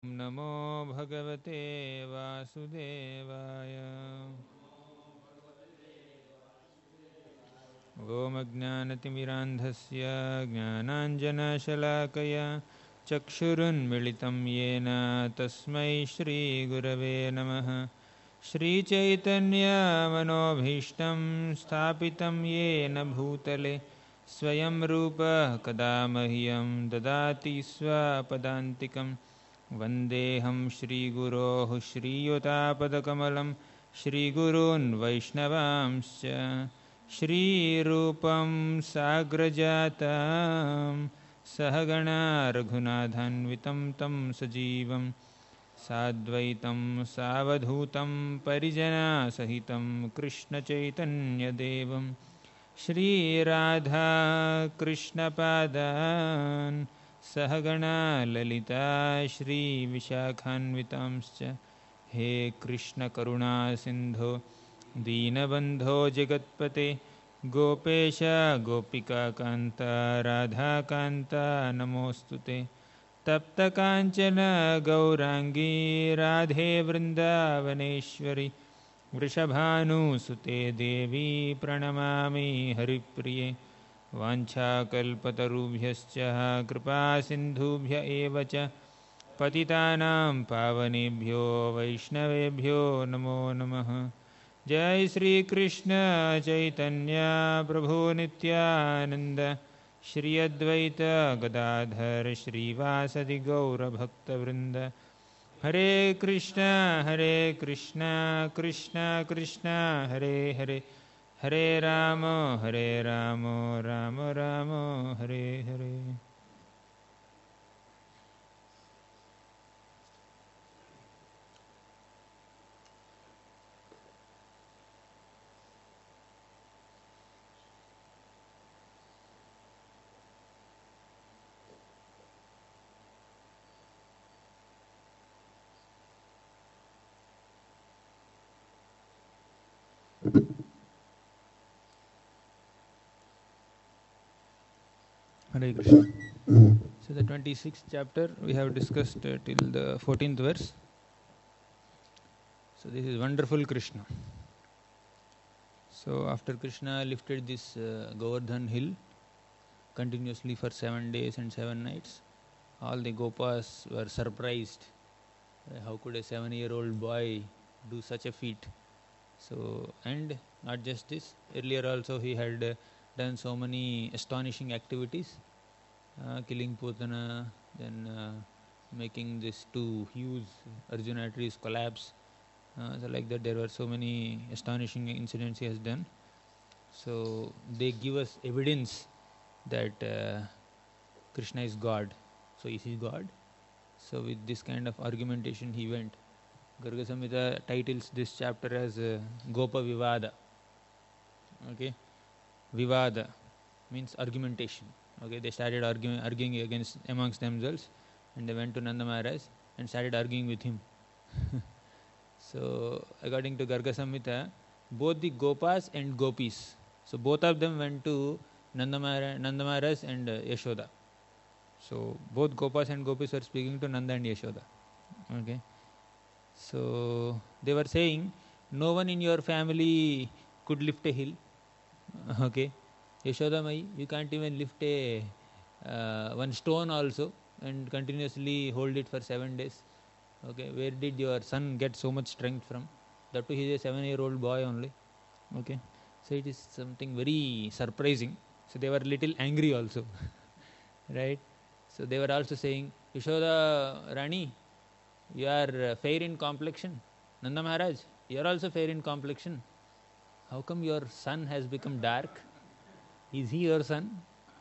नमो भगवते वासुदेवाय। ॐ अज्ञानतिमिरान्धस्य ज्ञानाञ्जनशलाकया चक्षुरुन्मिलितं येन तस्मै श्रीगुरवे नमः। श्रीचैतन्यमनोभीष्टं स्थापितं येन भूतले स्वयं रूपः कदा मह्यं ददाति स्वपदान्तिकम्। वन्देऽहं श्रीगुरोः श्रीयुतापदकमलं श्रीगुरून् वैष्णवांश्च श्रीरूपं साग्रजातं सहगणा रघुनाथान्वितं तं सजीवं साद्वैतं सावधूतं परिजनसहितं कृष्णचैतन्यदेवं श्रीराधाकृष्णपादान् सहगणा ललिता श्रीविशाखान्वितांश्च। हे कृष्णकरुणा सिन्धो दीनबन्धो जगत्पते गोपेश गोपिकान्त राधाकान्त नमोऽस्तुते। तप्तकाञ्चन गौराङ्गी राधे वृन्दावनेश्वरि वृषभानुसुते देवी प्रणमामि हरिप्रिये। वाञ्छाकल्पतरुभ्यश्च कृपासिन्धुभ्य एव च पतितानां पावनेभ्यो वैष्णवेभ्यो नमो नमः। जय श्री कृष्ण चैतन्य प्रभु नित्यानंद श्री अद्वैत गदाधर श्रीवासदि गौरभक्तवृंद। हरे Krishna Krishna Krishna Hare Hare Hare Ram Ram Ram Hare Hare. Hare Krishna. So the 26th chapter we have discussed till the 14th verse. So this is wonderful Krishna. So after Krishna lifted this Govardhan hill continuously for 7 days and 7 nights, all the Gopas were surprised. How could a 7-year-old boy do such a feat? So, and not just this, earlier also he had done so many astonishing activities, killing Putana, then making these 2 huge Arjuna trees collapse. So like that there were so many astonishing incidents he has done. So they give us evidence that Krishna is God. So is he God? So with this kind of argumentation he went. Garga Samhita titles this chapter as Gopa Vivada. Okay, Vivada means argumentation. Okay, they started arguing against amongst themselves, and they went to Nanda Maharaj and started arguing with him. So according to Garga Samhita, both the Gopas and Gopis, so both of them went to Nanda Maharaj and Yashoda. So both Gopas and Gopis were speaking to Nanda and Yashoda. Okay, so they were saying, no one in your family could lift a hill. Okay, Yashoda Mai, you can't even lift a one stone also and continuously hold it for 7 days. Okay, where did your son get so much strength from? That too, he is a 7-year-old boy only. Okay, so it is something very surprising. So they were little angry also, right? So they were also saying, Yashoda Rani, you are fair in complexion. Nanda Maharaj, you are also fair in complexion. How come your son has become dark? Is he your son?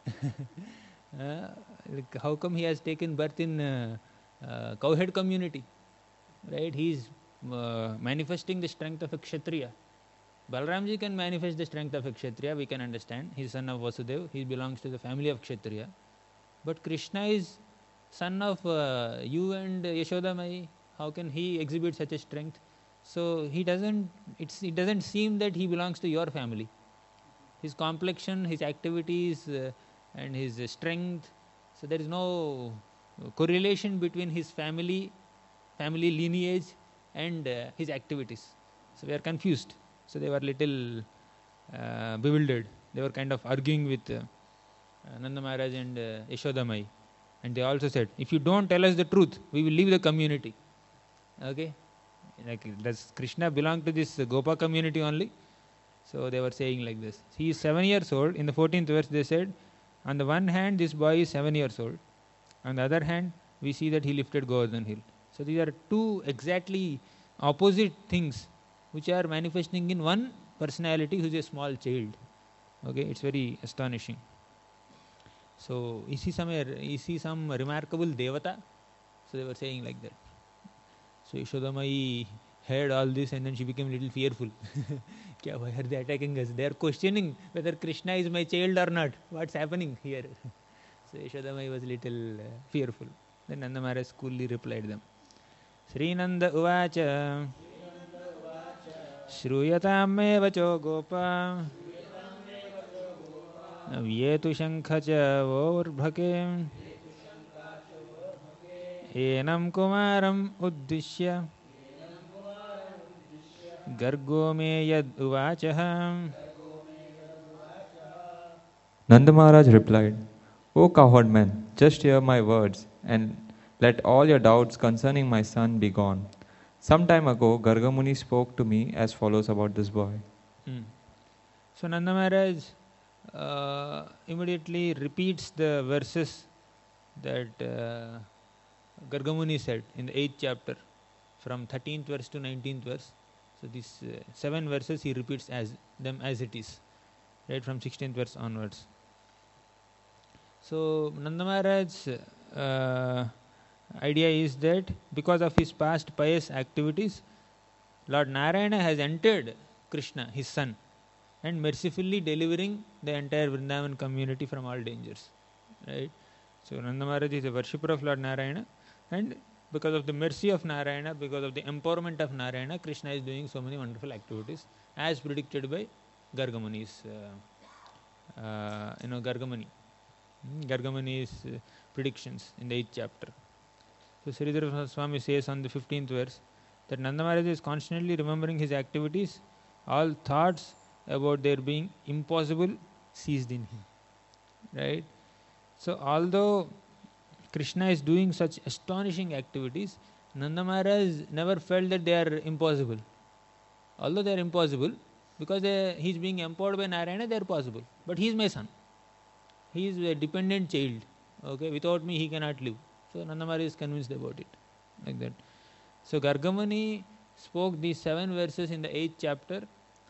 Like how come he has taken birth in cowhead community? Right? He is manifesting the strength of a Kshatriya. Balramji can manifest the strength of a Kshatriya, we can understand. He is son of Vasudeva, he belongs to the family of Kshatriya. But Krishna is son of you and Yashoda Mai. How can he exhibit such a strength? So it doesn't seem that he belongs to your family. His complexion, his activities and his strength, so there is no correlation between his family family lineage and his activities. So we are confused. So they were little bewildered. They were kind of arguing with Nanda Maharaj and Yashoda Mai. And they also said, if you don't tell us the truth, we will leave the community. Okay? Like, does Krishna belong to this Gopa community only? So they were saying like this. He is 7 years old. In the 14th verse they said, on the one hand this boy is 7 years old. On the other hand, we see that he lifted Govardhan hill. So these are two exactly opposite things which are manifesting in one personality who is a small child. Okay, it's very astonishing. So is he some remarkable devata? So they were saying like that. So Yashoda Mai heard all this and then she became a little fearful. Why are they attacking us? They are questioning whether Krishna is my child or not. What's happening here? So Yashoda Mai was a little fearful. Then Nanda Maharaj coolly replied them. Sri Nanda Uvacha Shruyatam me vacho gopa Vyetu shankhacha vorbhake Enam kumaram uddishya Gargo me yad uvacha. Nanda Maharaj replied, O cowherd man, just hear my words and let all your doubts concerning my son be gone. Some time ago, Garga Muni spoke to me as follows about this boy. So Nanda Maharaj immediately repeats the verses that Garga Muni said in the 8th chapter from 13th verse to 19th verse. So these 7 verses he repeats as it is, right from 16th verse onwards. So Nanda Maharaj's idea is that because of his past pious activities, Lord Narayana has entered Krishna, his son, and mercifully delivering the entire Vrindavan community from all dangers. Right? So Nanda Maharaj is a worshipper of Lord Narayana, and because of the mercy of Narayana, because of the empowerment of Narayana, Krishna is doing so many wonderful activities as predicted by Garga Muni's Garga Muni's predictions in the 8th chapter. So Sridhar Swami says on the 15th verse that Nanda Maharaj is constantly remembering his activities, all thoughts about their being impossible ceased in him. Right? So although Krishna is doing such astonishing activities, Nanda Maharaj never felt that they are impossible. Although they are impossible, because he is being empowered by Narayana, they are possible. But he is my son. He is a dependent child. Okay, without me he cannot live. So Nanda Maharaj is convinced about it, like that. So Garga Muni spoke these 7 verses in the 8th chapter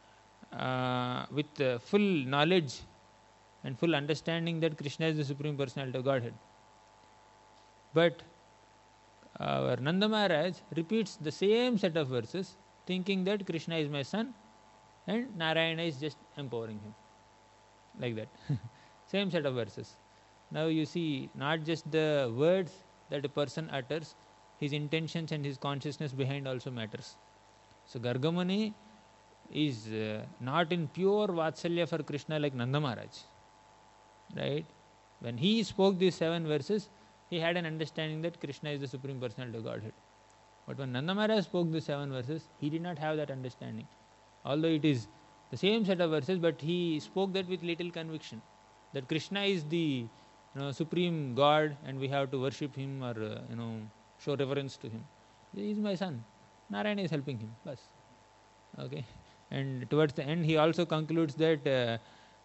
with full knowledge and full understanding that Krishna is the Supreme Personality of Godhead. But our Nanda Maharaj repeats the same set of verses, thinking that Krishna is my son and Narayana is just empowering him, like that. Same set of verses. Now you see, not just the words that a person utters, his intentions and his consciousness behind also matters. So Garga Muni is not in pure Vatsalya for Krishna like Nanda Maharaj. Right? When he spoke these 7 verses, he had an understanding that Krishna is the Supreme Personality of Godhead. But when Nanda Maharaj spoke these 7 verses, he did not have that understanding. Although it is the same set of verses, but he spoke that with little conviction, that Krishna is the Supreme God and we have to worship him or show reverence to him. He is my son. Narayana is helping him. Bas. Okay. And towards the end, he also concludes that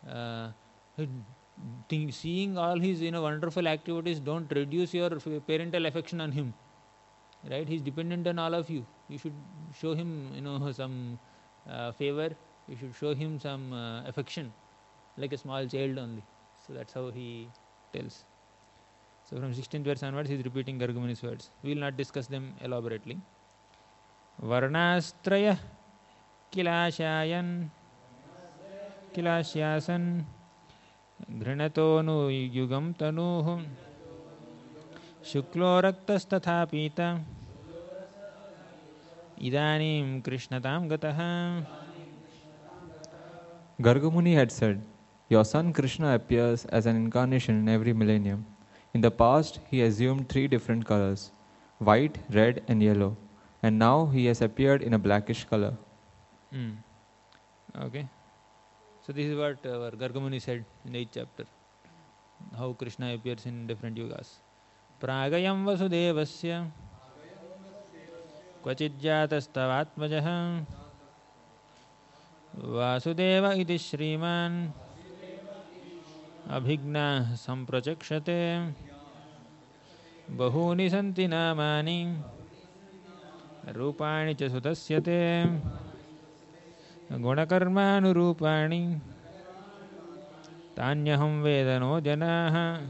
seeing all his wonderful activities don't reduce your parental affection on him. Right? He is dependent on all of you. You should show him some favor. You should show him some affection, like a small child only. So that's how he tells. So from 16th verse onwards, he is repeating Garga Muni's words. We will not discuss them elaborately. Varnastraya kilashayan kilashyasan घृणतोनु युगम तनुः शुक्लो रक्तस्तथा पीता इदानीं कृष्णतां गतः. Garga Muni had said, your son Krishna appears as an incarnation in every millennium. In the past, he assumed 3 different colors. white, red, and yellow, and now he has appeared in a blackish color. Okay. So this is what our Gargamuni said in the 8th chapter, how Krishna appears in different yugas. Pragayam vasudevasya kvachidjatastavatmajah vasudeva iti shriman abhigna samprachakshate bahuni santi namani रूपाणि च सुतस्य ते गुणकर्मानुरूपाणि तान्यहं वेदनो जनाः.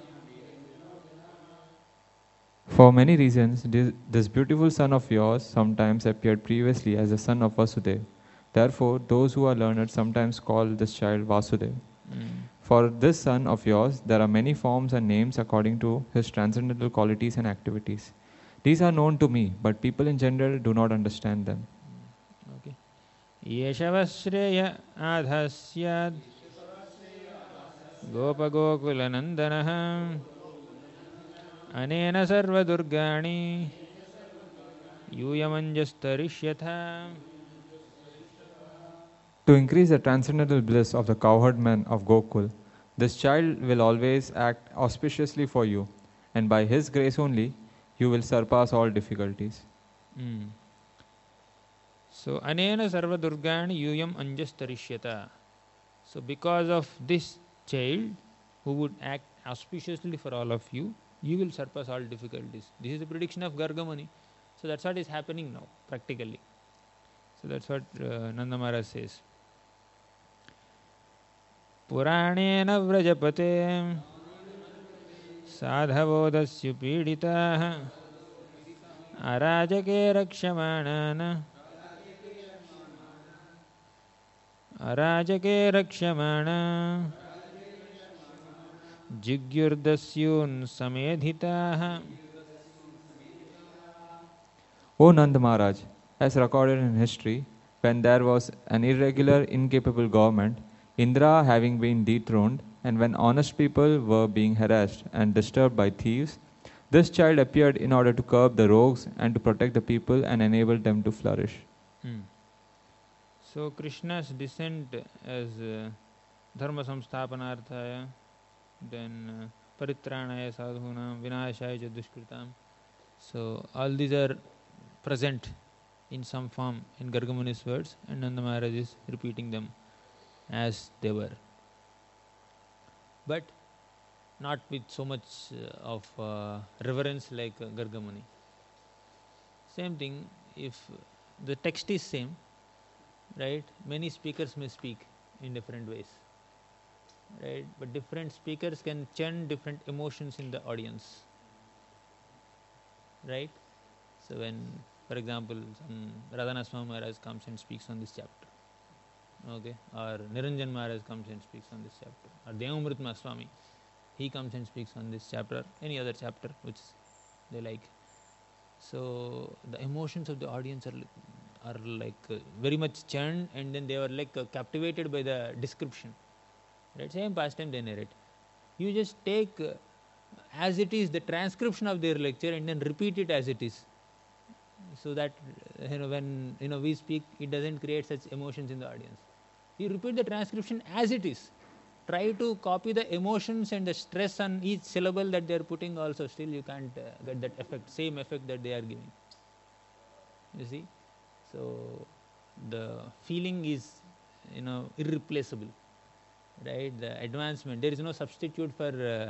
For many reasons, this beautiful son of yours sometimes appeared previously as the son of Vasudeva. Therefore, those who are learned sometimes call this child Vasudeva. For this son of yours, there are many forms and names according to his transcendental qualities and activities. These are known to me, but people in general do not understand them. Okay. Yeshavasreya adhasyad gopagokulanandanaha anena sarva durgani yuyamanjastarishyatha. To increase the transcendental bliss of the cowherd man of Gokul, this child will always act auspiciously for you, and by his grace only, you will surpass all difficulties. So, anena sarva durgani yuyam anjastarishyata. So, because of this child who would act auspiciously for all of you, you will surpass all difficulties. This is the prediction of Gargamuni. So, that's what is happening now, practically. So, that's what Nanda Maharaj says. Puranena vrajapate sadhavodasya piditaha arajake rakshamanana arajake rakshamana jigyurdasyun samedhitaha. O Nanda Maharaj, as recorded in history, when there was an irregular, incapable government, Indra having been dethroned, and when honest people were being harassed and disturbed by thieves, this child appeared in order to curb the rogues and to protect the people and enable them to flourish. So Krishna's descent as dharma samsthapanarthaya, then paritranaya sadhunam, vinashaya cha dushkritam. So all these are present in some form in Gargamuni's words, and Nanda Maharaj is repeating them as they were, but not with so much of reverence like Gargamuni. Same thing, if the text is same, right, many speakers may speak in different ways, right, but different speakers can churn different emotions in the audience, right. So when, for example, Radhanath Swami Maharaj comes and speaks on this chapter, okay, or Niranjan Maharaj comes and speaks on this chapter, or Devamrita Swami, he comes and speaks on this chapter, any other chapter which they like. So the emotions of the audience are like very much churned, and then they were like captivated by the description, right. Same pastime they narrate. You just take as it is the transcription of their lecture and then repeat it as it is, so that when we speak, it doesn't create such emotions in the audience. You repeat the transcription as it is. Try to copy the emotions and the stress on each syllable that they are putting also, still you can't get that effect, same effect that they are giving. You see? So the feeling is irreplaceable, right? The advancement, there is no substitute for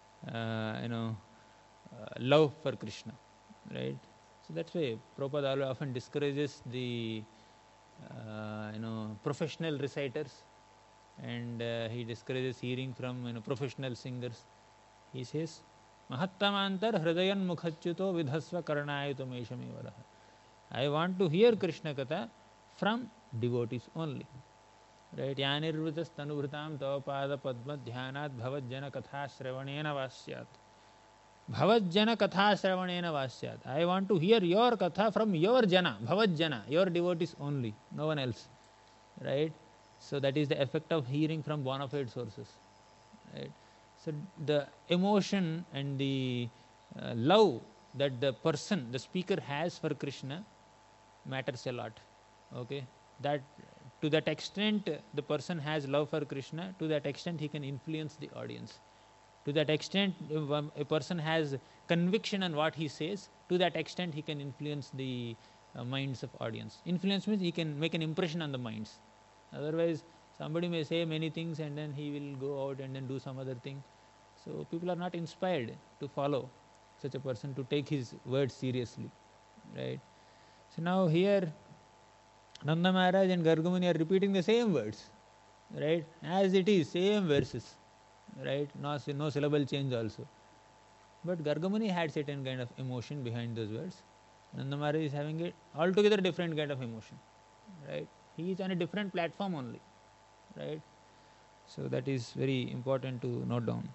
love for Krishna, right? So that's why Prabhupada often discourages the professional reciters, and he discourages hearing from professional singers. He says, Mahattamantar hridayan mukhachyuto vidhasva karnayutam eshamevaraha. I want to hear Krishna Katha from devotees only, right? Yanirvritas tanuvritam tavapada padma dhyanat bhavajjana katha shravanena vasyat. Bhavajjana katha shravanena vasyat. I want to hear your katha from your jana, bhavajjana, your devotees only, no one else, right? So that is the effect of hearing from bona fide sources, right? So the emotion and the love that the person, the speaker has for Krishna matters a lot. Okay, that to that extent the person has love for Krishna, to that extent he can influence the audience. To that extent a person has conviction on what he says, to that extent he can influence the minds of audience. Influence means he can make an impression on the minds. Otherwise, somebody may say many things and then he will go out and then do some other thing. So people are not inspired to follow such a person, to take his words seriously, right? So now here Nanda Maharaj and Gargamuni are repeating the same words, right? As it is, same verses, right? No syllable change also. But Gargamuni had certain kind of emotion behind those words. Nanda Maharaj is having a altogether different kind of emotion, right? He is on a different platform only, right? So that is very important to note down.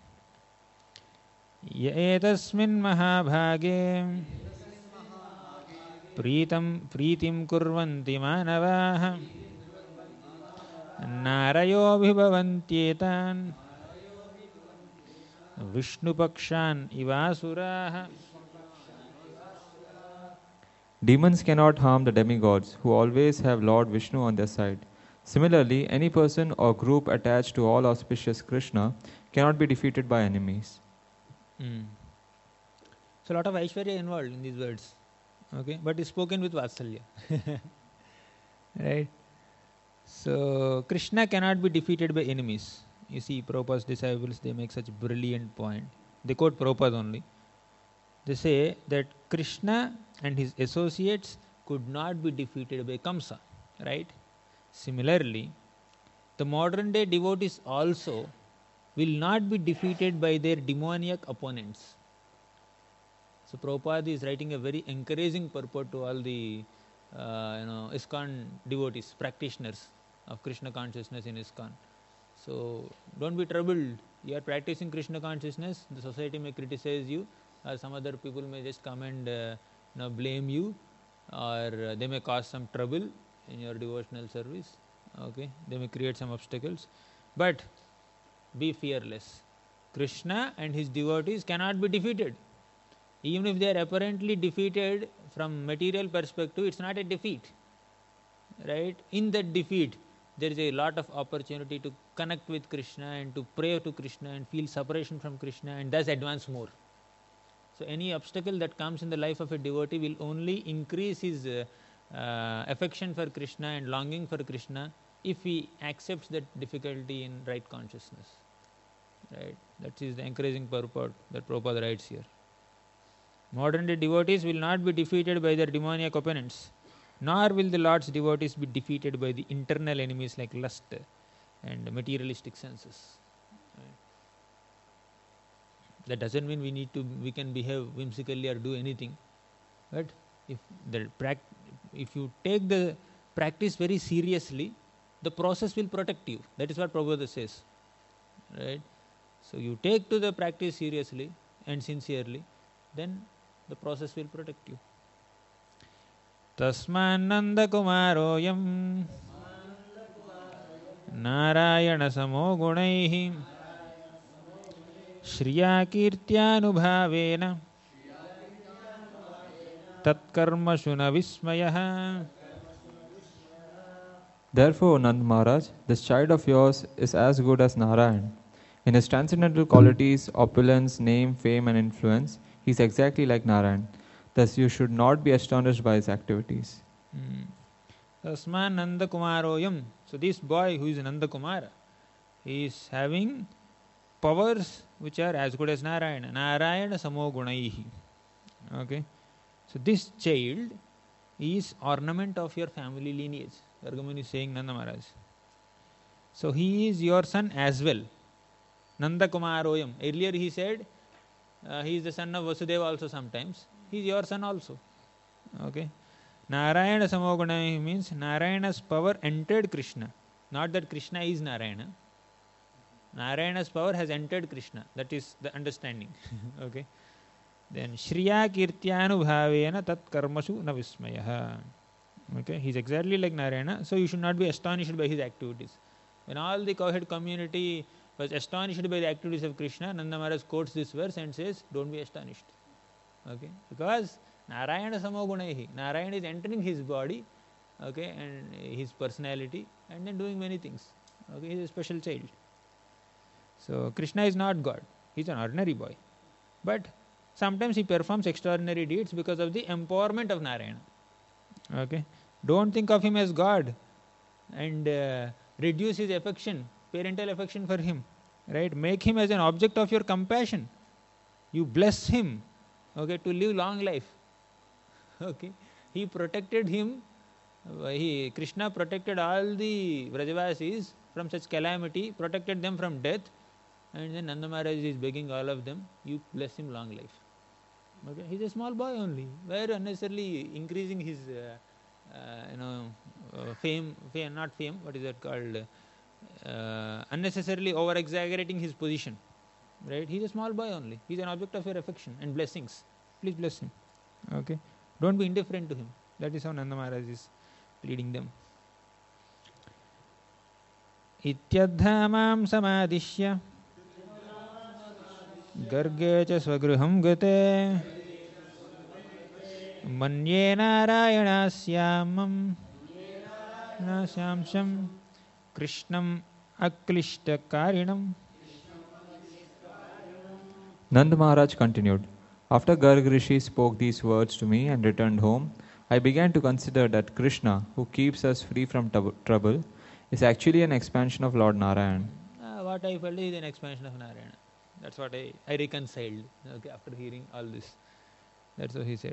एतस्मिन् महाभागे प्रीतिं कुर्वन्ति मानवाः नारयोऽभिभवन्त्येतान् विष्णुपक्षान् इवासुराः. Demons cannot harm the demigods, who always have Lord Vishnu on their side. Similarly, any person or group attached to all auspicious Krishna cannot be defeated by enemies. So a lot of Aishwarya involved in these words, okay, but it's spoken with Vatsalya. Right? So Krishna cannot be defeated by enemies. You see, Prabhupada's disciples, they make such brilliant point. They quote Prabhupada only. They say that Krishna and his associates could not be defeated by Kamsa, right? Similarly, the modern day devotees also will not be defeated by their demoniac opponents. So Prabhupada is writing a very encouraging purport to all the ISKCON devotees, practitioners of Krishna consciousness in ISKCON. So don't be troubled. You are practicing Krishna consciousness, the society may criticize you, or some other people may just come and blame you, or they may cause some trouble in your devotional service. Okay, they may create some obstacles, but be fearless. Krishna and his devotees cannot be defeated. Even if they are apparently defeated from material perspective, it's not a defeat, right? In that defeat, there is a lot of opportunity to connect with Krishna and to pray to Krishna and feel separation from Krishna and thus advance more. So any obstacle that comes in the life of a devotee will only increase his affection for Krishna and longing for Krishna if he accepts that difficulty in right consciousness. Right? That is the encouraging purport that Prabhupada writes here. Modern day devotees will not be defeated by their demoniac opponents, nor will the Lord's devotees be defeated by the internal enemies like lust and materialistic senses. Right? That doesn't mean we can behave whimsically or do anything. But if you take the practice very seriously, the process will protect you. That is what Prabhupada says. Right? So you take to the practice seriously and sincerely, then the process will protect you. Tasmannanda kumaroyam Narayana samo gunaihi Shriya kirtyanubhavena Tatkarmashu na vismayaha. Therefore, Nand Maharaj, this child of yours is as good as Narayan. In his transcendental qualities, opulence, name, fame and influence, he is exactly like Narayan. Thus you should not be astonished by his activities. Tasman Nanda Kumaroyam. So this boy who is Nanda Kumara, he is having powers which are as good as Narayana. Narayana samo gunaihi. Okay. So this child is ornament of your family lineage. Gargamuni is saying Nanda Maharaj. So he is your son as well. Nanda Kumaroyam. Earlier he said he is the son of Vasudeva also sometimes. He is your son also. Okay. Narayana Samoguna means Narayana's power entered Krishna. Not that Krishna is Narayana. Narayana's power has entered Krishna. That is the understanding. Okay. Then Shriya Kirtyanubhavena Tat Karmashu na Vismayaha. Okay. He is exactly like Narayana. So you should not be astonished by his activities. When all the cowhead community was astonished by the activities of Krishna, Nanda Maharaj quotes this verse and says, don't be astonished. Okay, because Narayana Samogunaihi, Narayana is entering his body, okay, and his personality, and then doing many things. Okay, he is a special child. So Krishna is not God; he is an ordinary boy, but sometimes he performs extraordinary deeds because of the empowerment of Narayana. Okay, don't think of him as God and reduce his affection, parental affection for him. Right, make him as an object of your compassion. You bless him, okay, to live long life. Okay, he protected him. Krishna protected all the Vrajavasis from such calamity, protected them from death, and then Nanda Maharaj is begging all of them, you bless him long life. Okay, he's a small boy only. Why are you unnecessarily increasing his, fame, not fame, what is that called? Unnecessarily over exaggerating his position. Right? He's a small boy only. He's an object of your affection and blessings. Please bless him. Okay? Don't be indifferent to him. That is how Nanda Maharaj is pleading them. Ityadhamam samadishya garge cha swagriham gate manye narayanasyamam nasyamsham krishnam aklishta karinam. Nanda Maharaj continued, After Garg Rishi spoke these words to me and returned home, I began to consider that Krishna, who keeps us free from trouble, is actually an expansion of Lord Narayan. What I felt is an expansion of Narayana. That's what I reconciled, okay, after hearing all this. That's what he said.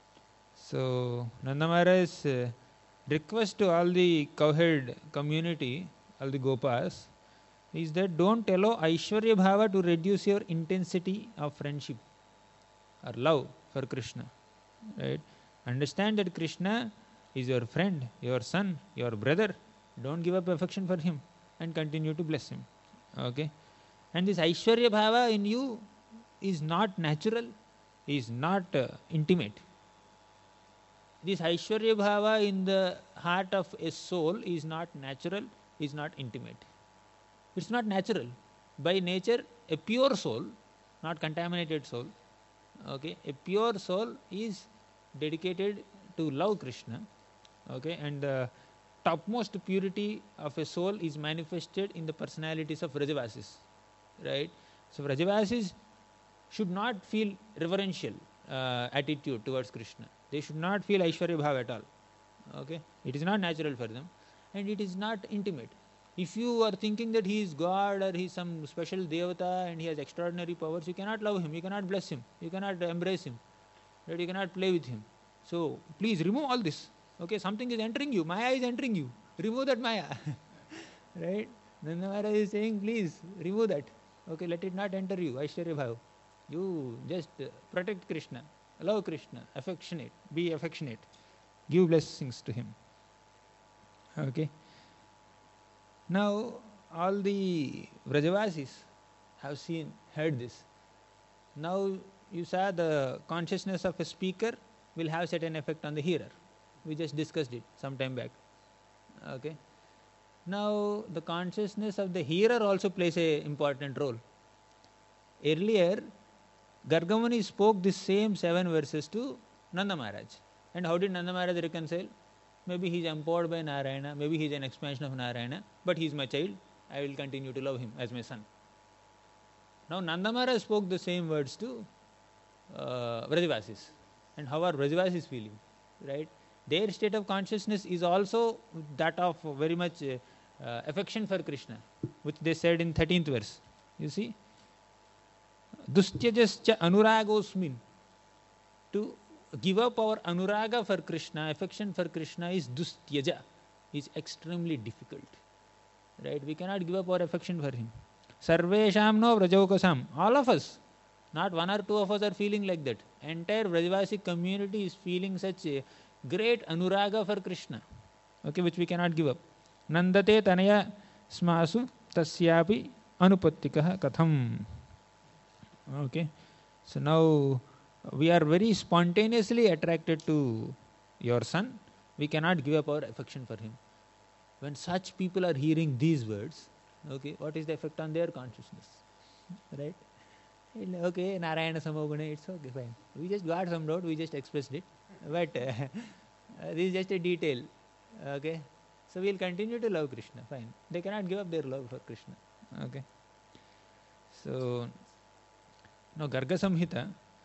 So Nanda Maharaj's request to all the cowherd community, all the Gopas, is that don't allow Aishwarya Bhava to reduce your intensity of friendship or love for Krishna. Right? Understand that Krishna is your friend, your son, your brother. Don't give up affection for him and continue to bless him. Okay? And this Aishwarya Bhava in you is not natural, is not intimate. This Aishwarya Bhava in the heart of a soul is not natural, is not intimate. It's not natural. By nature, a pure soul, not contaminated soul, okay, a pure soul is dedicated to love Krishna, okay, and the topmost purity of a soul is manifested in the personalities of Vrajavasis, right? So Vrajavasis should not feel reverential attitude towards Krishna. They should not feel Aishwarya Bhava at all. Okay, it is not natural for them, and it is not intimate. If you are thinking that he is God or he is some special devata and he has extraordinary powers, you cannot love him, you cannot bless him, you cannot embrace him, right? You cannot play with him. So please remove all this. Okay, something is entering you, Maya is entering you. Remove that Maya. Right? Nanda Maharaj is saying, please remove that. Okay, let it not enter you, Aishwarya Bhava. You just protect Krishna, love Krishna, affectionate, be affectionate, give blessings to him. Okay. Now, all the Vrajavasis have heard this. Now, you saw the consciousness of a speaker will have certain effect on the hearer. We just discussed it some time back. Okay. Now, the consciousness of the hearer also plays an important role. Earlier, Gargamuni spoke the same 7 verses to Nanda Maharaj. And how did Nanda Maharaj reconcile? Maybe he is empowered by Narayana, maybe he is an expansion of Narayana, but he is my child, I will continue to love him as my son. Now Nanda Maharaj spoke the same words to Vrajavasis. And how are Vrajavasis feeling? Right? Their state of consciousness is also that of very much affection for Krishna, which they said in 13th verse. You see? Dustyajascha anuragosmin. To give up our anuraga for Krishna, affection for Krishna is dustyaja, is extremely difficult. Right? We cannot give up our affection for him. Sarvesham no vrajaukasam. All of us, not 1 or 2 of us are feeling like that. Entire Vrajavasi community is feeling such a great anuraga for Krishna, okay, which we cannot give up. Nandate tanaya smasu tasyapi anupattikah katham. Okay, so now we are very spontaneously attracted to your son. We cannot give up our affection for him. When such people are hearing these words, okay, what is the effect on their consciousness? Right? Okay, Narayana Samoguna, it's okay, fine. We just got some doubt, we just expressed it. But this is just a detail. Okay. So we'll continue to love Krishna, fine. They cannot give up their love for Krishna. Okay. So now Garga Samhita,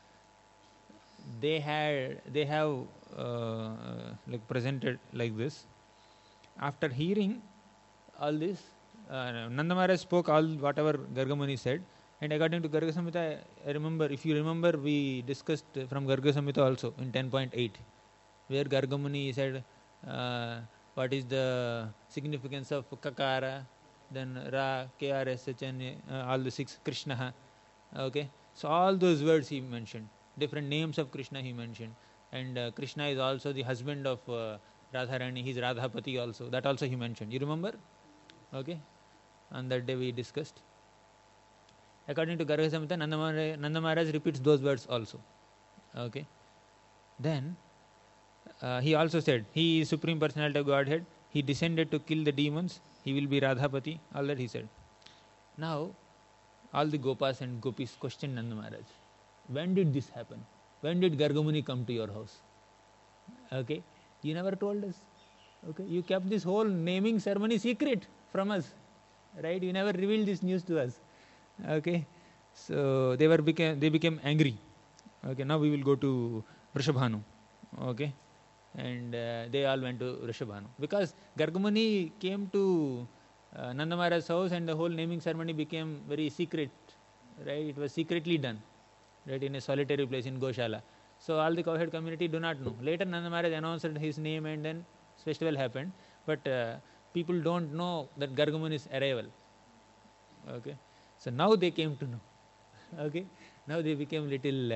they have like presented like this. After hearing all this, Nanda Maharaj spoke all whatever Garga Muni said, and according to Garga Samhita, I remember, if you remember, we discussed from Garga Samhita also in 10.8, where Garga Muni said what is the significance of Kakara, then Ra, KR, SHN, all the 6, Krishna. Okay, so all those words he mentioned, different names of Krishna he mentioned, and Krishna is also the husband of Radharani, he is Radhapati also, that also he mentioned. You remember? Okay, on that day we discussed. According to Garga Samhita, Nanda Maharaj repeats those words also. Okay, then he also said he is Supreme Personality of Godhead, he descended to kill the demons, he will be Radhapati, all that he said. Now all the Gopas and Gopis questioned Nanda Maharaj, when did this happen? When did Gargamuni come to your house? Okay, you never told us. Okay, you kept this whole naming ceremony secret from us, right? You never revealed this news to us. Okay, so they became angry. Okay, now we will go to Vrishabhanu. Okay, and they all went to Vrishabhanu because Gargamuni came to Nanda Maharaj's house, and the whole naming ceremony became very secret, right? It was secretly done, right, in a solitary place in Goshala. So all the cowhead community do not know. Later Nanda Maharaj announced his name, and then festival happened, but people don't know that Gargamuni's arrival. Okay, so now they came to know. Okay, now they became little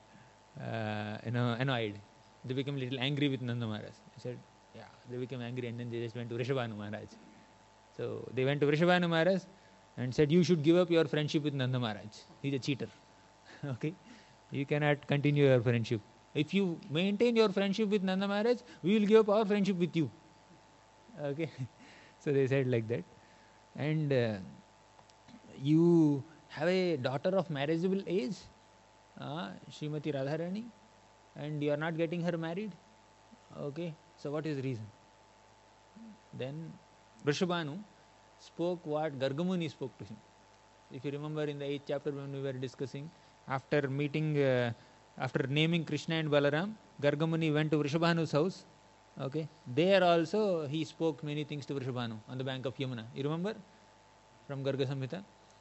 annoyed. They became little angry with Nanda Maharaj. I said, yeah, they became angry, and then they just went to Vrishabhanu Maharaj. So they went to Vrishabhanu Maharaj and said, you should give up your friendship with Nanda Maharaj. He's a cheater. Okay, you cannot continue your friendship. If you maintain your friendship with Nanda Maharaj, we will give up our friendship with you. Okay, so they said like that. And you have a daughter of marriageable age, Srimati Radharani, and you are not getting her married. Okay, so what is the reason? Then Vrishabhanu spoke what Gargamuni spoke to him. If you remember in the 8th chapter when we were discussing, after meeting, after naming Krishna and Balaram, Gargamuni went to Vrishabhanu's house. Okay, there also he spoke many things to Vrishabhanu on the bank of Yamuna. You remember from Garga Samhita?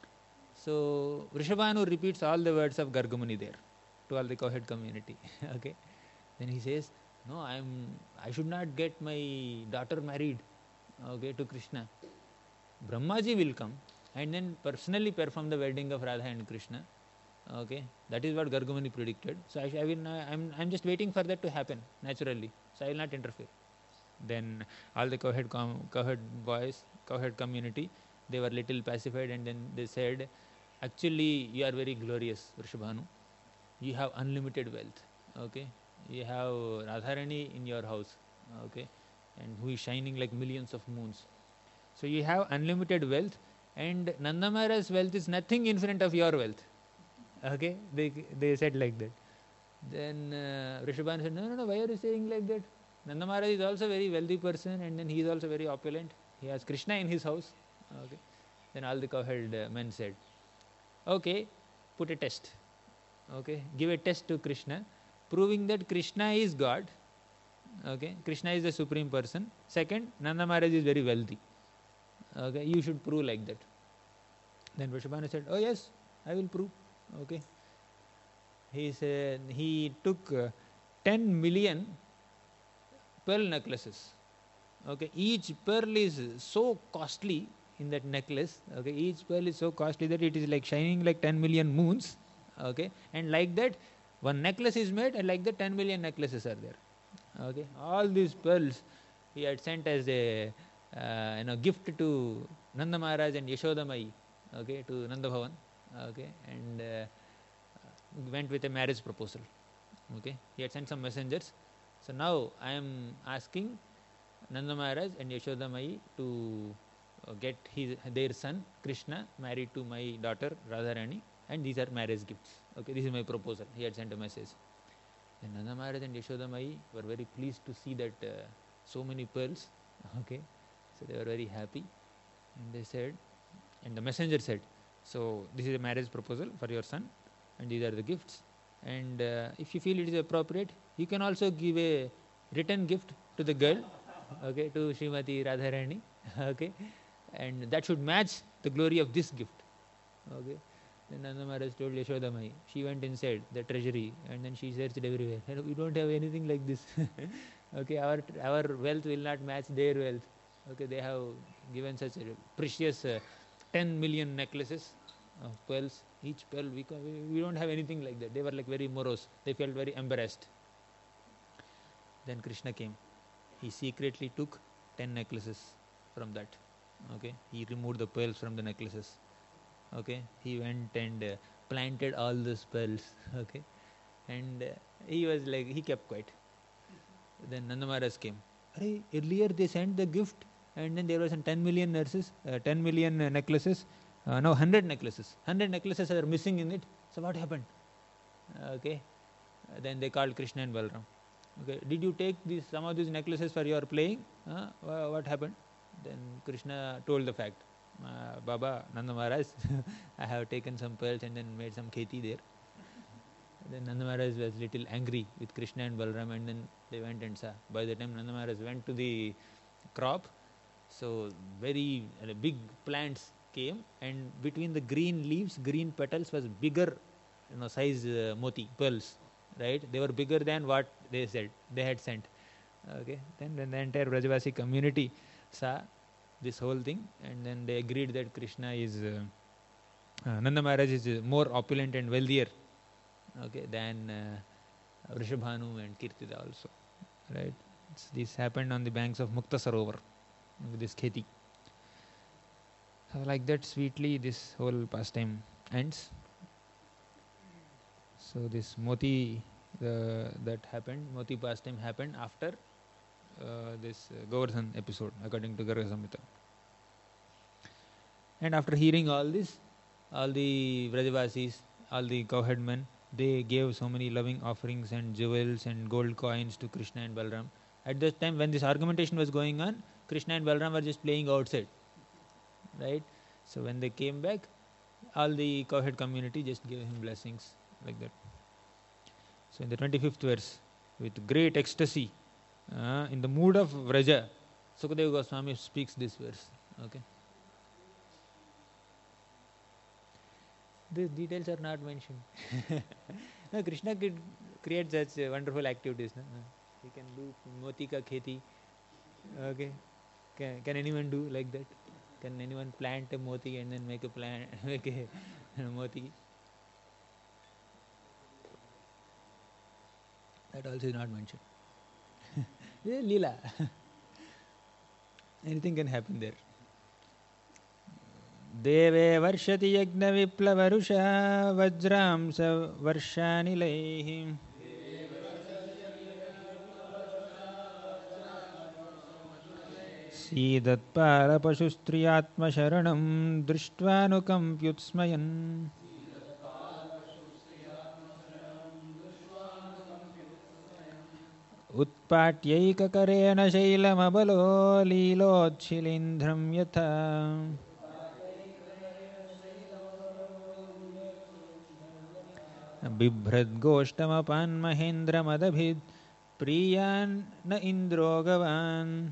So Vrishabhanu repeats all the words of Gargamuni there to all the cowhead community. Okay, then he says, no, I should not get my daughter married, okay, to Krishna. Brahmaji will come and then personally perform the wedding of Radha and Krishna. Okay, that is what Gargamuni predicted. So I'm just waiting for that to happen naturally. So I will not interfere. Then all the cowhead boys, cowhead community, they were little pacified, and then they said, actually you are very glorious, Vrishabhanu. You have unlimited wealth. Okay, you have Radharani in your house. Okay, and who is shining like millions of moons. So you have unlimited wealth, and Nanda Maharaj's wealth is nothing in front of your wealth. Okay, they said like that. Then Vrishabhanu said, no, why are you saying like that? Nanda Maharaj is also a very wealthy person, and then he is also very opulent. He has Krishna in his house. Okay. Then all the cowherd men said, okay, put a test. Okay, give a test to Krishna, proving that Krishna is God. Okay, Krishna is the supreme person. Second, Nanda Maharaj is very wealthy. Okay, you should prove like that. Then Vrishabhanu said, oh yes, I will prove. Okay. He said he took 10 million pearl necklaces. Okay, each pearl is so costly in that necklace. Okay, each pearl is so costly that it is like shining like 10 million moons. Okay, and like that, one necklace is made, and like that 10 million necklaces are there. Okay, all these pearls he had sent as a gift to Nanda Maharaj and Yashoda Mai. Okay, to Nanda Bhavan. Okay, and went with a marriage proposal. Okay, he had sent some messengers. So now I am asking Nanda Maharaj and Yashoda Mai to get their son Krishna married to my daughter Radharani. and these are marriage gifts. Okay, this is my proposal. He had sent a message. And Nanda Maharaj and Yashoda Mai were very pleased to see that so many pearls. Okay, so they were very happy. And they said, and the messenger said, so this is a marriage proposal for your son, and these are the gifts. And if you feel it is appropriate, you can also give a written gift to the girl, okay, to Srimati Radharani, okay, and that should match the glory of this gift, okay. Then Nanda Maharaj told Yashoda Mai. She went inside the treasury and then she searched everywhere. We don't have anything like this. Okay, our wealth will not match their wealth. Okay, they have given such a precious 10 million necklaces of pearls. Each pearl, we don't have anything like that. They were like very morose. They felt very embarrassed. Then Krishna came. He secretly took 10 necklaces from that. Okay, he removed the pearls from the necklaces. Okay, he went and planted all those pearls. Okay, and he was like, he kept quiet. Then Nanda Maharaj came. Earlier they sent the gift, and then there was 10 million nurses, 10 million necklaces. Now 100 necklaces. 100 necklaces are missing in it. So what happened? Okay, then they called Krishna and Balram. Okay, did you take some of these necklaces for your playing? What happened? Then Krishna told the fact. Baba, Nanda Maharaj, I have taken some pearls and then made some kheti there. Then Nanda Maharaj was little angry with Krishna and Balram, and then they went and saw. By the time Nanda Maharaj went to the crop, so very big plants came, and between the green leaves, green petals was bigger, size moti, pearls, right? They were bigger than what they had sent. Okay, then when the entire Brajavasi community saw this whole thing, and then they agreed that Krishna is Nanda Maharaj is more opulent and wealthier, okay, than Vrishabhanu and Kirtida also, right? This happened on the banks of Mukta Sarovar, this kheti. So like that, sweetly this whole pastime ends. So this Moti that happened, Moti pastime happened after this Govardhan episode, according to Garga Samhita. And after hearing all this, all the Vrajavasis, all the cowherd men, they gave so many loving offerings and jewels and gold coins to Krishna and Balram. At that time, when this argumentation was going on, Krishna and Balram were just playing outside, right? So when they came back, all the cowherd community just gave him blessings like that. So in the 25th verse, with great ecstasy, in the mood of Vraja, Sukadeva Goswami speaks this verse. Okay. These details are not mentioned. No, Krishna could create such wonderful activities. No? He can do moti ka kheti. Okay. Can anyone do like that? Can anyone plant a moti and then make a moti? That also is not mentioned. Leela. Anything can happen there. Deve varshati yagna viplavarusha vajramsa varshanilaihi Sidatpara pashustriyatma sharanam drishtvanukampyutsmayan Utpatyaikakareena shailamabalo leelodshilindram yatha बिभ्रद्गोष्ठमपान् महेन्द्रमदभिद् प्रियान् न इन्द्रो गवान्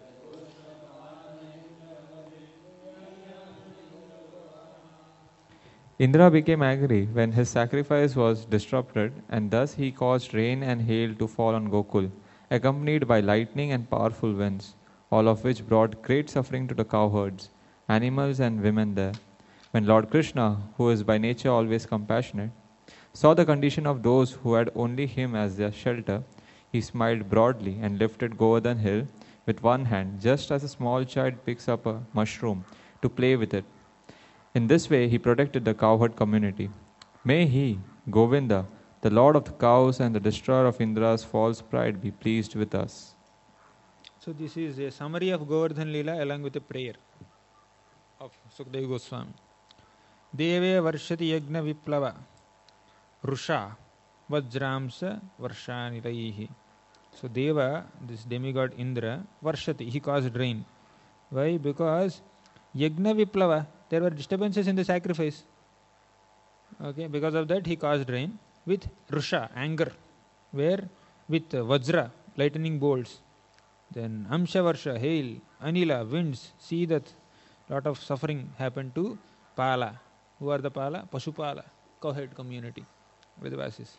Indra became angry when his sacrifice was disrupted, and thus he caused rain and hail to fall on Gokul, accompanied by lightning and powerful winds, all of which brought great suffering to the cowherds, animals, and women there. When Lord Krishna, who is by nature always compassionate, saw the condition of those who had only him as their shelter, he smiled broadly and lifted Govardhan hill with one hand, just as a small child picks up a mushroom to play with it. In this way, he protected the cowherd community. May he, Govinda, the lord of the cows and the destroyer of Indra's false pride, be pleased with us. So this is a summary of Govardhan Leela along with a prayer of Sukadeva Goswami. Deve varshati yagna viplava rusha vajramsa varshaniraihi. So Deva, this demigod Indra, varshati, he caused rain. Why? Because yagna viplava, there were disturbances in the sacrifice. Okay, because of that he caused rain with rusha, anger, where with vajra, lightning bolts. Then amsha varsha, hail, anila, winds. See that lot of suffering happened to Pala. Who are the Pala? Pashupala, cowhead community, Vedavasis.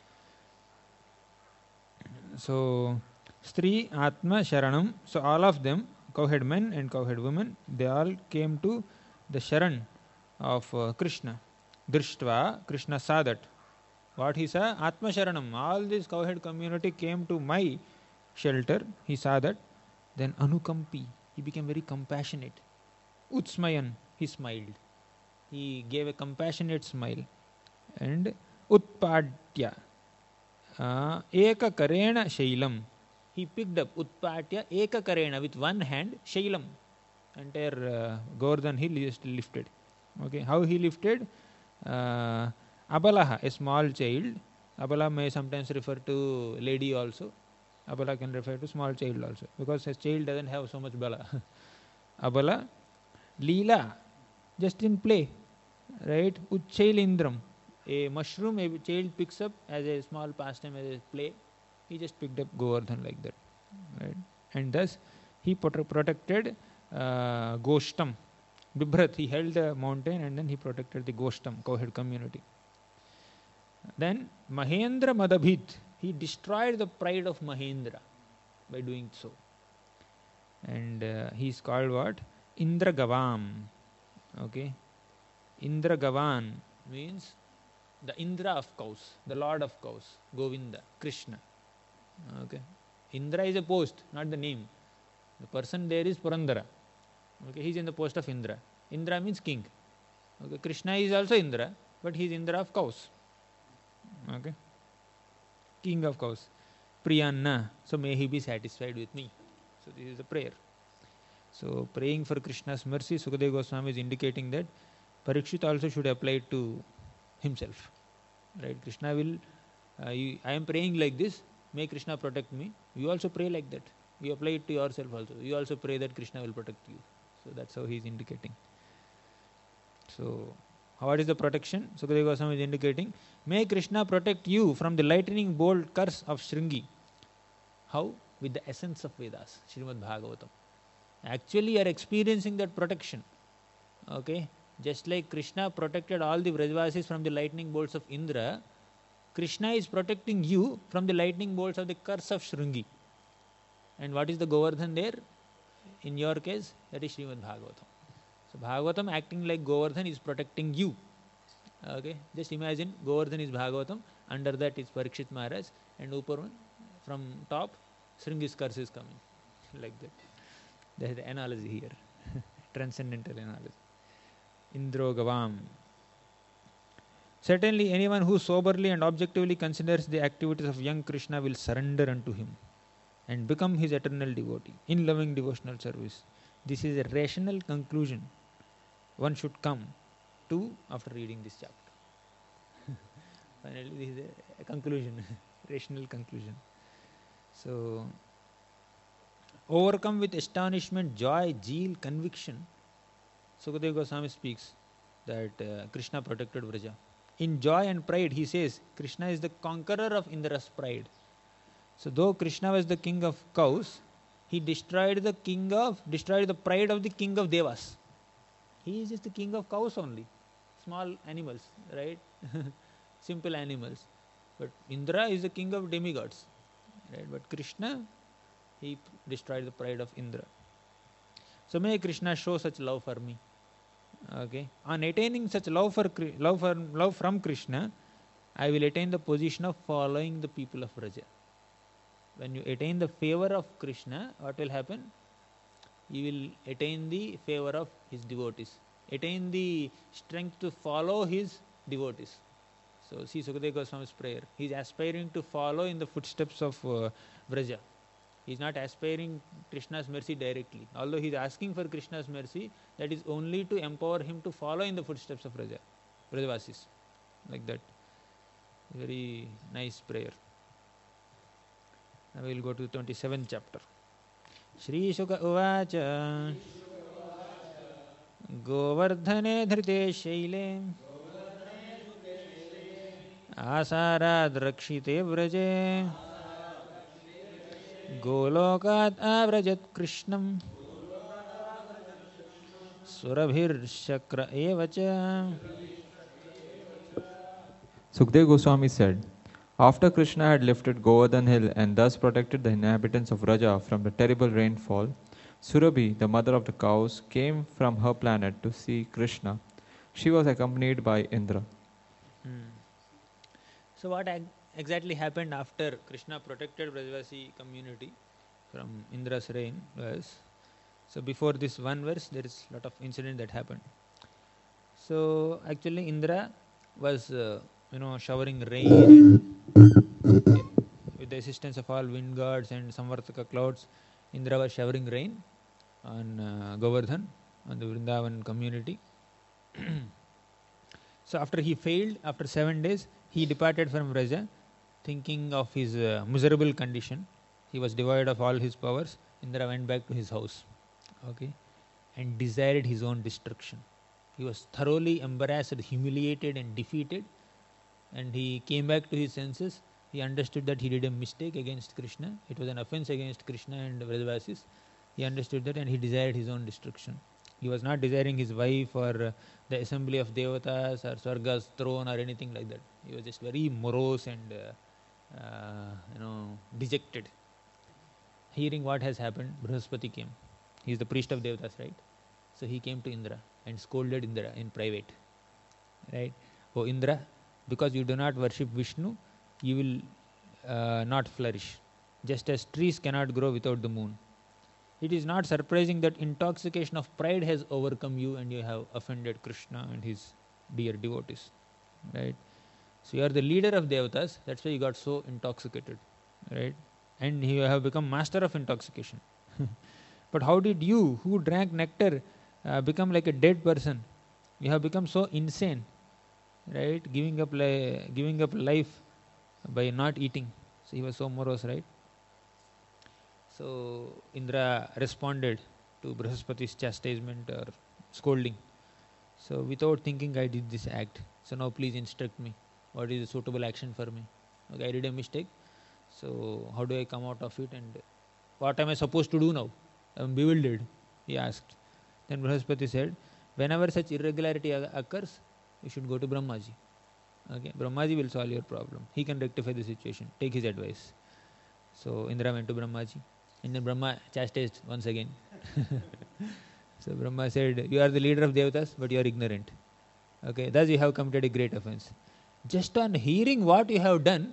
So Stri, Atma, Sharanam. So all of them, cowhead men and cowhead women, they all came to the Sharan of Krishna. Drishtva, Krishna saw that. What he saw? Atma Sharanam. All this cowhead community came to my shelter. He saw that. Then Anukampi. He became very compassionate. Utsmayan. He smiled. He gave a compassionate smile. And Utpadya. Eka Karena Shailam. He picked up Utpatya Eka Karena with one hand Shailam. Entire Govardhan hill he just lifted. Okay, how he lifted? Abalaha, a small child. Abala may sometimes refer to lady also. Abala can refer to small child also, because a child doesn't have so much bala. Abala, Leela, just in play, right? Uchchailindram, a mushroom a child picks up as a small pastime, as a play. He just picked up Govardhan like that, right? And thus he protected Goshtam. Bibhrat, he held the mountain and then he protected the Goshtam, cowhead community. Then Mahendra Madabhit, he destroyed the pride of Mahendra by doing so. And he is called what? Indra Gavam. Okay. Indra Gavan means the Indra of cows, the Lord of cows, Govinda, Krishna. Okay. Indra is a post, not the name. The person there is Purandara. Okay, he is in the post of Indra. Indra means king. Okay, Krishna is also Indra, but he is Indra of cows. Okay, king of cows. Priyanna, so may he be satisfied with me. So this is the prayer. So praying for Krishna's mercy, Sukadeva Goswami is indicating that Parikshit also should apply it to himself. Right? Krishna will, I am praying like this, may Krishna protect me. You also pray like that. You apply it to yourself also. You also pray that Krishna will protect you. So that's how he is indicating. So what is the protection? Sukadeva Goswami is indicating, may Krishna protect you from the lightning bolt curse of Shringi. How? With the essence of Vedas, Srimad Bhagavatam. Actually you are experiencing that protection. Okay? Just like Krishna protected all the Vrajavasis from the lightning bolts of Indra, Krishna is protecting you from the lightning bolts of the curse of Shringi. And what is the Govardhan there? In your case, that is Srimad Bhagavatam. So Bhagavatam acting like Govardhan is protecting you. Okay, just imagine Govardhan is Bhagavatam, under that is Parikshit Maharaj, and upar from top, Shringi's curse is coming. Like that. That is the analogy here. Transcendental analogy. Indro Gavam. Certainly anyone who soberly and objectively considers the activities of young Krishna will surrender unto him and become his eternal devotee in loving devotional service. This is a rational conclusion one should come to after reading this chapter. Finally, this is a conclusion, rational conclusion. So, overcome with astonishment, joy, zeal, conviction, Sukadeva Goswami speaks that Krishna protected Vraja. In joy and pride, he says, Krishna is the conqueror of Indra's pride. So though Krishna was the king of cows, he destroyed the pride of the king of Devas. He is just the king of cows only. Small animals, right? Simple animals. But Indra is the king of demigods. Right? But Krishna, he destroyed the pride of Indra. So may Krishna show such love for me. Okay. On attaining such love from Krishna, I will attain the position of following the people of Vraja. When you attain the favor of Krishna, what will happen? You will attain the favor of his devotees. Attain the strength to follow his devotees. So see Sukadeva Goswami's prayer. He is aspiring to follow in the footsteps of Vraja. He is not aspiring Krishna's mercy directly. Although he is asking for Krishna's mercy, that is only to empower him to follow in the footsteps of Vraja. Brajavasis, like that. Very nice prayer. Now we will go to the 27th chapter. Shri Shuka Uvacha Govardhane Dhrite Shaile Asarad Rakshite Vraje Golokat Avrajat Krishnam Surabhir Shakra Evacha. Sukdev Goswami said, after Krishna had lifted Govardhan hill and thus protected the inhabitants of Raja from the terrible rainfall, Surabhi, the mother of the cows, came from her planet to see Krishna. She was accompanied by Indra. So what exactly happened after Krishna protected Brajavasi community from Indra's rain was, so before this one verse there is a lot of incident that happened. So actually Indra was showering rain with the assistance of all wind gods and Samvartaka clouds. Indra was showering rain on Govardhan, on the Vrindavan community. So after he failed, after 7 days, he departed from Vraja, thinking of his miserable condition. He was devoid of all his powers. Indra went back to his house, and desired his own destruction. He was thoroughly embarrassed, humiliated and defeated, and he came back to his senses. He understood that he did a mistake against Krishna. It was an offense against Krishna and Vrajavasis. He understood that and he desired his own destruction. He was not desiring his wife or the assembly of devatas or Swarga's throne or anything like that. He was just very morose and dejected. Hearing what has happened, Brihaspati came. He is the priest of devatas, right? So he came to Indra and scolded Indra in private. Right? Oh Indra, because you do not worship Vishnu, you will not flourish. Just as trees cannot grow without the moon. It is not surprising that intoxication of pride has overcome you and you have offended Krishna and his dear devotees. Right? So you are the leader of devatas, that's why you got so intoxicated. Right? And you have become master of intoxication. But how did you, who drank nectar, become like a dead person? You have become so insane. Right? Giving up life by not eating. So he was so morose, right? So Indra responded to Brihaspati's chastisement or scolding. So without thinking, I did this act. So now please instruct me. What is a suitable action for me? Okay, I did a mistake. So how do I come out of it and what am I supposed to do now? I am bewildered, he asked. Then Brihaspati said, whenever such irregularity occurs, you should go to Brahmaji. Okay, Brahmaji will solve your problem. He can rectify the situation. Take his advice. So Indra went to Brahmaji. And then Brahma chastised once again. So Brahma said, you are the leader of devatas, but you are ignorant. Okay, thus you have committed a great offense. Just on hearing what you have done,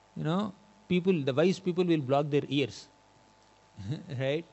the wise people will block their ears. Right?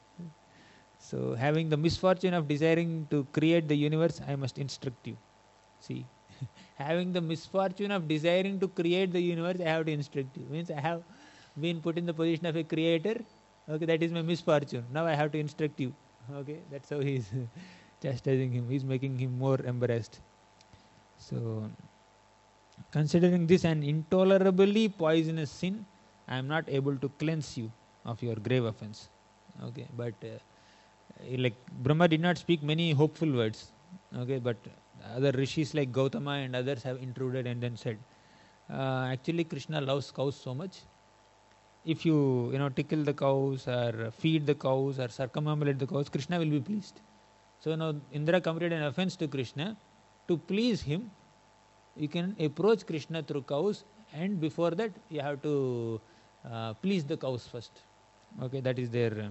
So having the misfortune of desiring to create the universe, I must instruct you. See, having the misfortune of desiring to create the universe, I have to instruct you. Means I have been put in the position of a creator. Okay, that is my misfortune. Now I have to instruct you. Okay, that's how he is chastising him. He is making him more embarrassed. So, considering this an intolerably poisonous sin, I am not able to cleanse you of your grave offense. Okay, but like Brahma did not speak many hopeful words. Okay, but other rishis like Gautama and others have intruded and then said, actually Krishna loves cows so much. If you tickle the cows or feed the cows or circumambulate the cows, Krishna will be pleased. So now Indra committed an offense to Krishna. To please him, you can approach Krishna through cows, and before that you have to please the cows first. Okay, that is their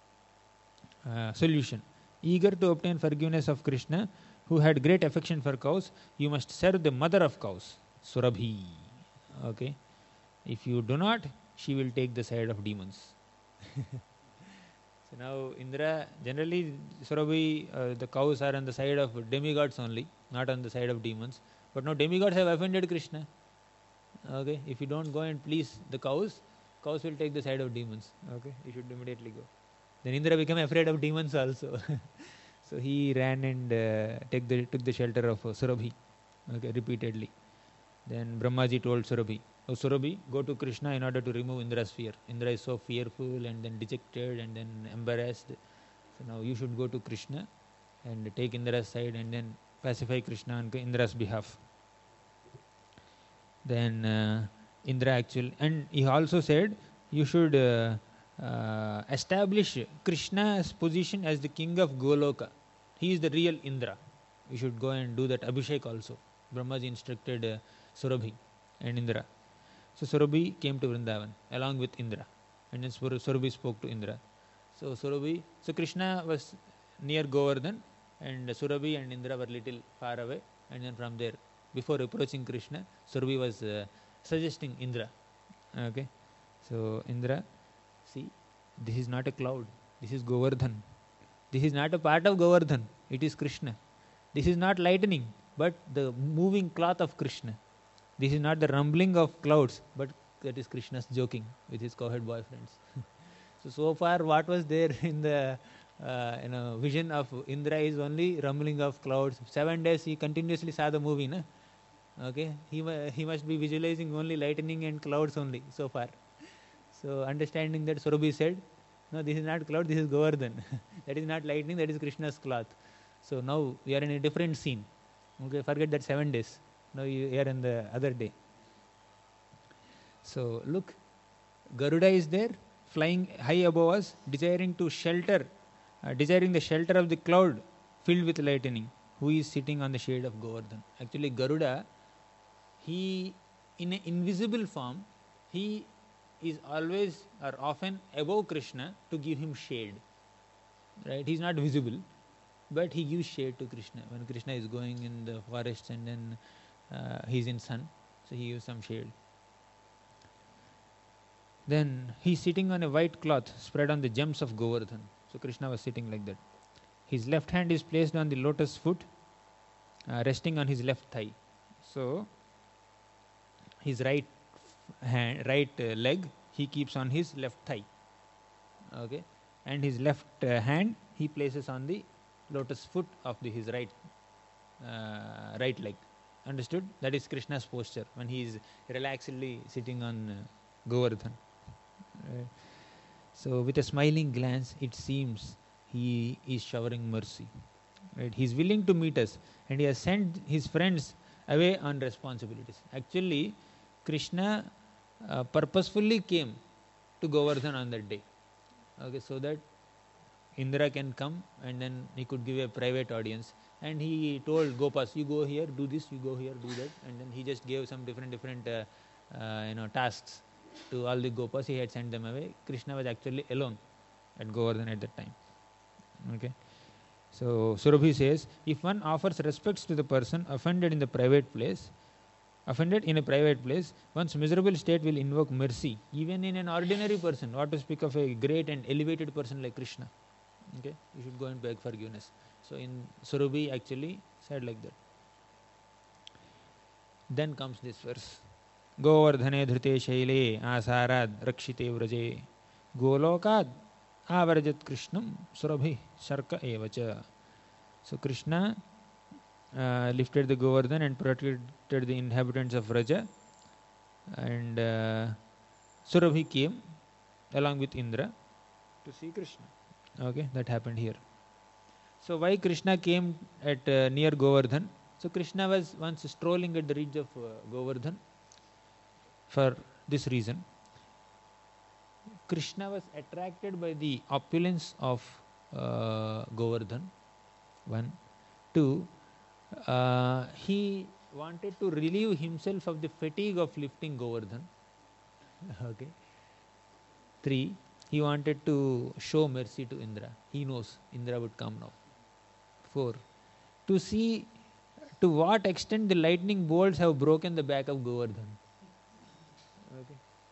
solution. Eager to obtain forgiveness of Krishna, who had great affection for cows, you must serve the mother of cows, Surabhi. Okay, if you do not, she will take the side of demons. So now Indra, generally Surabhi, the cows are on the side of demigods only, not on the side of demons. But now demigods have offended Krishna. Okay, if you don't go and please the cows will take the side of demons. Okay, you should immediately go. Then Indra became afraid of demons also. So he ran and took the shelter of Surabhi. Okay, repeatedly. Then Brahmaji told Surabhi, "Oh Surabhi, go to Krishna in order to remove Indra's fear. Indra is so fearful and then dejected and then embarrassed. So now you should go to Krishna and take Indra's side and then pacify Krishna on Indra's behalf." Then Indra actually, and he also said, you should establish Krishna's position as the king of Goloka. He is the real Indra. You should go and do that Abhishek also. Brahmaji instructed Surabhi and Indra. So Surabhi came to Vrindavan along with Indra, and then Surabhi spoke to Indra. So Krishna was near Govardhan, and Surabhi and Indra were little far away, and then from there, before approaching Krishna, Surabhi was suggesting Indra. Okay, so Indra, see, this is not a cloud, this is Govardhan. This is not a part of Govardhan, it is Krishna. This is not lightning, but the moving cloth of Krishna. This is not the rumbling of clouds, but that is Krishna's joking with his cowherd boyfriends. So far, what was there in the vision of Indra is only rumbling of clouds. 7 days he continuously saw the movie, na? Okay, he must be visualizing only lightning and clouds only so far. So understanding that, Surabhi said, no, this is not cloud, this is Govardhan. That is not lightning, that is Krishna's cloth. So now we are in a different scene. Okay, forget that 7 days. Now you are in the other day. So look, Garuda is there, flying high above us, desiring the shelter of the cloud filled with lightning, who is sitting on the shade of Govardhan. Actually, Garuda, he, in an invisible form, he is always or often above Krishna to give him shade. Right? He is not visible, but he gives shade to Krishna. When Krishna is going in the forest and then he is in sun, so he gives some shade. Then he is sitting on a white cloth spread on the gems of Govardhan. So Krishna was sitting like that. His left hand is placed on the lotus foot, resting on his left thigh. So his right leg he keeps on his left thigh. Okay, and his left hand he places on the lotus foot of his right leg. Understood? That is Krishna's posture when he is relaxedly sitting on Govardhan. So with a smiling glance, it seems he is showering mercy. Right? He is willing to meet us, and he has sent his friends away on responsibilities. Actually, Krishna purposefully came to Govardhan on that day. Okay, so that Indra can come and then he could give a private audience. And he told Gopas, you go here, do this, you go here, do that. And then he just gave some different tasks to all the Gopas. He had sent them away. Krishna was actually alone at Govardhan at that time. Okay. So Surabhi says, if one offers respects to the person offended in a private place, one's miserable state will invoke mercy, even in an ordinary person. What to speak of a great and elevated person like Krishna? Okay, you should go and beg forgiveness. So in Surabhi actually said like that. Then comes this verse. Govardhane dhrite shaile asarad rakshite vraje golokad avarajat krishnam surabhi sharka evacha. So Krishna lifted the Govardhan and protected the inhabitants of Vraja, and Surabhi came along with Indra to see Krishna. Okay, that happened here. So why Krishna came at near Govardhan? So Krishna was once strolling at the ridge of Govardhan. For this reason, Krishna was attracted by the opulence of Govardhan. 1, 2. He wanted to relieve himself of the fatigue of lifting Govardhan. Okay. 3. He wanted to show mercy to Indra. He knows Indra would come now. 4. To see to what extent the lightning bolts have broken the back of Govardhan. Okay.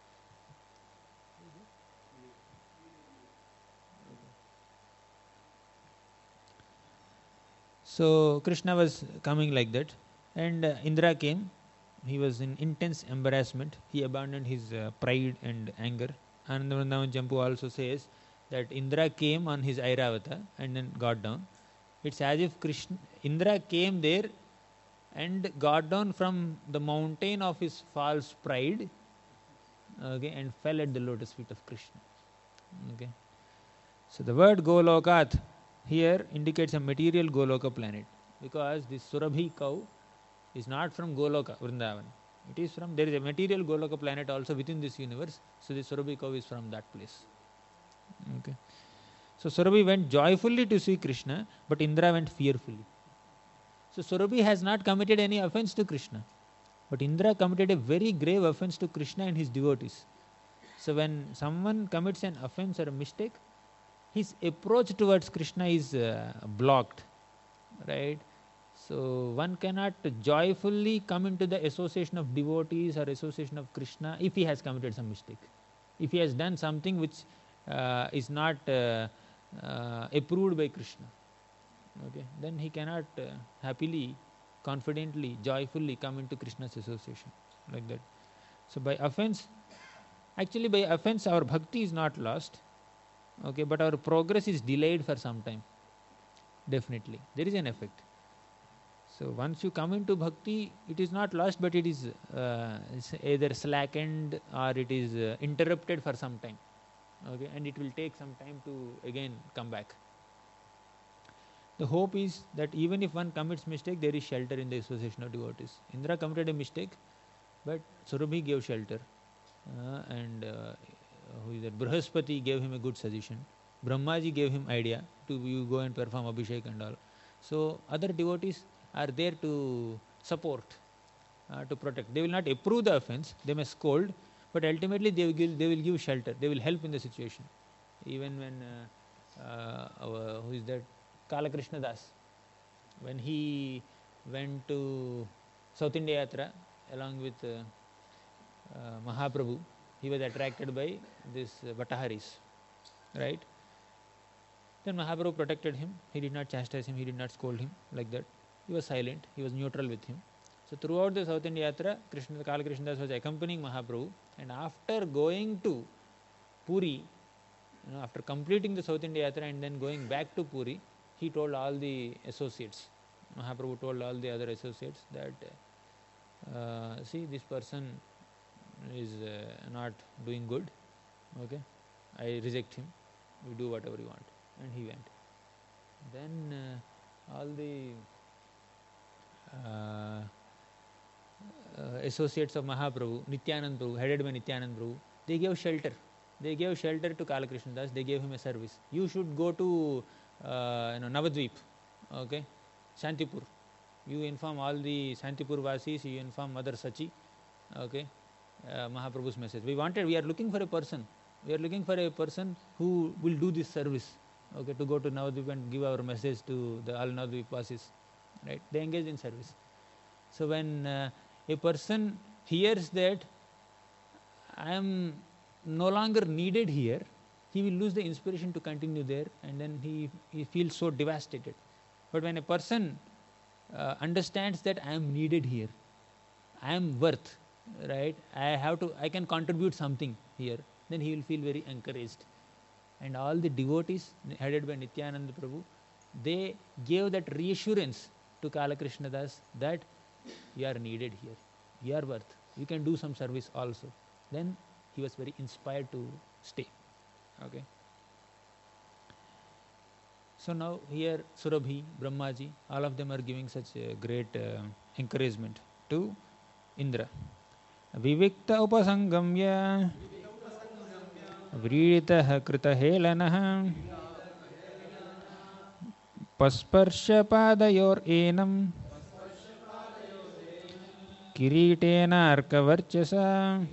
So Krishna was coming like that, and Indra came. He was in intense embarrassment. He abandoned his pride and anger. Anandavrindavan Jampu also says that Indra came on his Airavata and then got down. It's as if Indra came there and got down from the mountain of his false pride, okay, and fell at the lotus feet of Krishna. Okay. So the word Golokat here indicates a material Goloka planet, because this Surabhi cow is not from Goloka, Vrindavan. It is from, there is a material Goloka planet also within this universe, so the Surabhi cow is from that place. Okay. So Surabhi went joyfully to see Krishna, but Indra went fearfully. So Surabhi has not committed any offense to Krishna, but Indra committed a very grave offense to Krishna and his devotees. So when someone commits an offense or a mistake, his approach towards Krishna is blocked, right? So one cannot joyfully come into the association of devotees or association of Krishna if he has committed some mistake. If he has done something which is not approved by Krishna, okay, then he cannot happily, confidently, joyfully come into Krishna's association like that. So by offense, actually by offense our bhakti is not lost, okay, but our progress is delayed for some time. Definitely, there is an effect. So once you come into bhakti, it is not lost, but it is either slackened or it is interrupted for some time. Okay, and it will take some time to again come back. The hope is that even if one commits mistake, there is shelter in the association of devotees. Indra committed a mistake, but Surabhi gave shelter, and who is that? Brihaspati gave him a good suggestion. Brahmaji gave him idea to you go and perform Abhishek and all. So other devotees are there to support, to protect. They will not approve the offense, they may scold, but ultimately they will give shelter, they will help in the situation. Even when, who is that? Kalakrishna Das, when he went to South India Yatra along with Mahaprabhu, he was attracted by this Bhattaharis, right? Then Mahaprabhu protected him, he did not chastise him, he did not scold him like that. He was silent, he was neutral with him. So throughout the South India Yatra, Kalakrishna Das was accompanying Mahaprabhu, and after going to Puri, after completing the South India Yatra and then going back to Puri, he told all the associates, Mahaprabhu told all the other associates that, see, this person is not doing good, okay, I reject him, you do whatever you want. And he went. Then all the associates of Mahaprabhu, Nityanand Prabhu, headed by Nityanand Prabhu, they gave shelter. They gave shelter to Kalakrishna Das, they gave him a service. You should go to Navadvip, okay, Shantipur. You inform all the Shantipur Vasis, you inform Mother Sachi, okay, Mahaprabhu's message. We are looking for a person. We are looking for a person who will do this service, okay, to go to Navadvip and give our message to the all Navadvip Vasis, right? They engage in service. So when a person hears that I am no longer needed here, he will lose the inspiration to continue there, and then he feels so devastated. But when a person understands that I am needed here, I am worth, right, I can contribute something here, then he will feel very encouraged. And all the devotees headed by Nityananda Prabhu, they gave that reassurance to Kalakrishna Das that you are needed here, you are worth, you can do some service also. Then he was very inspired to stay. Okay. So now here Surabhi, Brahmaji, all of them are giving such a great encouragement to Indra. Vivikta upasangamya Vriditah kritahelanah Pasparsha padayor enam Kiritena arkavarchasa.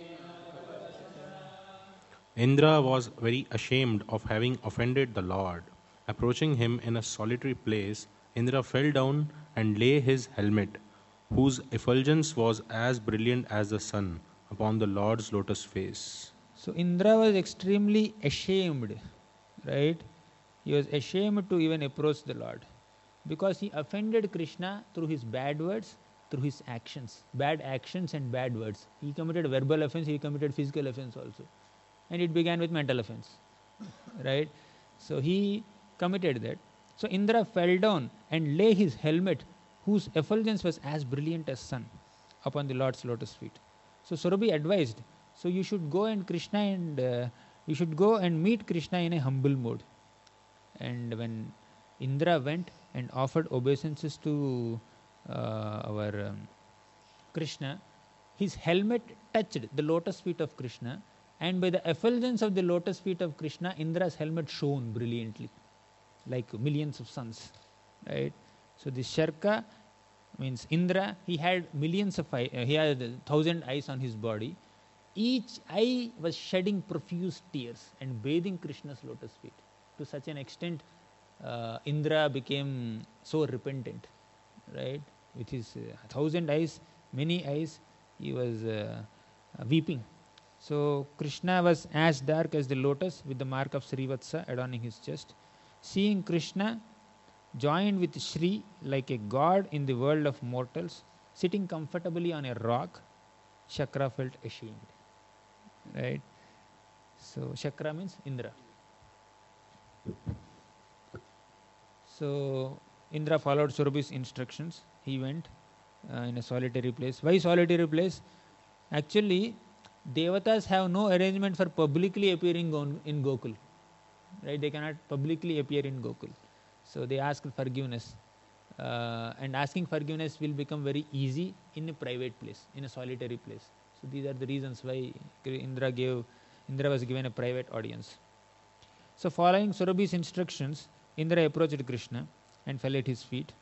Indra was very ashamed of having offended the Lord. Approaching him in a solitary place, Indra fell down and lay his helmet, whose effulgence was as brilliant as the sun, upon the Lord's lotus face. So Indra was extremely ashamed, right? He was ashamed to even approach the Lord, because he offended Krishna through his bad words, through his actions, bad actions and bad words. He committed verbal offense, he committed physical offense also. And it began with mental offense, right? So he committed that. So Indra fell down and lay his helmet, whose effulgence was as brilliant as sun upon the Lord's lotus feet. So Surabhi advised, so you should go and you should go and meet Krishna in a humble mode. And when Indra went and offered obeisances to our Krishna, his helmet touched the lotus feet of Krishna, and by the effulgence of the lotus feet of Krishna, Indra's helmet shone brilliantly, like millions of suns. Right? So this Sharka means Indra. He had millions of eyes. He had 1,000 eyes on his body. Each eye was shedding profuse tears and bathing Krishna's lotus feet. To such an extent, Indra became so repentant, right? With his 1,000 eyes, many eyes, he was weeping. So Krishna was as dark as the lotus with the mark of Srivatsa adorning his chest. Seeing Krishna joined with Shri like a god in the world of mortals, sitting comfortably on a rock, Shakra felt ashamed. Right? So Shakra means Indra. So Indra followed Surabhi's instructions. He went in a solitary place. Why solitary place? Actually, Devatas have no arrangement for publicly appearing in Gokul. Right? They cannot publicly appear in Gokul. So they asked forgiveness. And asking forgiveness will become very easy in a private place, in a solitary place. So these are the reasons why Indra was given a private audience. So following Surabhi's instructions, Indra approached Krishna and fell at his feet.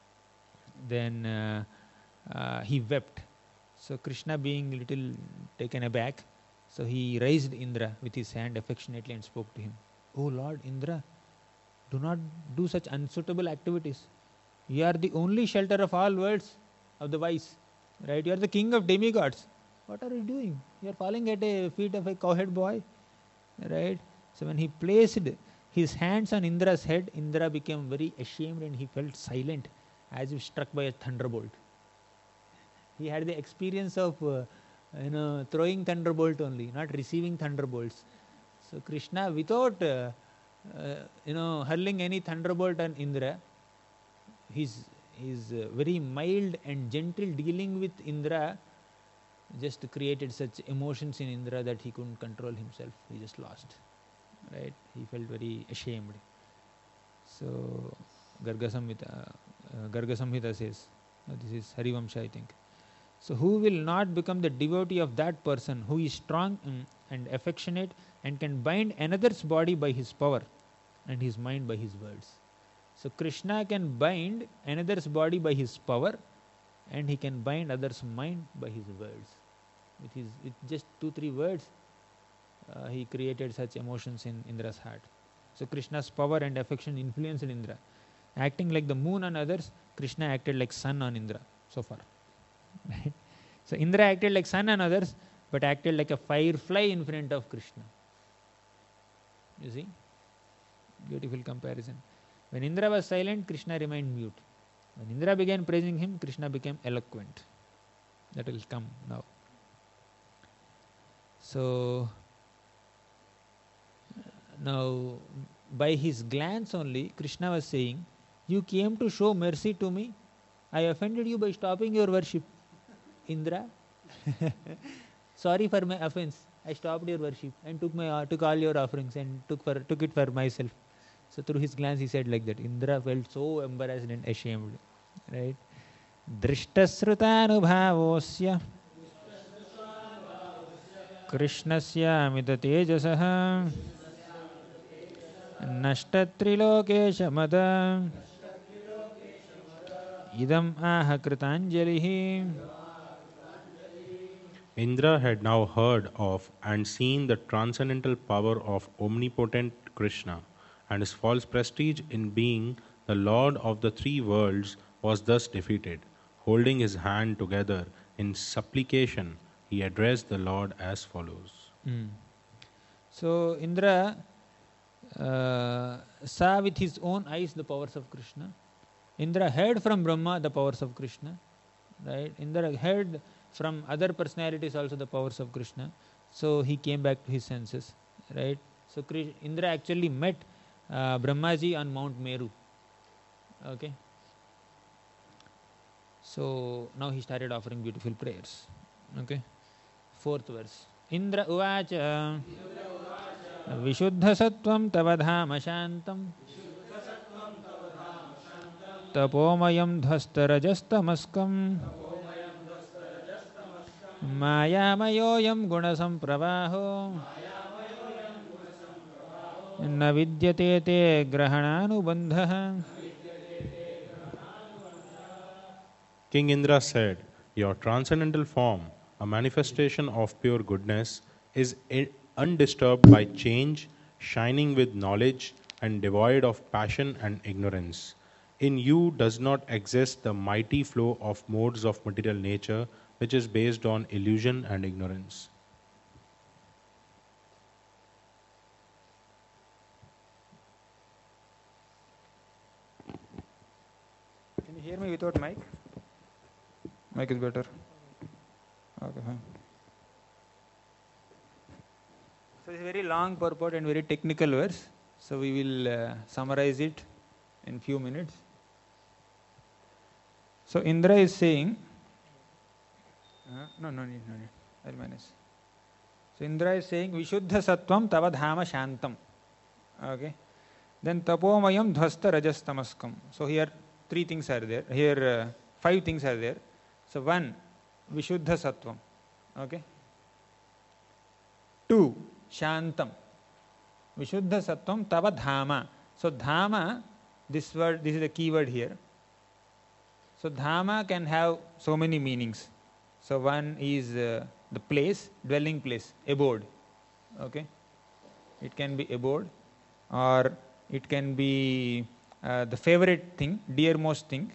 Then he wept. So Krishna, being little taken aback, so he raised Indra with his hand affectionately and spoke to him. "O Lord Indra, do not do such unsuitable activities. You are the only shelter of all worlds of the wise. Right? You are the king of demigods. What are you doing? You are falling at the feet of a cowherd boy." Right? So when he placed his hands on Indra's head, Indra became very ashamed and he felt silent, as if struck by a thunderbolt. He had the experience of throwing thunderbolt only, not receiving thunderbolts. So Krishna, without hurling any thunderbolt on Indra, his very mild and gentle dealing with Indra just created such emotions in Indra that he couldn't control himself. He just lost. Right? He felt very ashamed. So Garga Samhita says, this is Harivamsha, I think. So who will not become the devotee of that person who is strong and affectionate and can bind another's body by his power and his mind by his words? So Krishna can bind another's body by his power and he can bind others' mind by his words. With just 2-3 words, he created such emotions in Indra's heart. So Krishna's power and affection influenced Indra. Acting like the moon on others, Krishna acted like sun on Indra so far. Right? So Indra acted like sun on others, but acted like a firefly in front of Krishna. You see? Beautiful comparison. When Indra was silent, Krishna remained mute. When Indra began praising him, Krishna became eloquent. That will come now. So now, by his glance only, Krishna was saying, "You came to show mercy to me. I offended you by stopping your worship. Indra, sorry for my offense. I stopped your worship and took all your offerings and took it for myself." So through his glance, he said like that. Indra felt so embarrassed and ashamed. Right? Drishtasrutanubhavosya Krishnasya amita tejasaha Nashtatrilokeshamada idam aha kritanjalihi. Indra had now heard of and seen the transcendental power of omnipotent Krishna, and his false prestige in being the Lord of the 3 worlds was thus defeated. Holding his hand together in supplication, he addressed the Lord as follows. So Indra saw with his own eyes the powers of Krishna. Indra heard from Brahma the powers of Krishna. Right? Indra heard from other personalities also the powers of Krishna. So he came back to his senses. Right? So Indra actually met Brahmaji on Mount Meru. Okay. So now he started offering beautiful prayers. Okay. Fourth verse. Indra uvacha Vishuddha sattvam tavadhama shantam tapomayam dhvastarajastamaskam mayamayoyam gunasampravaho na vidyate te grahananubandha. King Indra said, "Your transcendental form, a manifestation of pure goodness, is undisturbed by change, shining with knowledge, and devoid of passion and ignorance. In you does not exist the mighty flow of modes of material nature, which is based on illusion and ignorance." Can you hear me without mic? Mic is better. Okay, fine. So it's a very long purport and very technical verse. So we will summarize it in few minutes. So Indra is saying, no need. I'll manage. So Indra is saying, Vishuddha sattvam tava dhama shantam. Okay. Then tapomayam dhvasta rajastamaskam. So here three things are there. Here five things are there. So one, Vishuddha sattvam. Okay. Two, shantam. Vishuddha sattvam tava dhama. So dhama, this word, this is the key word here. So dhama can have so many meanings. So one is the place, dwelling place, abode. Okay. It can be abode, or it can be the favorite thing, dearmost thing.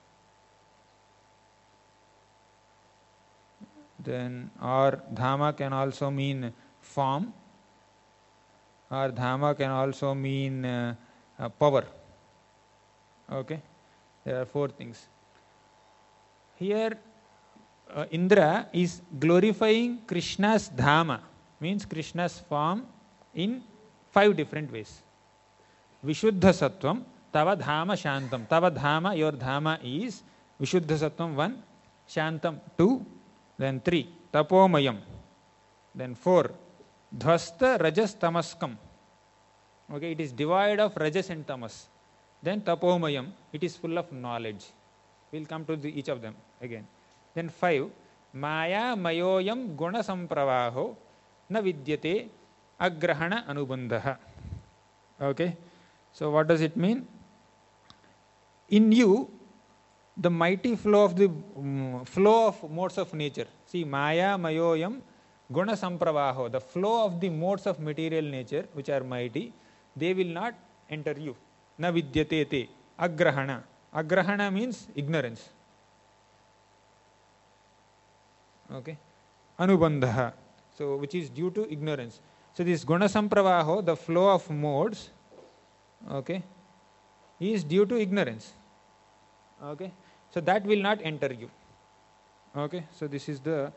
Then, or dhama can also mean form, or dhama can also mean power. Okay, there are four things. Here, Indra is glorifying Krishna's dhama, means Krishna's form, in five different ways. Vishuddha sattvam, tava dhama shantam. Tava dhama, your dhama is Vishuddha sattvam 1, shantam 2, then 3, tapomayam, then 4, dhvasta rajas tamaskam. Okay, it is devoid of rajas and tamas. Then tapomayam, it is full of knowledge. We will come to each of them again. Then 5, maya mayoyam guna sampravaho na vidyate agrahana anubandha. Okay, so what does it mean? In you, the mighty flow of the flow of modes of nature. See, maya mayoyam guna sampravaho, the flow of the modes of material nature which are mighty, they will not enter you. Na vidyate te agrahana. Agrahana means ignorance. Okay, anubandha, so which is due to ignorance. So this guna sampravaho, the flow of modes, okay, is due to ignorance. Okay, so that will not enter you. Okay, so this is the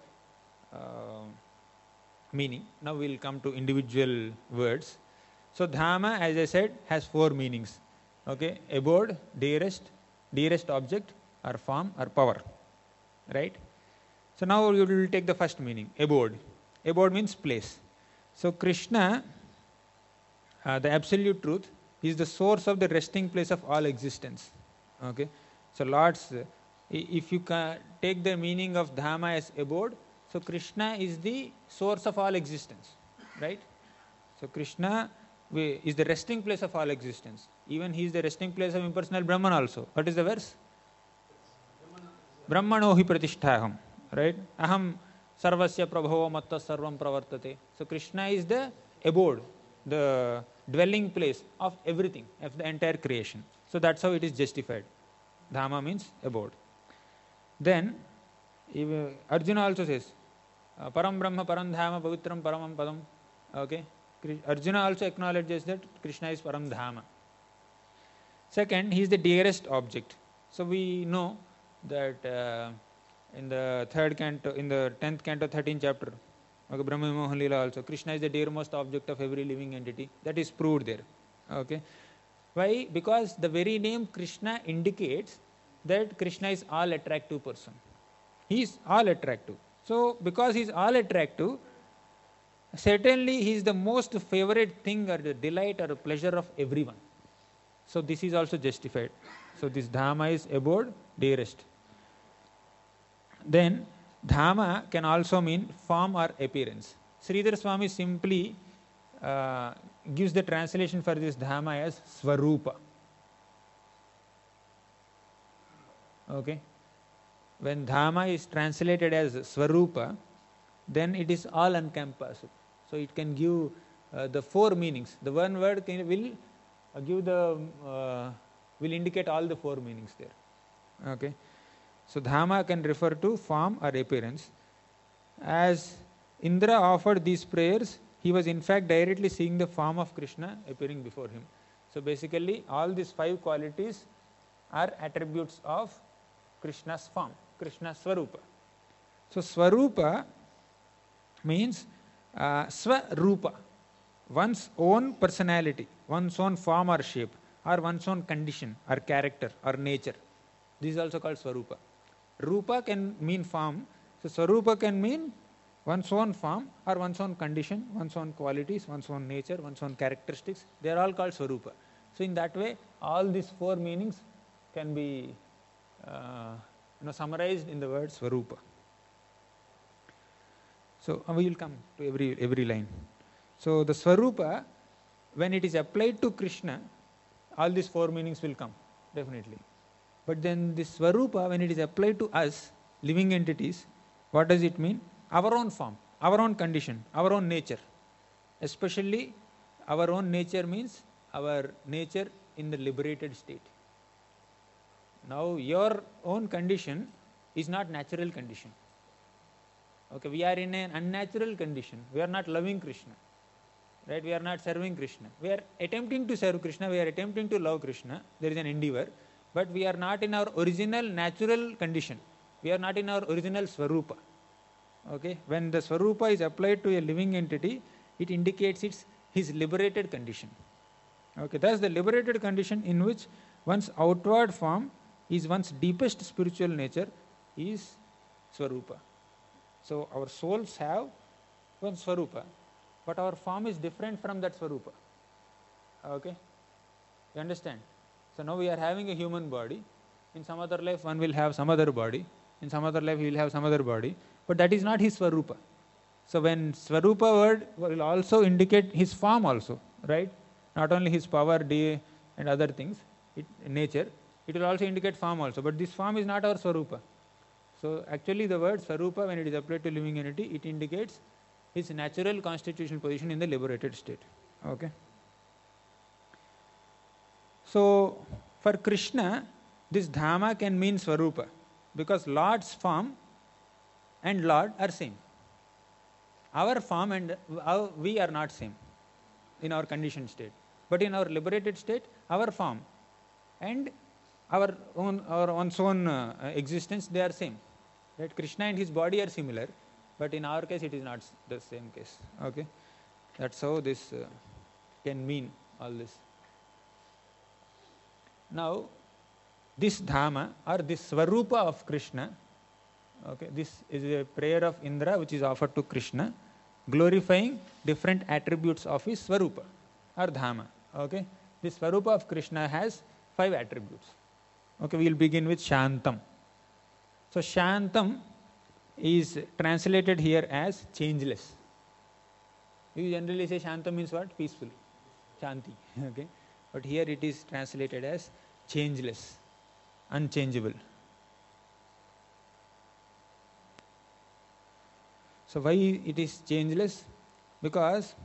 meaning. Now we will come to individual words. So dhama, as I said, has four meanings. Okay, abode, dearest object, or form, or power. Right? So now you will take the first meaning, abode. Abode means place. So Krishna, the absolute truth, is the source of the resting place of all existence. Okay, so Lord's, if you take the meaning of dhama as abode, so Krishna is the source of all existence, right? So Krishna is the resting place of all existence. Even he is the resting place of impersonal Brahman also. What is the verse? Brahmano hi pratisthaham, right? Aham sarvasya prabhavo matta sarvam pravartate. So Krishna is the abode, the dwelling place of everything, of the entire creation. So that's how it is justified. Dhama means abode. Then Arjuna also says, Param Brahma, Param Dhama, Pavitram, Paramam Padam. Okay, Arjuna also acknowledges that Krishna is Param Dhama. Second, he is the dearest object. So we know that in the third canto, in the 10th canto, 13th chapter, okay, Brahma Vimohan Leela also, Krishna is the dearmost object of every living entity. That is proved there. Okay, why? Because the very name Krishna indicates that Krishna is all attractive person. He is all attractive. So because he is all attractive, certainly he is the most favorite thing or the delight or the pleasure of everyone. So this is also justified. So this Dhama is abode, dearest. Then Dhama can also mean form or appearance. Sridhar Swami simply gives the translation for this Dhama as Swarupa. Okay. When Dhama is translated as Swarupa, then it is all encompassing. So it can give the four meanings. The one word will indicate all the four meanings there. Okay. So Dhama can refer to form or appearance. As Indra offered these prayers, he was in fact directly seeing the form of Krishna appearing before him. So basically all these five qualities are attributes of Krishna's form, Krishna's Swarupa. So Swarupa means Swarupa, one's own personality, one's own form or shape, or one's own condition or character or nature. This is also called Swarupa. Rupa can mean form. So Swarupa can mean one's own form or one's own condition, one's own qualities, one's own nature, one's own characteristics. They are all called Swarupa. So in that way, all these four meanings can be summarized in the word Swarupa. So we will come to every line. So the Swarupa, when it is applied to Krishna, all these four meanings will come, definitely. But then this Swarupa, when it is applied to us, living entities, what does it mean? Our own form, our own condition, our own nature. Especially our own nature means our nature in the liberated state. Now your own condition is not natural condition. Okay, we are in an unnatural condition. We are not loving Krishna. Right? We are not serving Krishna. We are attempting to serve Krishna, we are attempting to love Krishna. There is an endeavor. But we are not in our original natural condition. We are not in our original Swarupa. Okay? When the Swarupa is applied to a living entity, it indicates his liberated condition. Okay? Thus the liberated condition in which one's outward form is one's deepest spiritual nature is Swarupa. So our souls have one Swarupa, but our form is different from that Swarupa. Okay? You understand? So now we are having a human body. In some other life one will have some other body. In some other life he will have some other body. But that is not his Swarupa. So when Swarupa word will also indicate his form also, right? Not only his power, day and other things, nature, it will also indicate form also. But this form is not our Swarupa. So actually the word Swarupa, when it is applied to living entity, it indicates his natural constitutional position in the liberated state. Okay. So for Krishna, this Dhama can mean Swarupa, because Lord's form and Lord are same. Our form and we are not same in our conditioned state. But in our liberated state, our form and our one's own existence, they are same. Right? Krishna and his body are similar, but in our case it is not the same case. Okay, that's how this can mean all this. Now, this Dhama or this Swarupa of Krishna, okay, this is a prayer of Indra which is offered to Krishna, glorifying different attributes of his Swarupa or Dhama. Okay, this Swarupa of Krishna has 5 attributes. Okay, we will begin with Shantam. So Shantam is translated here as changeless. You generally say Shantam means what? Peaceful. Shanti. Okay, but here it is translated as changeless, unchangeable. So why it is changeless? Because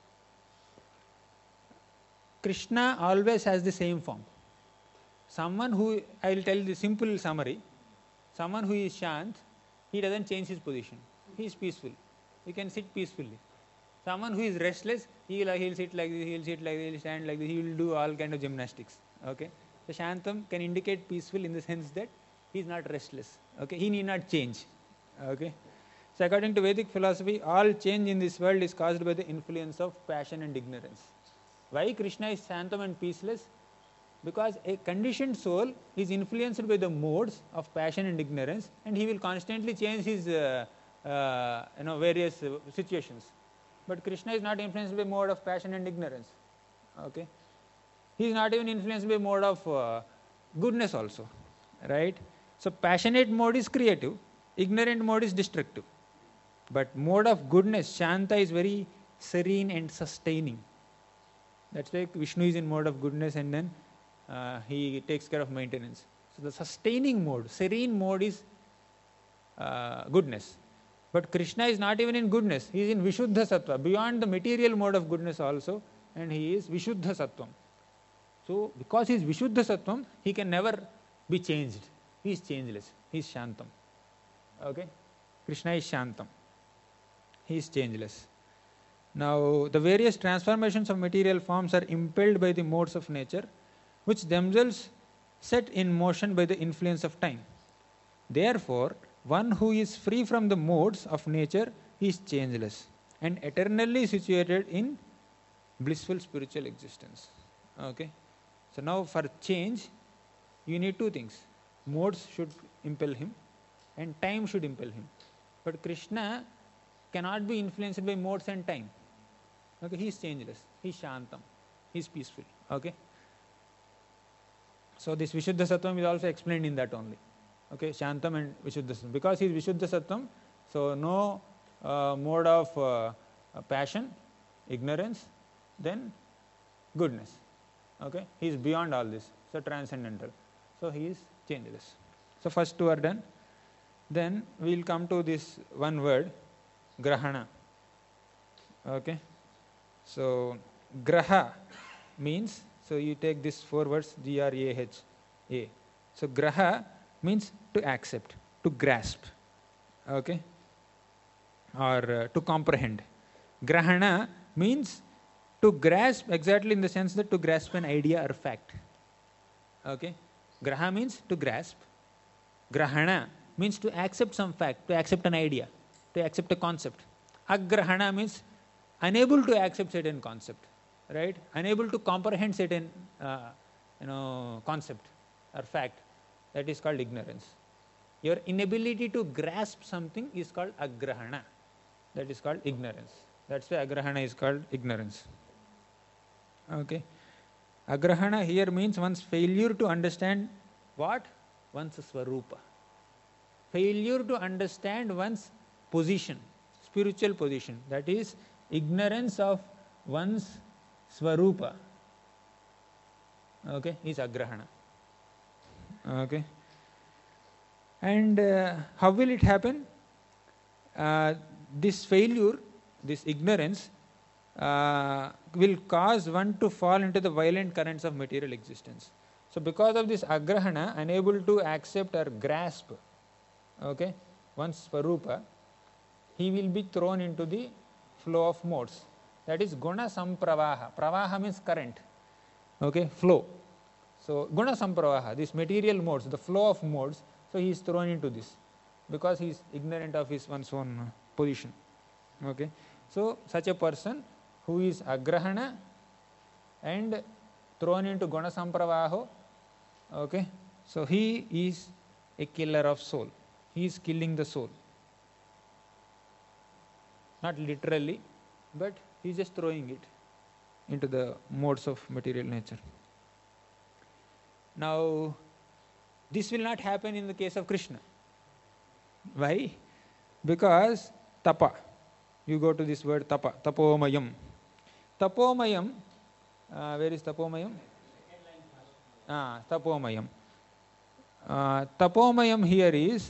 Krishna always has the same form. Someone who, I will tell the simple summary, someone who is Shant, he doesn't change his position. He is peaceful. He can sit peacefully. Someone who is restless, he will sit like this, he will sit like this, he will stand like this, he will do all kind of gymnastics. Okay. So Shantam can indicate peaceful in the sense that he is not restless. Okay. He need not change. Okay. So according to Vedic philosophy, all change in this world is caused by the influence of passion and ignorance. Why Krishna is Shantam and peaceless? Because a conditioned soul is influenced by the modes of passion and ignorance, and he will constantly change his various situations. But Krishna is not influenced by mode of passion and ignorance. Okay, he is not even influenced by mode of goodness also, right? So passionate mode is creative, ignorant mode is destructive. But mode of goodness, Shanta, is very serene and sustaining. That's why Vishnu is in mode of goodness, and then he takes care of maintenance. So the sustaining mode, serene mode is goodness. But Krishna is not even in goodness, he is in Vishuddha Sattva, beyond the material mode of goodness also, and he is Vishuddha Sattvam. So because he is Vishuddha Sattvam, he can never be changed. He is changeless, he is Shantam. Okay? Krishna is Shantam. He is changeless. Now, the various transformations of material forms are impelled by the modes of nature, which themselves set in motion by the influence of time. Therefore, one who is free from the modes of nature is changeless and eternally situated in blissful spiritual existence. Okay? So now for change, you need two things. Modes should impel him and time should impel him. But Krishna cannot be influenced by modes and time. Okay, he is changeless, he is Shantam, he is peaceful. Okay. So this Vishuddha Sattvam is also explained in that only. Okay, Shantam and Vishuddha Sattvam. Because he is Vishuddha Sattvam, so no mode of passion, ignorance, then goodness. Okay, he is beyond all this, so transcendental. So he is changeless. So first two are done. Then we will come to this one word, Grahana. Okay. So Graha means, so you take these four words, G-R-A-H-A. So Graha means to accept, to grasp. Okay. Or to comprehend. Grahana means to grasp, exactly in the sense that to grasp an idea or fact. Okay. Graha means to grasp. Grahana means to accept some fact, to accept an idea, to accept a concept. Agrahana means unable to accept certain concept, right? Unable to comprehend certain concept or fact. That is called ignorance. Your inability to grasp something is called agrahana. That is called ignorance. That's why agrahana is called ignorance. Okay. Agrahana here means one's failure to understand what? One's swarupa. Failure to understand one's position, spiritual position. That is ignorance of one's swarupa. Okay, is agrahana. Okay. And how will it happen? This failure, this ignorance, will cause one to fall into the violent currents of material existence. So because of this agrahana, unable to accept or grasp, okay, one's swarupa, he will be thrown into the flow of modes. That is guna sampravaha. Pravaha means current. Okay, flow. So guna sampravaha, this material modes, the flow of modes, so he is thrown into this because he is ignorant of his one's own position. Okay. So such a person who is agrahana and thrown into guna sampravaho, okay, so he is a killer of soul. He is killing the soul. Not literally, but he is just throwing it into the modes of material nature. Now, this will not happen in the case of Krishna. Why? Because tapa. You go to this word tapa, tapomayam. Tapomayam, where is tapomayam? Tapomayam. Tapomayam here is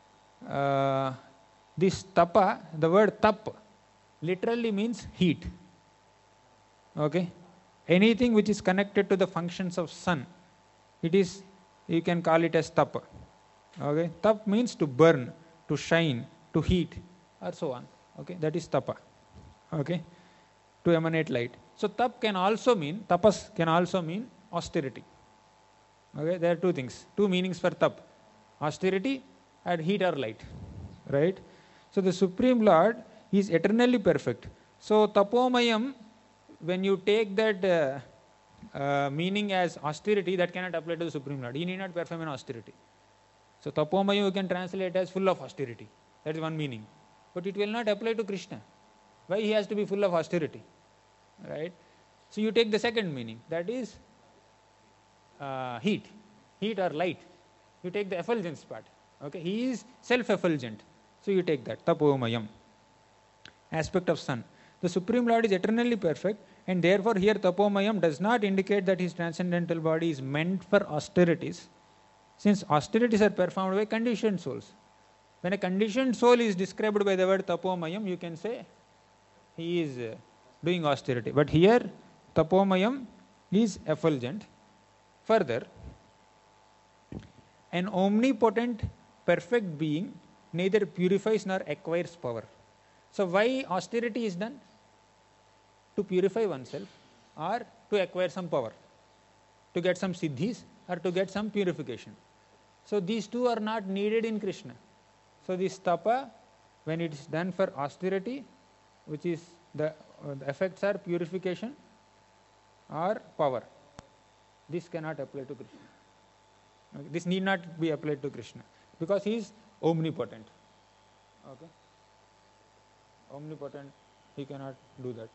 this tapa, the word tap literally means heat. Okay. Anything which is connected to the functions of sun, it is, you can call it as tapa. Okay. Tap means to burn, to shine, to heat, or so on. Okay. That is tapa. Okay. To emanate light. So tap can also mean, tapas can also mean austerity. Okay. There are two things, two meanings for tap: austerity and heat or light. Right. So the Supreme Lord is eternally perfect. So tapomayam, when you take that meaning as austerity, that cannot apply to the Supreme Lord. He need not perform an austerity. So Tapomayam you can translate as full of austerity. That is one meaning. But it will not apply to Krishna. Why he has to be full of austerity? Right? So you take the second meaning, that is heat or light. You take the effulgence part. Okay, he is self-effulgent. So you take that, Tapomayam, aspect of sun. The Supreme Lord is eternally perfect, and therefore here Tapomayam does not indicate that his transcendental body is meant for austerities, since austerities are performed by conditioned souls. When a conditioned soul is described by the word Tapomayam, you can say he is doing austerity. But here Tapomayam is effulgent. Further, an omnipotent, perfect being neither purifies nor acquires power. So why austerity is done? To purify oneself or to acquire some power, to get some siddhis or to get some purification. So these two are not needed in Krishna. So this tapa, when it is done for austerity, which is the effects are purification or power, this cannot apply to Krishna. Okay. This need not be applied to Krishna because he is omnipotent. Okay. Omnipotent, he cannot do that.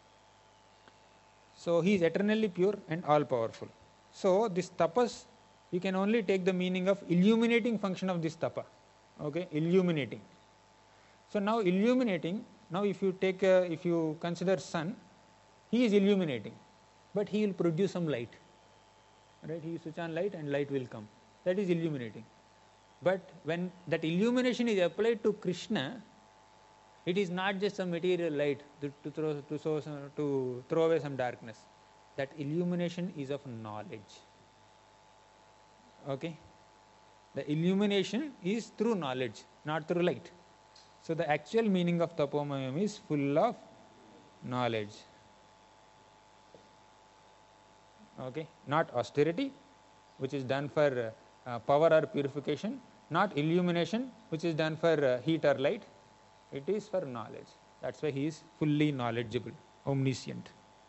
So he is eternally pure and all powerful. So this tapas, you can only take the meaning of illuminating function of this tapa. Okay, illuminating. So now illuminating, now if you consider sun, he is illuminating, but he will produce some light. Right? He will switch on light and light will come. That is illuminating. But when that illumination is applied to Krishna, it is not just some material light to throw away some darkness. That illumination is of knowledge. Okay? The illumination is through knowledge, not through light. So the actual meaning of Tapomayam is full of knowledge. Okay? Not austerity, which is done for power or purification, not illumination, which is done for heat or light. It is for knowledge. That's why he is fully knowledgeable, omniscient.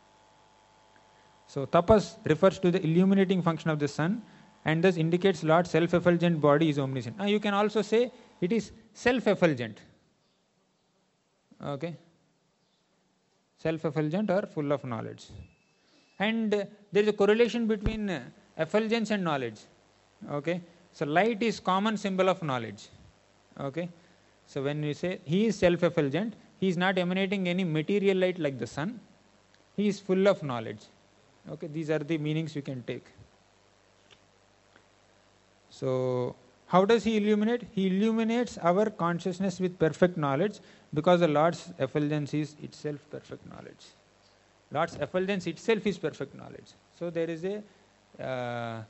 So tapas refers to the illuminating function of the sun and thus indicates Lord's self-effulgent body is omniscient. Now you can also say it is self-effulgent. Okay? Self-effulgent or full of knowledge. And there is a correlation between effulgence and knowledge. Okay? So light is common symbol of knowledge. Okay? So when we say he is self-effulgent, he is not emanating any material light like the sun. He is full of knowledge. Okay? These are the meanings you can take. So how does he illuminate? He illuminates our consciousness with perfect knowledge because the Lord's effulgence is itself perfect knowledge. Lord's effulgence itself is perfect knowledge. So there is a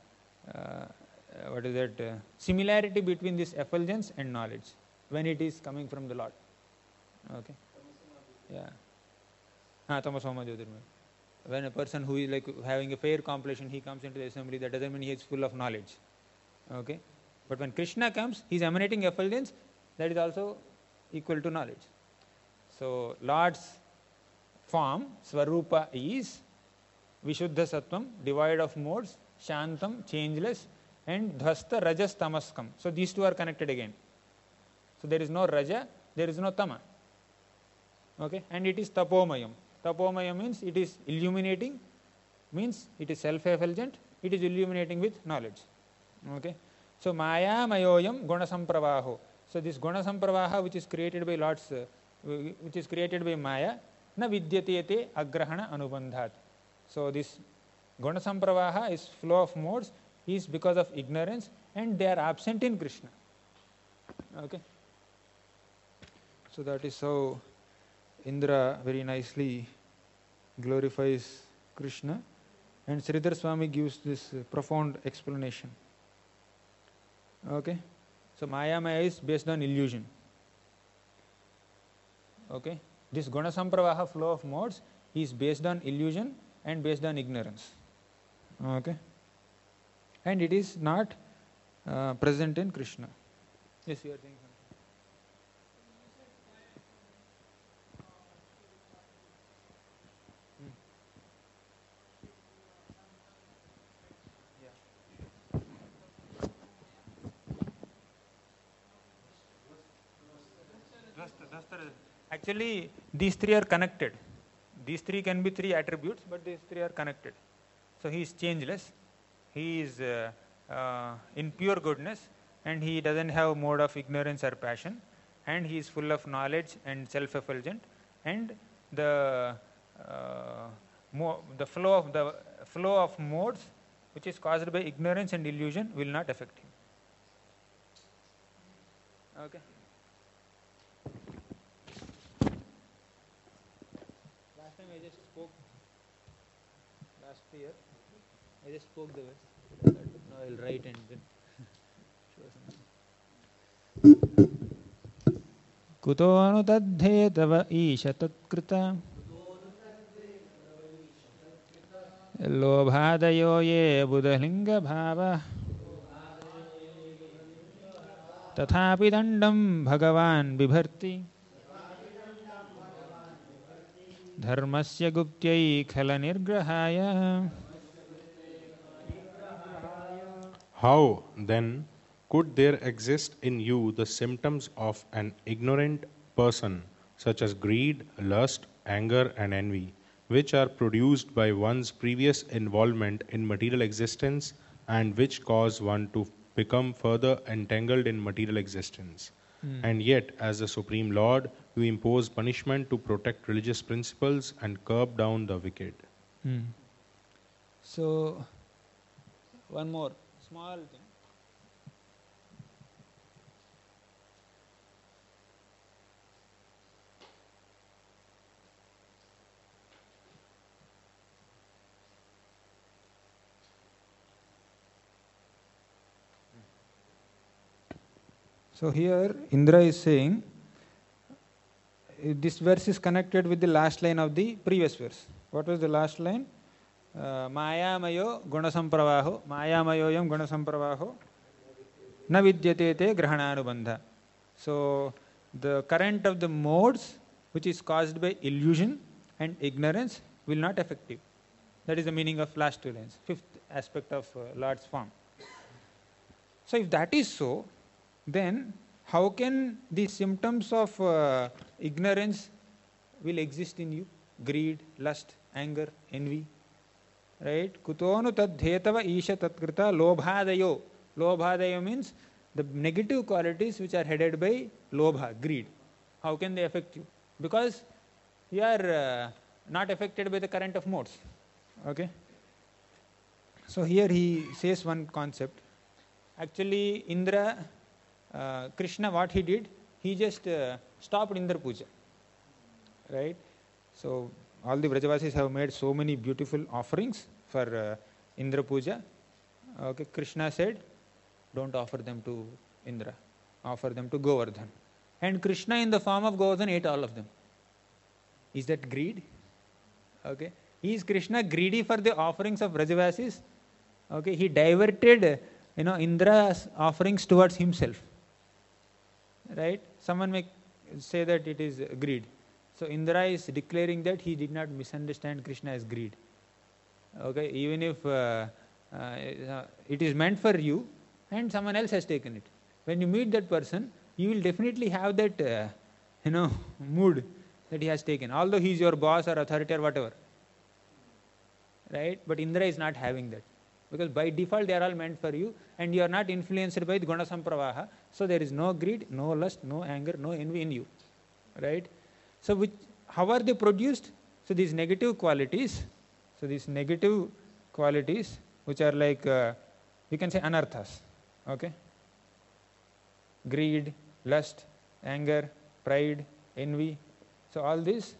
similarity between this effulgence and knowledge when it is coming from the Lord. Okay. Yeah. Tamasoma Jyotirmaya. When a person who is like having a fair complexion, he comes into the assembly, that doesn't mean he is full of knowledge. Okay. But when Krishna comes, he is emanating effulgence, that is also equal to knowledge. So Lord's form, Swarupa, is Vishuddha Sattvam, devoid of modes, Shantam, changeless, and Dhvasta, Rajas, Tamaskam. So these two are connected again. So there is no Raja, there is no Tama. Okay, and it is Tapomayam. Tapomayam means it is illuminating, means it is self-effulgent, it is illuminating with knowledge. Okay, so Maya Mayoyam Guna Sampravaho. So this Guna Sampravaha, which is created by which is created by Maya, na vidyatete agrahana anubandhat. So this Guna Sampravaha is flow of modes, is because of ignorance, and they are absent in Krishna. Okay. So that is how Indra very nicely glorifies Krishna, and Sridhar Swami gives this profound explanation. Okay. So Maya is based on illusion. Okay. This Guna Sampravaha flow of modes is based on illusion and based on ignorance. Okay. And it is not present in Krishna. Yes, you are saying something. Actually, these three are connected. These three can be three attributes, but these three are connected. So he is changeless, he is in pure goodness, and he doesn't have mode of ignorance or passion, and he is full of knowledge and self-effulgent, and the flow of modes which is caused by ignorance and illusion will not affect him. Okay. Last time I just spoke. Last year I just spoke the verse. Now I will write and then show something. Kuto anu tadhe tava isha tatkrita lobhadayo ye buddhalinga bhava tathapi dandam bhagavan bibharti dharmasya guptyai khala nirgrahaya. How, then, could there exist in you the symptoms of an ignorant person, such as greed, lust, anger, and envy, which are produced by one's previous involvement in material existence and which cause one to become further entangled in material existence? And yet, as the Supreme Lord, you impose punishment to protect religious principles and curb down the wicked. So, one more small thing. So here Indra is saying, this verse is connected with the last line of the previous verse. What was the last line? Mayamayo gunasampravaho, mayamayoyam gunasampravaho, na vidyate te grahananubandha. So the current of the modes which is caused by illusion and ignorance will not affect you. That is the meaning of last two lines, fifth aspect of Lord's form. So if that is so, then how can the symptoms of ignorance will exist in you? Greed, lust, anger, envy. Right? Kutonu tadhetava isha tatkrita lobhadayo. Lobhadayo means the negative qualities which are headed by lobha, greed. How can they affect you? Because you are not affected by the current of modes. Okay? So here he says one concept. Actually, Indra, Krishna, what he did, he just stopped Indra Puja. Right? So all the Vrajavasis have made so many beautiful offerings for Indra Puja. Okay, Krishna said, don't offer them to Indra, offer them to Govardhan. And Krishna in the form of Govardhan ate all of them. Is that greed? Okay. Is Krishna greedy for the offerings of Vrajavasis? Okay, he diverted Indra's offerings towards himself. Right? Someone may say that it is greed. So Indra is declaring that he did not misunderstand Krishna as greed. Okay, even if it is meant for you and someone else has taken it. When you meet that person, you will definitely have that mood that he has taken, although he is your boss or authority or whatever. Right? But Indra is not having that. Because by default they are all meant for you and you are not influenced by the guna sampravaha. So there is no greed, no lust, no anger, no envy in you. Right? So how are they produced? So these negative qualities, which are like, you can say anarthas. Okay? Greed, lust, anger, pride, envy. So all these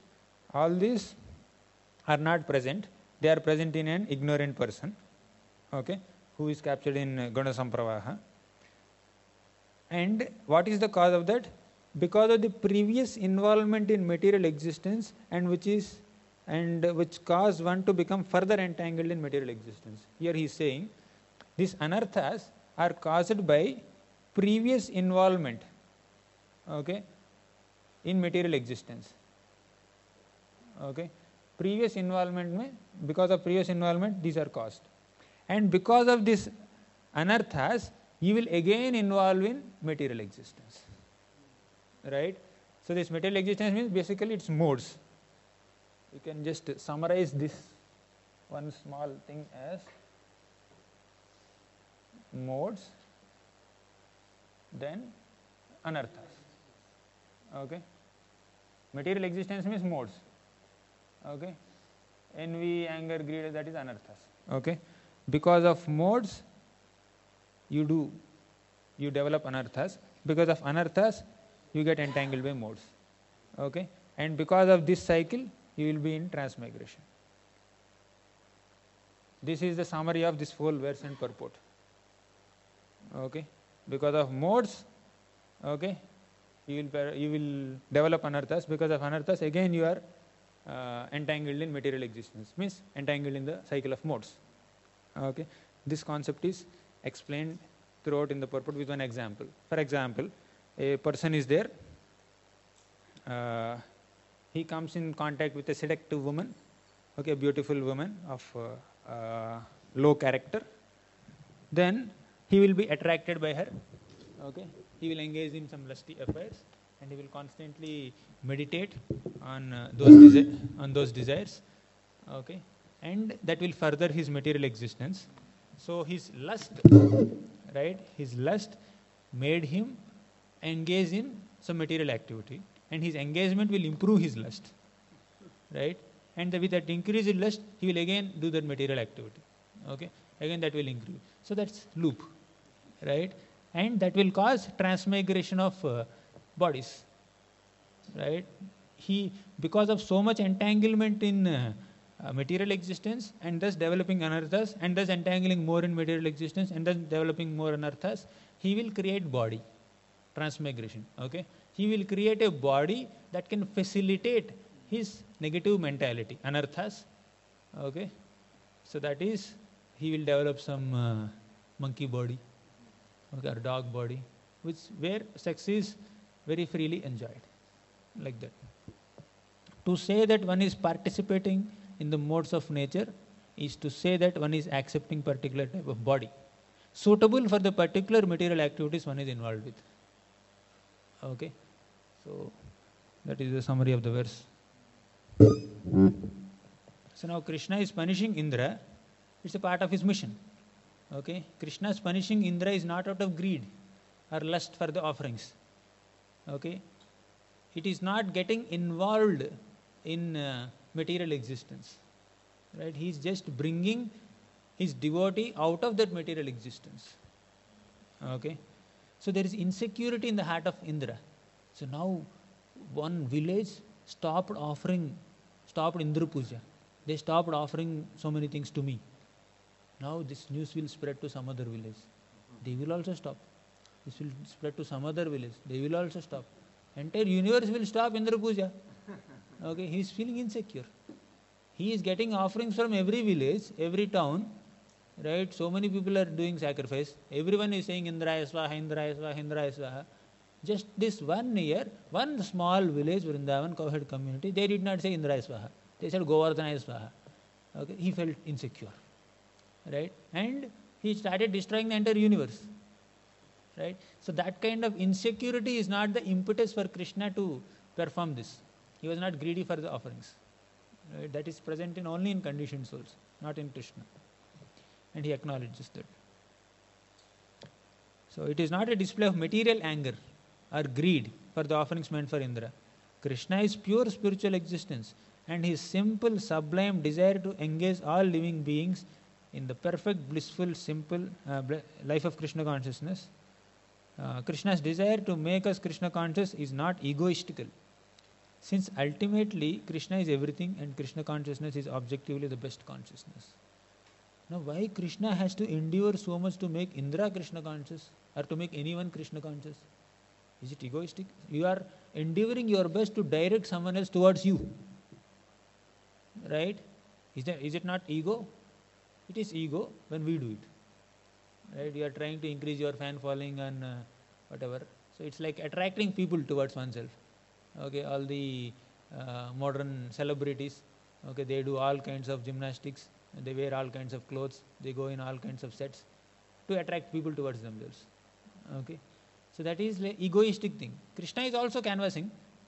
are not present. They are present in an ignorant person. Okay, who is captured in Guna Sampravaha. And what is the cause of that? Because of the previous involvement in material existence and which caused one to become further entangled in material existence. Here he is saying, these anarthas are caused by previous involvement, okay, in material existence. Okay, because of previous involvement, these are caused. And because of this anarthas, you will again involve in material existence. Right? So this material existence means basically it's modes. You can just summarize this one small thing as modes, then anarthas. Okay. Material existence means modes. Okay. Envy, anger, greed, that is anarthas. Okay. Because of modes, you develop anarthas. Because of anarthas, you get entangled by modes. Okay. And because of this cycle, you will be in transmigration. This is the summary of this whole verse and purport. Okay. Because of modes, okay, you will develop anarthas. Because of anarthas, again you are entangled in material existence, means entangled in the cycle of modes. Okay. This concept is explained throughout in the purport with one example. For example, a person is there, he comes in contact with a seductive woman, okay, a beautiful woman of low character. Then he will be attracted by her. Okay, he will engage in some lusty affairs, and he will constantly meditate on those desires. Okay, and that will further his material existence. So his lust, right? His lust made him engage in some material activity, and his engagement will improve his lust, right? And with that increased lust, he will again do that material activity. Okay, again that will increase. So that's loop, right? And that will cause transmigration of bodies, right? Because of so much entanglement in material existence, and thus developing anarthas, and thus entangling more in material existence, and thus developing more anarthas, he will create body, transmigration. Okay, he will create a body that can facilitate his negative mentality, anarthas. Okay, so that is, he will develop some monkey body, okay, or dog body, where sex is very freely enjoyed, like that. To say that one is participating in the modes of nature is to say that one is accepting particular type of body, suitable for the particular material activities one is involved with. Okay, so that is the summary of the verse. So now Krishna is punishing Indra. It's a part of his mission. Okay, Krishna's punishing Indra is not out of greed or lust for the offerings. Okay, it is not getting involved in material existence. Right, he is just bringing his devotee out of that material existence. Okay, so there is insecurity in the heart of Indra. So now one village stopped Indra Puja. They stopped offering so many things to me. Now this news will spread to some other village. They will also stop. This will spread to some other village. They will also stop. Entire universe will stop Indra Puja. Okay, he is feeling insecure. He is getting offerings from every village, every town. Right? So many people are doing sacrifice. Everyone is saying Indraya Swaha, Indraya Swaha, Indraya Swaha. Just this 1 year, one small village, Vrindavan Cowhead community, they did not say Indraya Swaha. They said Govardhanaya Swaha. Okay, he felt insecure. Right? And he started destroying the entire universe. Right? So that kind of insecurity is not the impetus for Krishna to perform this. He was not greedy for the offerings. Right? That is present only in conditioned souls, not in Krishna. And he acknowledges that. So it is not a display of material anger or greed for the offerings meant for Indra. Krishna is pure spiritual existence, and his simple, sublime desire to engage all living beings in the perfect, blissful, simple life of Krishna consciousness. Krishna's desire to make us Krishna conscious is not egoistical, since ultimately Krishna is everything and Krishna consciousness is objectively the best consciousness. Now why Krishna has to endure so much to make Indra Krishna conscious or to make anyone Krishna conscious? Is it egoistic? You are endeavoring your best to direct someone else towards you. Right? Is it not ego? It is ego when we do it. Right? You are trying to increase your fan following and whatever. So it's like attracting people towards oneself. Okay, all the modern celebrities, okay, they do all kinds of gymnastics, they wear all kinds of clothes, they go in all kinds of sets to attract people towards themselves. Okay, so that is like egoistic thing. Krishna is also canvassing,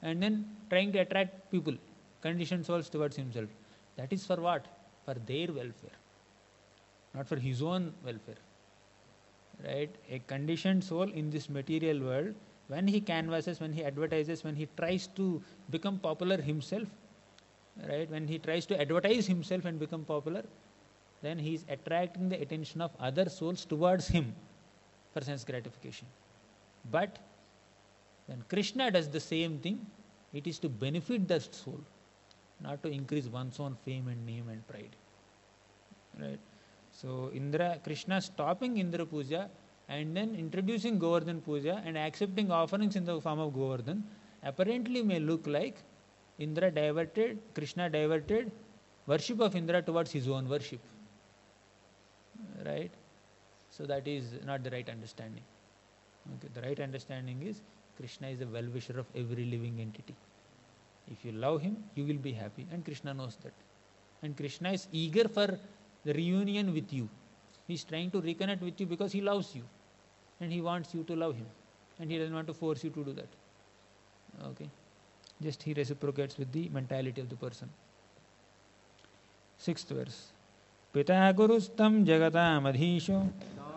and then trying to attract people, conditioned souls towards himself. That is for what? For their welfare, not for his own welfare. Right? A conditioned soul in this material world, when he canvasses, when he advertises, when he tries to become popular himself, right? When he tries to advertise himself and become popular, then he is attracting the attention of other souls towards him for sense gratification. But when Krishna does the same thing, it is to benefit the soul, not to increase one's own fame and name and pride. Right? So Krishna stopping Indra Puja and then introducing Govardhan Puja and accepting offerings in the form of Govardhan apparently may look like Krishna diverted worship of Indra towards his own worship. Right? So that is not the right understanding. Okay, the right understanding is Krishna is a well-wisher of every living entity. If you love him, you will be happy, and Krishna knows that. And Krishna is eager for the reunion with you. He is trying to reconnect with you because he loves you, and he wants you to love him, and he doesn't want to force you to do that. Okay, just he reciprocates with the mentality of the person. 6th verse. Pita gurustam jagatam adhisho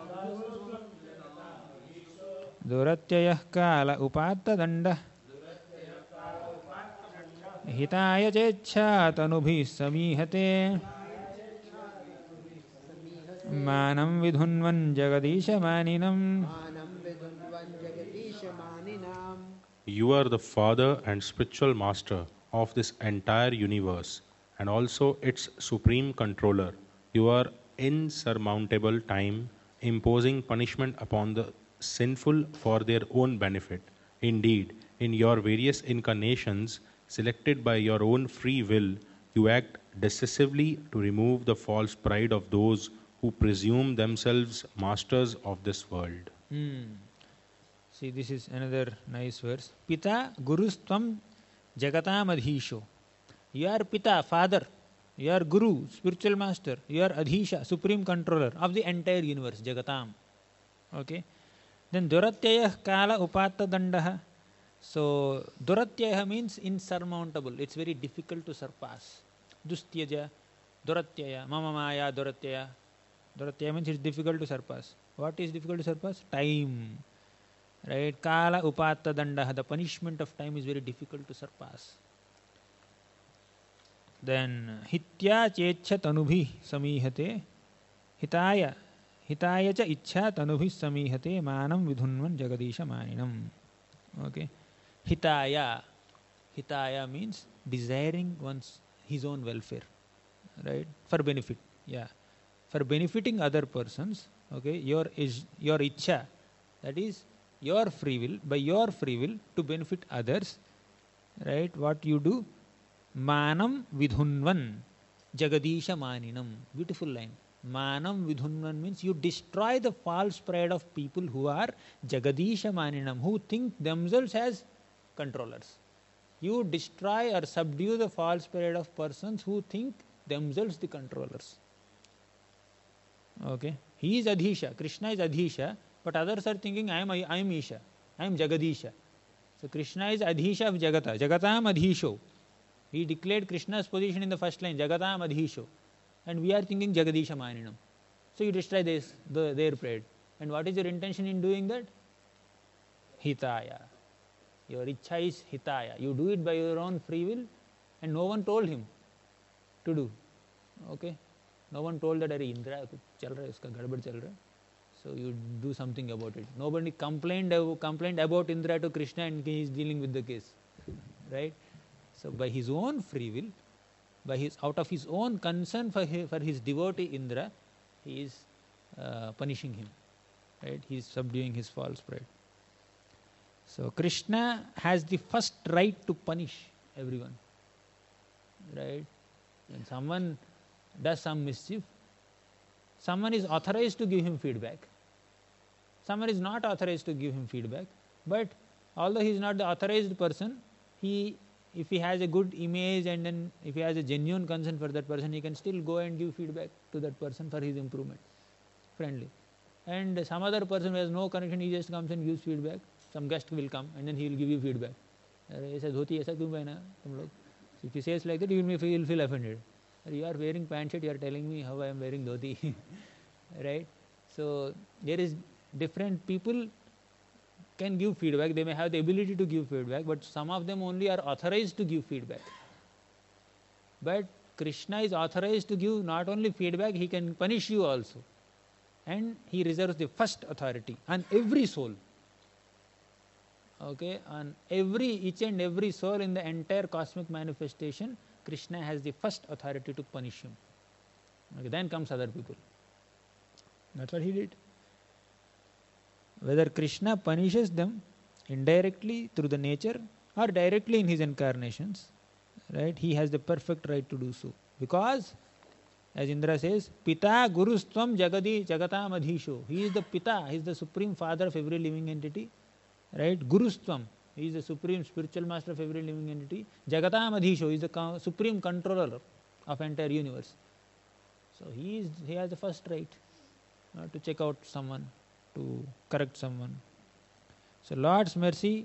duratyayah kala upatta danda hitaya checha tanubhi samihate manam vidhunvan jagadisha maninam. You are the Father and spiritual master of this entire universe and also its supreme controller. You are insurmountable time, imposing punishment upon the sinful for their own benefit. Indeed, in your various incarnations, selected by your own free will, you act decisively to remove the false pride of those who presume themselves masters of this world. See, this is another nice verse. Pita gurustvam jagatam adhisho. You are Pita, Father. You are Guru, spiritual master. You are Adhisha, supreme controller of the entire universe, Jagatam. Okay. Then Duratyayah Kala Upatta Dandaha. So Duratyayah means insurmountable. It's very difficult to surpass. Dustyaja, Duratyaya, Mama Maya, Duratyaya. Duratyaya means it's difficult to surpass. What is difficult to surpass? Time. Right? Kala Upatta Dandaha. The punishment of time is very difficult to surpass. Then hitya checha tanubhi samihate hitaya cha ichha tanubhi samihate manam vidhunvan jagadisha maninam. Okay. Hitaya means desiring his own welfare, right? For benefit. Yeah. For benefiting other persons. Okay. Your ichha, that is your free will, by your free will to benefit others, right? What you do? Manam vidhunvan jagadisha maninam. Beautiful line. Manam vidhunvan means you destroy the false pride of people who are jagadisha maninam, who think themselves as controllers. You destroy or subdue the false pride of persons who think themselves the controllers. Okay. He is Adhisha. Krishna is Adhisha, but others are thinking I am Isha. I am Jagadisha. So Krishna is Adhisha of Jagata. Jagatam Adhisho. He declared Krishna's position in the first line, Jagatam Adhisho. And we are thinking Jagadisha Maninam. So you destroy their pride. And what is your intention in doing that? Hitaya. Your ichha is hitaya. You do it by your own free will, and no one told him to do. Okay? No one told that, Indra, chal raha hai, uska gadbad chal raha. So you do something about it. Nobody complained about Indra to Krishna, and he is dealing with the case. Right? So by his own free will, out of his own concern for his devotee Indra, he is punishing him. Right? He is subduing his false pride. So Krishna has the first right to punish everyone. Right? When someone does some mischief, someone is authorized to give him feedback. Someone is not authorized to give him feedback. But although he is not the authorized person, if he has a good image and then if he has a genuine concern for that person, he can still go and give feedback to that person for his improvement, friendly. And some other person who has no connection, he just comes and gives feedback. Some guest will come and then he will give you feedback. अरे ऐसा धोती ऐसा क्यों पहना तुम लोग? If he says like that, you will feel offended. You are wearing pant shirt, you are telling me how I am wearing dhoti. Right? So there is different people can give feedback, they may have the ability to give feedback, but some of them only are authorized to give feedback. But Krishna is authorized to give not only feedback, he can punish you also. And he reserves the first authority on every soul. Okay, on each and every soul in the entire cosmic manifestation, Krishna has the first authority to punish him. Okay, then comes other people. That's what he did. Whether Krishna punishes them indirectly through the nature or directly in his incarnations, right? He has the perfect right to do so. Because, as Indra says, Pita Gurustvam Jagadi Jagatam Adhisho. He is the Pita, he is the supreme father of every living entity. Right? Gurustvam, he is the supreme spiritual master of every living entity. Jagatam Adhisho, he is the supreme controller of entire universe. So he has the first right to check out someone, to correct someone. So Lord's mercy,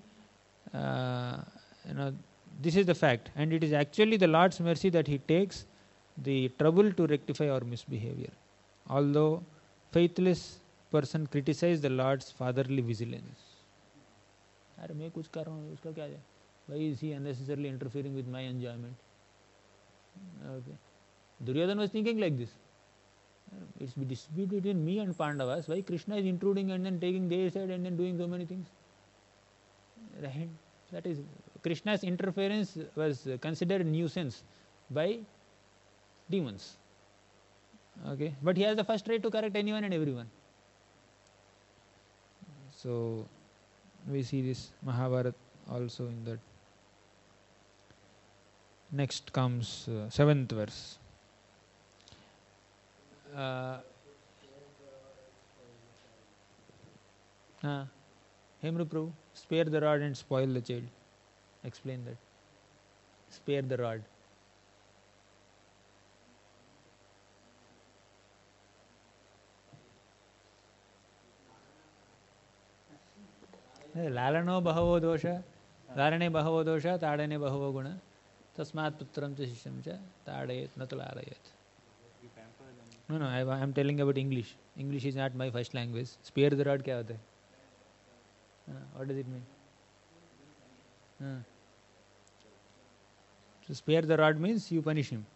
this is the fact, and it is actually the Lord's mercy that he takes the trouble to rectify our misbehavior. Although faithless person criticize the Lord's fatherly vigilance. अरे मैं कुछ कर रहा हूँ उसका क्या है? Why is he unnecessarily interfering with my enjoyment? Okay. Duryodhana was thinking like this. It's a dispute between me and Pandavas. Why Krishna is intruding and then taking their side and then doing so many things? Right? That is, Krishna's interference was considered a nuisance by demons. Okay, but he has the first right to correct anyone and everyone. So we see this Mahabharata also in that. Next comes 7th verse. Hemru Prabhu, spare the rod and spoil the child. Explain that. Spare the rod. लालनो बहवो दोष लालने बहवो दोष ताड़ने बहवो गुण तस्मात् पुत्रं च शिष्यं च ताड़येत् न तु लालयेत्. No, I am telling about English. English is not my first language. Spare the rod क्या होता है? What does it mean? So spare the rod means you punish him.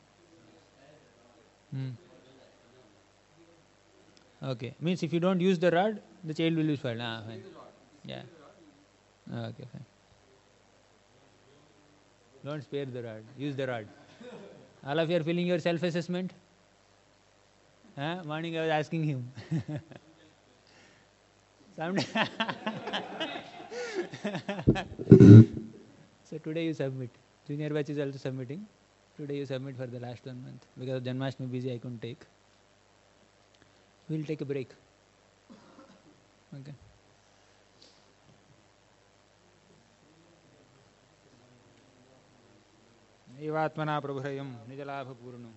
Okay, means if you don't use the rod, the child will be spoiled. Fine. Yeah. Okay, fine. Don't spare the rod. Use the rod. All of you are filling your self-assessment? Morning I was asking him. So today you submit. Junior batch is also submitting. Today you submit for the last 1 month. Because of Janmashtami busy, I couldn't take. We'll take a break. Okay. एवात्मना प्रभुरयं निजलाभपूर्णं.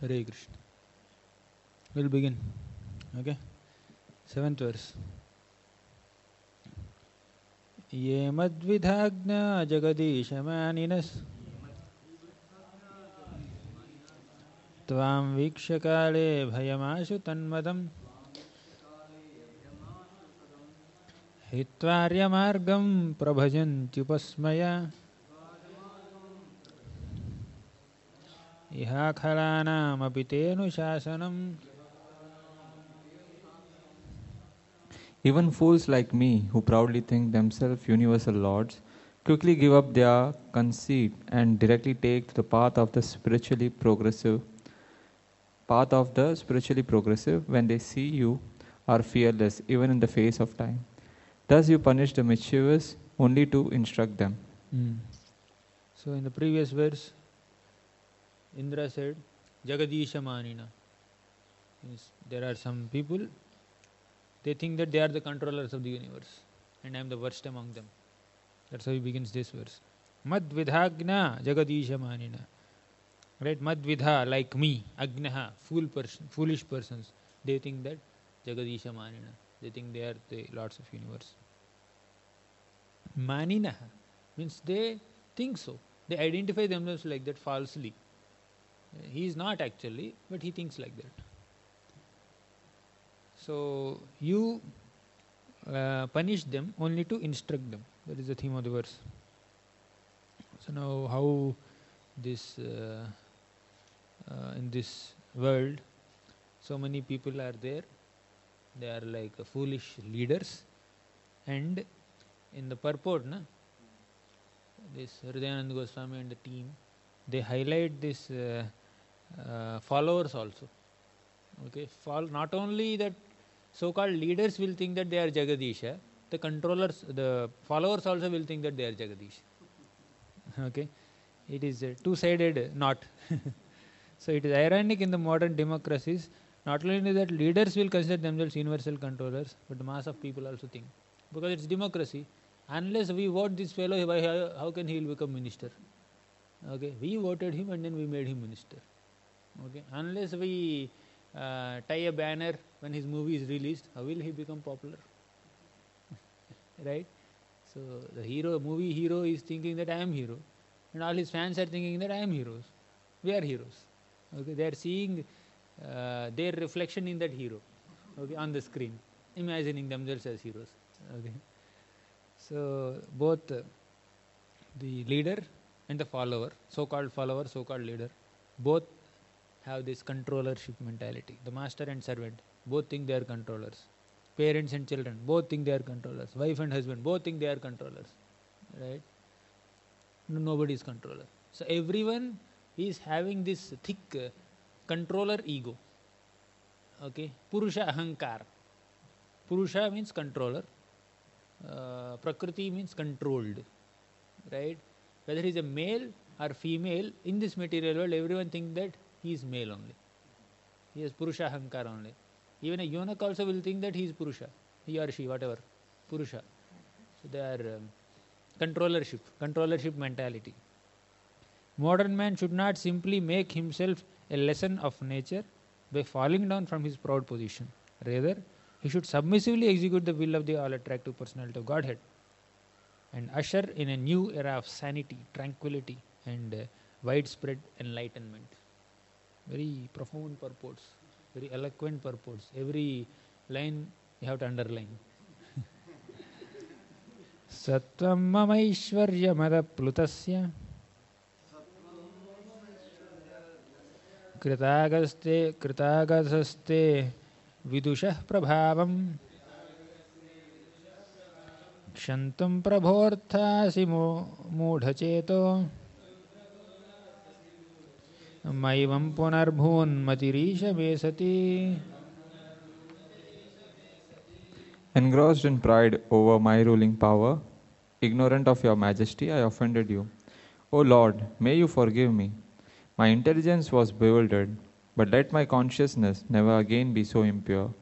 Hare Krishna. We'll begin. Okay. 7th verse. Ye madvidhagna jagadishamaninas tvam vikshakale bhayamashu tanmadam hitvaryamargam prabhajantyupasmaya ihakhalanam apitenu shasanam. Even fools like me, who proudly think themselves universal lords, quickly give up their conceit and directly take to the path of the spiritually progressive. When they see you are fearless even in the face of time. Thus you punish the mischievous only to instruct them. So in the previous verse, Indra said, Jagadisha Manina. Means there are some people, they think that they are the controllers of the universe and I am the worst among them. That's how he begins this verse. Madvidhagna Jagadisha Manina. Right? Madvidha, like me, Agnaha, foolish persons. They think that Jagadisha Manina. They think they are the lords of universe. Maninaha means they think so. They identify themselves like that falsely. He is not actually, but he thinks like that. So you punish them only to instruct them. That is the theme of the verse. So now how this in this world so many people are there. They are like foolish leaders, and in the purport, this Hridayananda Goswami and the team, they highlight this followers also. Okay, not only that so-called leaders will think that they are Jagadisha, the controllers, the followers also will think that they are Jagadisha. Okay, it is a two-sided knot. So it is ironic in the modern democracies, not only that leaders will consider themselves universal controllers, but the mass of people also think. Because it's democracy. Unless we vote this fellow, how can he will become minister? Okay, we voted him and then we made him minister. Okay, unless we tie a banner when his movie is released, how will he become popular? Right? So the movie hero is thinking that I am hero, and all his fans are thinking that I am heroes. We are heroes. Okay, they are seeing their reflection in that hero. Okay, on the screen, imagining themselves as heroes. Okay, so both the leader and the follower, so-called follower, so-called leader, both have this controllership mentality. The master and servant both think they are controllers. Parents and children both think they are controllers. Wife and husband both think they are controllers. Right? Nobody is controller. So everyone is having this thick controller ego. Okay, Purusha Ahankar. Purusha means controller. Prakriti means controlled. Right? Whether he is a male or female, in this material world, everyone thinks that he is male only. He has Purusha Ahankar only. Even a eunuch also will think that he is Purusha. He or she, whatever. Purusha. So they are controllership mentality. Modern man should not simply make himself a lesson of nature by falling down from his proud position. Rather, he should submissively execute the will of the all-attractive personality of Godhead and usher in a new era of sanity, tranquility, and widespread enlightenment. Very profound purports, very eloquent purports. Every line you have to underline. Sattvam mamaishvarya madaplutasya कृतागस्ते विदुषः प्रभावम् क्षन्तुं प्रभोर्थासि मूढचेतो मैवं पुनर्भून्मतिरीश मे सति. Engrossed in pride over my ruling power, ignorant of your majesty, I offended you. O Lord, may you forgive me. My intelligence was bewildered, but let my consciousness never again be so impure.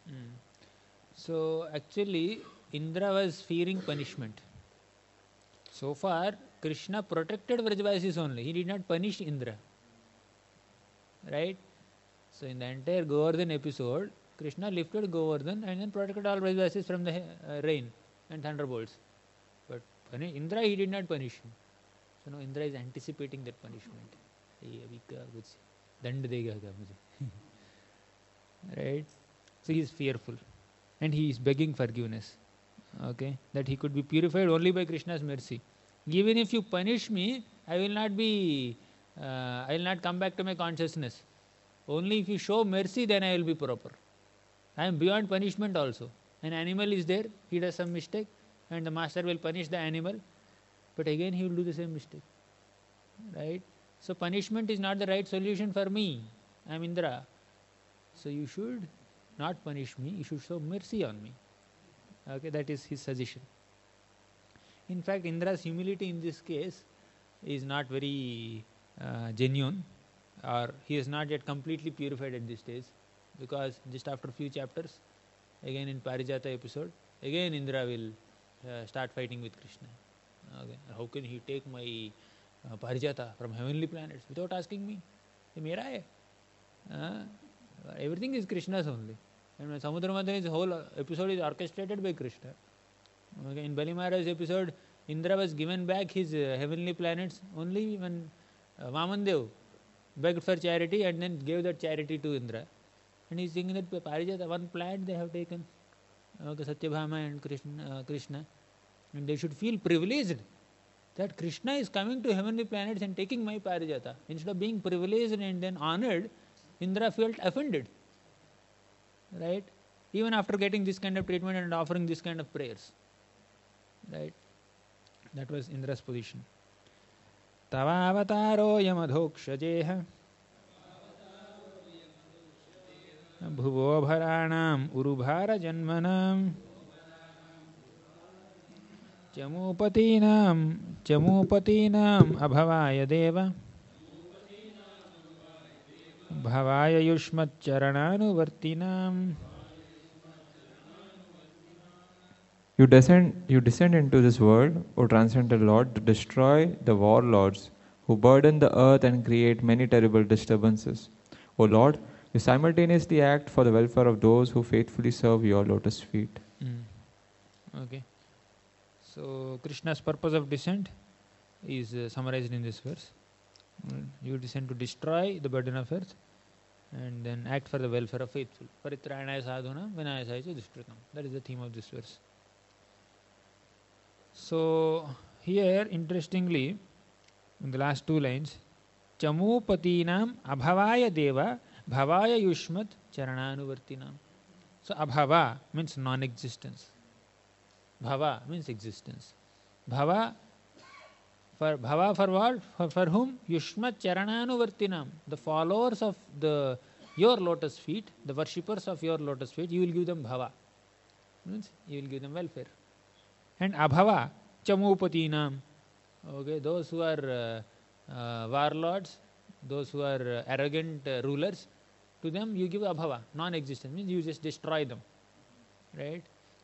So actually, Indra was fearing punishment. So far, Krishna protected Vrajavasis only. He did not punish Indra. Right? So in the entire Govardhan episode, Krishna lifted Govardhan and then protected all Brajavasis from the rain and thunderbolts. But Indra, he did not punish him. So now Indra is anticipating that punishment. Dand dega mujhe. Right? So he is fearful and he is begging forgiveness. Okay, that he could be purified only by Krishna's mercy. Even if you punish me, I will not come back to my consciousness. Only if you show mercy, then I will be proper. I am beyond punishment also. An animal is there, he does some mistake, and the master will punish the animal, but again he will do the same mistake. Right? So punishment is not the right solution for me. I am Indra. So you should not punish me, you should show mercy on me. Okay, that is his suggestion. In fact, Indra's humility in this case is not very genuine, or he is not yet completely purified at this stage, because just after a few chapters, again in Parijata episode, again Indra will start fighting with Krishna. Okay. How can he take my Parijata from heavenly planets without asking me? Ye mera hai. Everything is Krishna's only. And Samudra Manthan's whole episode is orchestrated by Krishna. Okay. In Bali Maharaj's episode, Indra was given back his heavenly planets only when Vamandev begged for charity and then gave that charity to Indra. And he's thinking that Parijata, one plant they have taken, okay, Satyabhama and Krishna, and they should feel privileged that Krishna is coming to heavenly planets and taking my Parijata. Instead of being privileged and then honored, Indra felt offended. Right? Even after getting this kind of treatment and offering this kind of prayers. Right? That was Indra's position. Tava avataro yamadhokshajeha bhuvo bharanam urubhara janmanam chamupatinam abhavaya deva bhavaya yushmat charananuvartinam. You descend into this world, O transcendental Lord, to destroy the warlords who burden the earth and create many terrible disturbances. O Lord, you simultaneously act for the welfare of those who faithfully serve your lotus feet. Okay. So Krishna's purpose of descent is summarized in this verse. You descend to destroy the burden of earth and then act for the welfare of faithful. Paritranaya sadhuna vinayasaya cha dushkritam. That is the theme of this verse. So here, interestingly, in the last two lines, Chamupatinam abhavaya deva bhavaya yushmat charananuvartinam. So abhava means non-existence. Bhava means existence. Bhava for what? For whom? Yushmat charananuvartinam. The followers of your lotus feet, the worshippers of your lotus feet, you will give them bhava. Means you will give them welfare. And abhava, chamupatinam. Okay, those who are warlords, those who are arrogant rulers, to them you give abhava, non-existence, means you just destroy them. Right?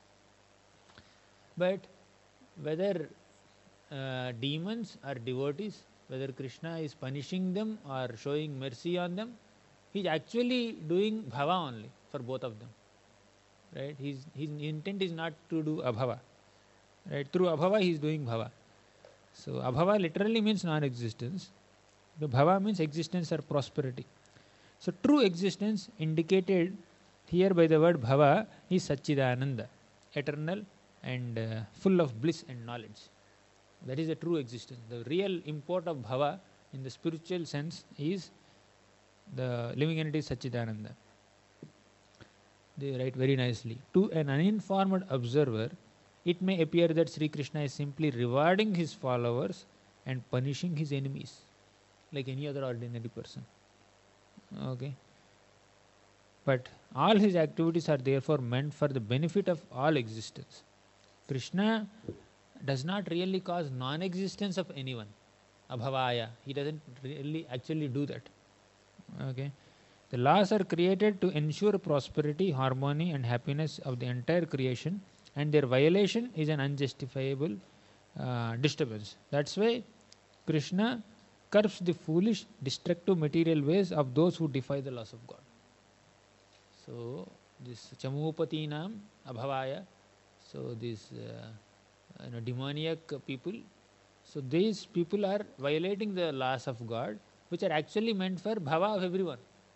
But whether demons or devotees, whether Krishna is punishing them or showing mercy on them, he is actually doing bhava only for both of them. Right? His intent is not to do abhava. Right? Through abhava he is doing bhava. So abhava literally means non-existence. The bhava means existence or prosperity. So true existence indicated here by the word bhava is Satchidananda, eternal and full of bliss and knowledge. That is the true existence. The real import of bhava in the spiritual sense is the living entity Satchidananda. They write very nicely. To an uninformed observer, it may appear that Sri Krishna is simply rewarding his followers and punishing his enemies, like any other ordinary person. Okay. But all his activities are therefore meant for the benefit of all existence. Krishna does not really cause non-existence of anyone. Abhavaya. He doesn't really actually do that. Okay. The laws are created to ensure prosperity, harmony and happiness of the entire creation, and their violation is an unjustifiable disturbance. That's why Krishna curbs the foolish, destructive material ways of those who defy the laws of God. So this Chamupatinam Abhavaya, so these demoniac people, so these people are violating the laws of God, which are actually meant for bhava of everyone.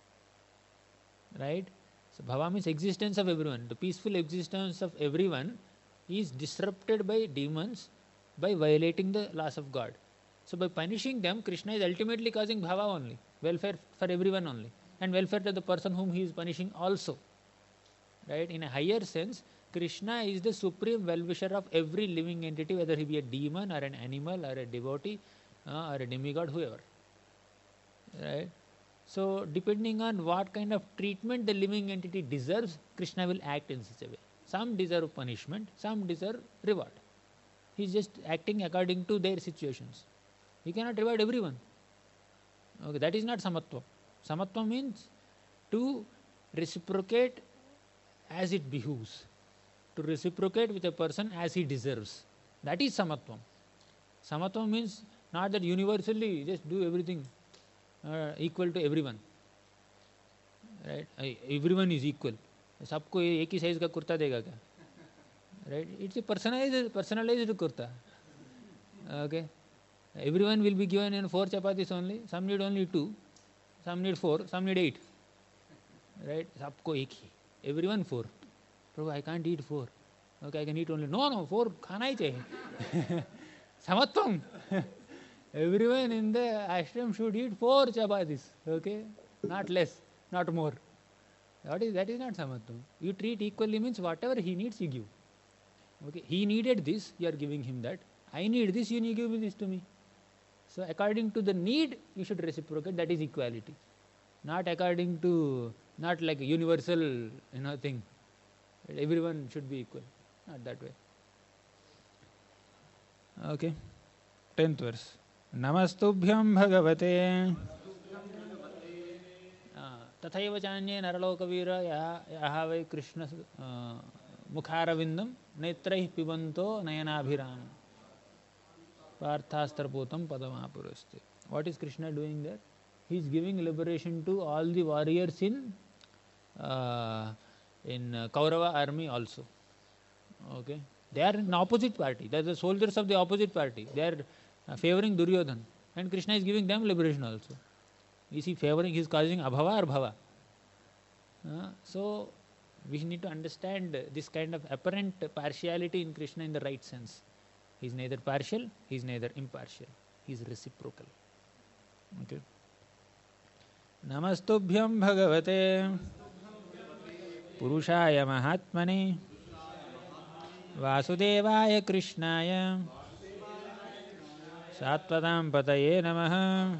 Right? So bhava means existence of everyone. The peaceful existence of everyone is disrupted by demons by violating the laws of God. So by punishing them, Krishna is ultimately causing bhava only, welfare for everyone only, and welfare to the person whom he is punishing also. Right? In a higher sense, Krishna is the supreme well-wisher of every living entity, whether he be a demon or an animal or a devotee or a demigod, whoever. Right? So depending on what kind of treatment the living entity deserves, Krishna will act in such a way. Some deserve punishment, some deserve reward. He is just acting according to their situations. He cannot reward everyone. Okay, that is not samatva. Samatva means to reciprocate as it behooves, to reciprocate with a person as he deserves. That is samatvam. Samatvam means not that universally just do everything equal to everyone. Right? Everyone is equal. सबको एक ही size का कुर्ता देगा क्या? Right? It's a personalized kurta. Okay. Everyone will be given in 4 chapatis only. Some need only 2, some need 4, some need 8. Right? सबको एक ही. Everyone 4. Prabhu, I can't eat 4. Okay, I can eat only. No, 4 खाना ही चाहिए. Samatvam. Everyone in the ashram should eat 4 chapatis. Okay, not less, not more. That is not samatvam. You treat equally means whatever he needs, you give. Okay, he needed this, you are giving him that. I need this, you give this to me. So according to the need, you should reciprocate. That is equality. Not according to, not like a universal thing. Everyone should be equal. Not that way. Okay. 10th verse. Namastubhyam bhagavate तथैव चान्ये नरलोकवीर यः वै Krishna मुखारविन्दं नेत्रैः पिबन्तो नयनाभिरामं पार्थास्त्रपूतं पदमापुरस्ते. What is Krishna doing there? He is giving liberation to all the warriors in Kaurava army also. Okay, they are in opposite party. They are the soldiers of the opposite party. They are favoring Duryodhan, and Krishna is giving them liberation also. Is he favoring? He is causing abhava or bhava? So we need to understand this kind of apparent partiality in Krishna in the right sense. He is neither partial, he is neither impartial. He is reciprocal. Okay. Namastubhyam bhagavate purushaya mahatmane vasudevaya krishnaya sattvatam pataye namaha.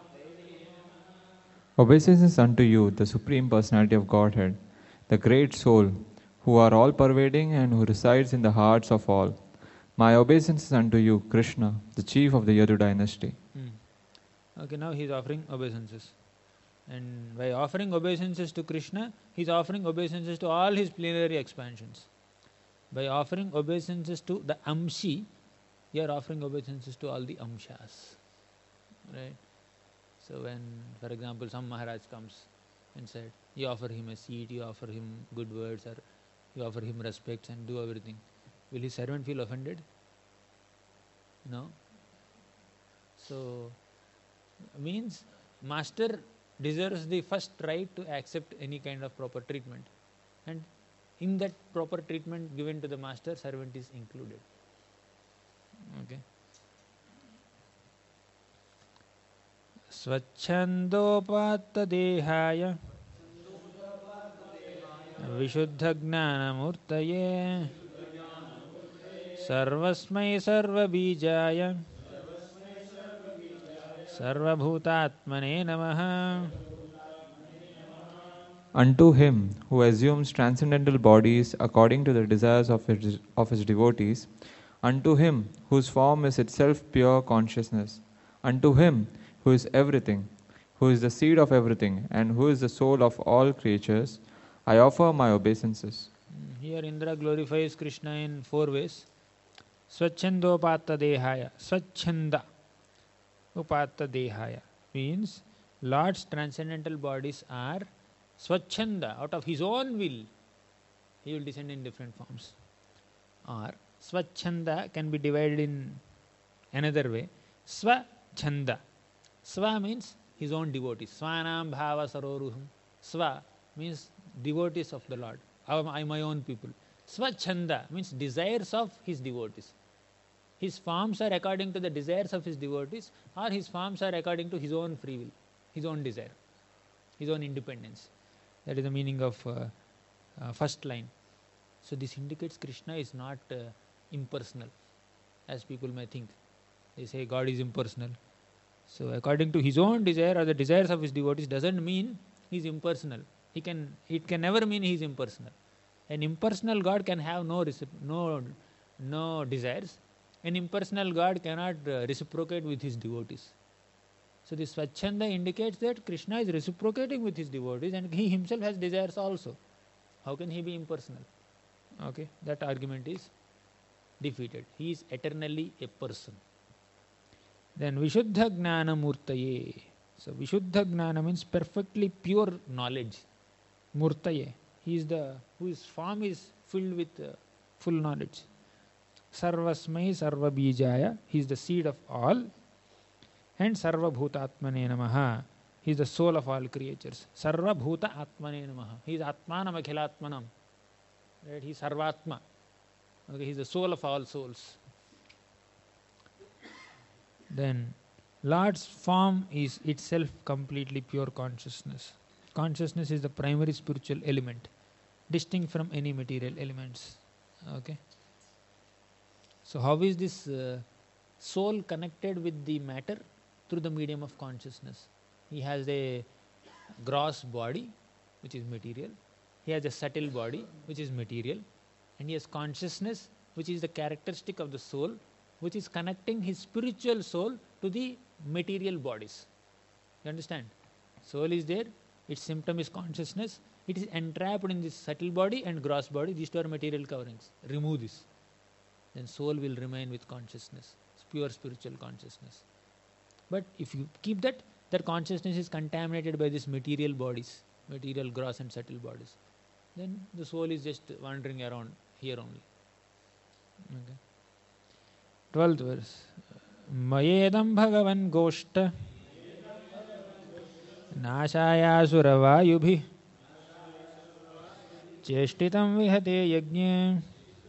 Obeisances unto you, the Supreme Personality of Godhead, the Great Soul, who are all-pervading and who resides in the hearts of all. My obeisances unto you, Krishna, the chief of the Yadu dynasty. Okay, now he is offering obeisances. And by offering obeisances to Krishna, he is offering obeisances to all his plenary expansions. By offering obeisances to the Amshi, you are offering obeisances to all the Amshas. Right? So when, for example, some Maharaj comes and said, you offer him a seat, you offer him good words, or you offer him respects and do everything, will his servant feel offended? No. So, means master deserves the first right to accept any kind of proper treatment. And in that proper treatment given to the master, servant is included. Okay. Svachandopatadehaya Vishuddhagnanamurtaye Sarvasmai Sarvabijaya Sarvabhutatmane Namaha. Unto him who assumes transcendental bodies according to the desires of his devotees, unto him whose form is itself pure consciousness, unto him who is everything, who is the seed of everything, and who is the soul of all creatures, I offer my obeisances. Here Indra glorifies Krishna in 4 ways. Swachandopata dehaya. Swachanda upata dehaya means Lord's transcendental bodies are Swachhanda, out of his own will, he will descend in different forms. Or Swachhanda can be divided in another way. Swachhanda. Swa means his own devotees. Swanam bhava saroruham. Swa means devotees of the Lord. My own people. Swachhanda means desires of his devotees. His forms are according to the desires of his devotees, or his forms are according to his own free will, his own desire, his own independence. That is the meaning of first line. So this indicates Krishna is not impersonal, as people may think. They say God is impersonal. So according to his own desire or the desires of his devotees doesn't mean he is impersonal. It can never mean he is impersonal. An impersonal God can have no desires. An impersonal God cannot reciprocate with his devotees. So this Swachhanda indicates that Krishna is reciprocating with his devotees and he himself has desires also. How can he be impersonal? Okay, that argument is defeated. He is eternally a person. Then Vishuddha Gnana Murtaye. So Vishuddha Gnana means perfectly pure knowledge. Murtaye. He is whose form is filled with full knowledge. Sarvasmai Sarva Bijaya. He is the seed of all. And Sarva Bhuta Atmane Namaha. He is the soul of all creatures. Sarva Bhuta Atmane Namaha. He is Atmanam Akhilatmanam. Right? He is Sarvatma. Okay, he is the soul of all souls. Then Lord's form is itself completely pure consciousness. Consciousness is the primary spiritual element, distinct from any material elements. Okay. So how is this soul connected with the matter? Through the medium of consciousness. He has a gross body, which is material. He has a subtle body, which is material. And he has consciousness, which is the characteristic of the soul, which is connecting his spiritual soul to the material bodies. You understand? Soul is there, its symptom is consciousness. It is entrapped in this subtle body and gross body. These two are material coverings. Remove this. Then soul will remain with consciousness. It's pure spiritual consciousness. But if you keep that consciousness is contaminated by these material bodies, material gross and subtle bodies, then the soul is just wandering around here only. Okay. 12th verse. Mayedam bhagavan goshta nashaya suravayubhi cheshtitam vihate yajñe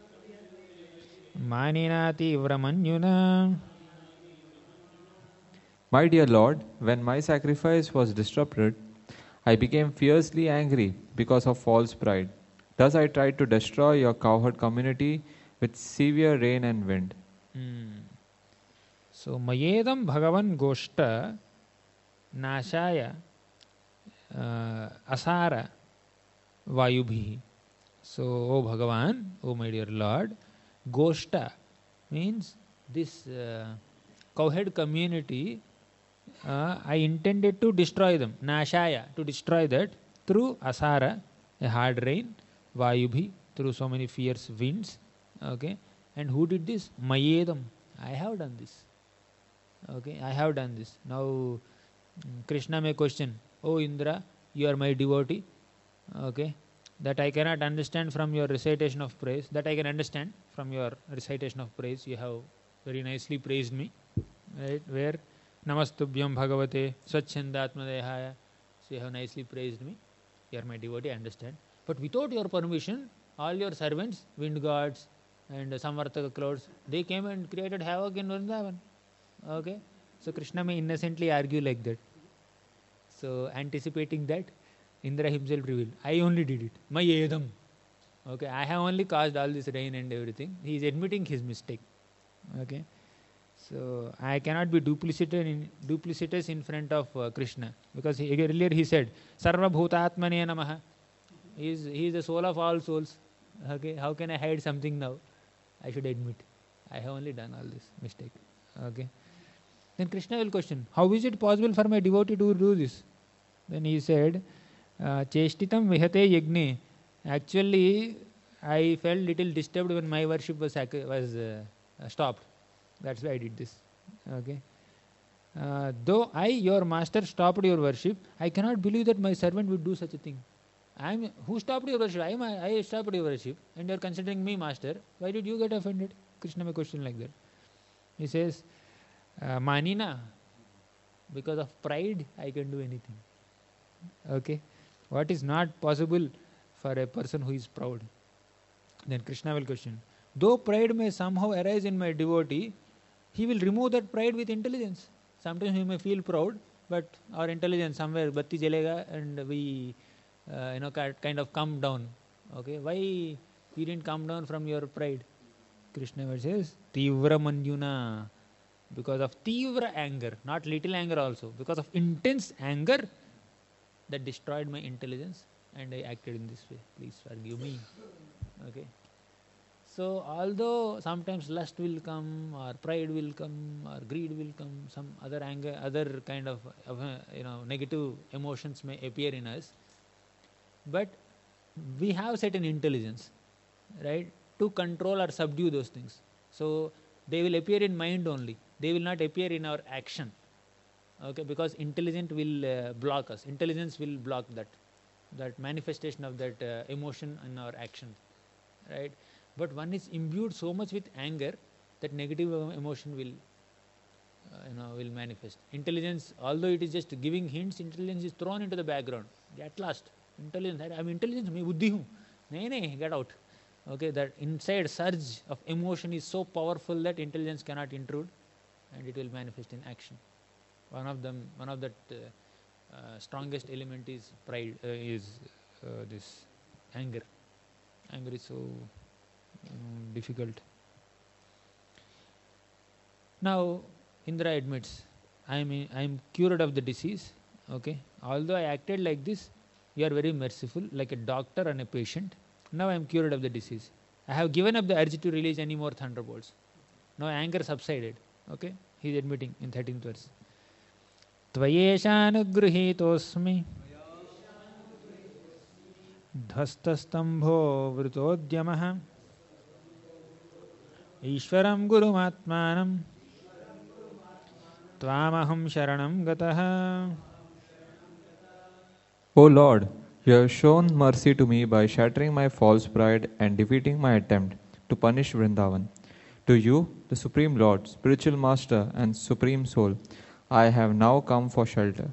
maninati vramanyuna. My dear Lord, when my sacrifice was disrupted, I became fiercely angry because of false pride. Thus I tried to destroy your cowherd community with severe rain and wind. So, Mayedam Bhagavan Goshta Nashaya Asara Vayubhi. So, O Bhagavan, O my dear Lord, Goshta means this cowherd community. I intended to destroy them. Nashaya, to destroy that through Asara, a hard rain, Vayubhi, through so many fierce winds. Okay. And who did this? Mayedam. I have done this. Okay, I have done this. Now, Krishna may question, Oh Indra, you are my devotee. Okay, that I cannot understand from your recitation of praise. That I can understand from your recitation of praise. You have very nicely praised me. Right, where Namastubhyam Bhagavate Swachhandatmadehaya. So you have nicely praised me. You are my devotee, I understand. But without your permission, all your servants, wind gods and Samvartaka clouds, they came and created havoc in Vrindavan. Okay, so Krishna may innocently argue like that. So anticipating that, Indra himself revealed, I only did it. My edam. Okay, I have only caused all this rain and everything. He is admitting his mistake. Okay, so I cannot be duplicitous in front of Krishna, because earlier he said, Sarva Bhutatmane Namaha. He is the soul of all souls. Okay, how can I hide something now? I should admit, I have only done all this mistake. Okay. Then Krishna will question, how is it possible for my devotee to do this? Then he said, Cheshtitam vihate yagne. Actually, I felt little disturbed when my worship was stopped. That's why I did this. Okay. Though I, your master, stopped your worship, I cannot believe that my servant would do such a thing. Who stopped your worship? I stopped your worship, and you are considering me master. Why did you get offended? Krishna may question like that. He says, Manina, because of pride, I can do anything. Okay? What is not possible for a person who is proud? Then Krishna will question. Though pride may somehow arise in my devotee, he will remove that pride with intelligence. Sometimes we may feel proud, but our intelligence somewhere batti jalega and we kind of come down. Okay, why you didn't come down from your pride? Krishna says, Tivra Manjuna, because of Tivra anger, not little anger also, because of intense anger that destroyed my intelligence and I acted in this way. Please forgive me. Okay. So although sometimes lust will come, or pride will come, or greed will come, some other anger, other kind of negative emotions may appear in us, but we have certain intelligence, right, to control or subdue those things. So they will appear in mind only. They will not appear in our action. Okay, because intelligence will block us. Intelligence will block that manifestation of that emotion in our action, right? But one is imbued so much with anger that negative emotion will manifest. Intelligence, although it is just giving hints, intelligence is thrown into the background. At last, intelligence, I am intelligence, मैं बुद्धि हूँ. नहीं, get out. Okay, that inside surge of emotion is so powerful that intelligence cannot intrude, and it will manifest in action. One of that strongest element is pride, this anger. Anger is so difficult. Now Indra admits, I am cured of the disease. Okay, although I acted like this, you are very merciful, like a doctor and a patient. Now I am cured of the disease. I have given up the urge to release any more thunderbolts. Now anger subsided. Okay, he is admitting in 13th verse. Tvayeshanugruhitosmi dhastastambho vrutodhyamah Ishvaram gurumatmanam tvamaham sharanam gatah. O Lord, you have shown mercy to me by shattering my false pride and defeating my attempt to punish Vrindavan. To you, the Supreme Lord, Spiritual Master and Supreme Soul, I have now come for shelter.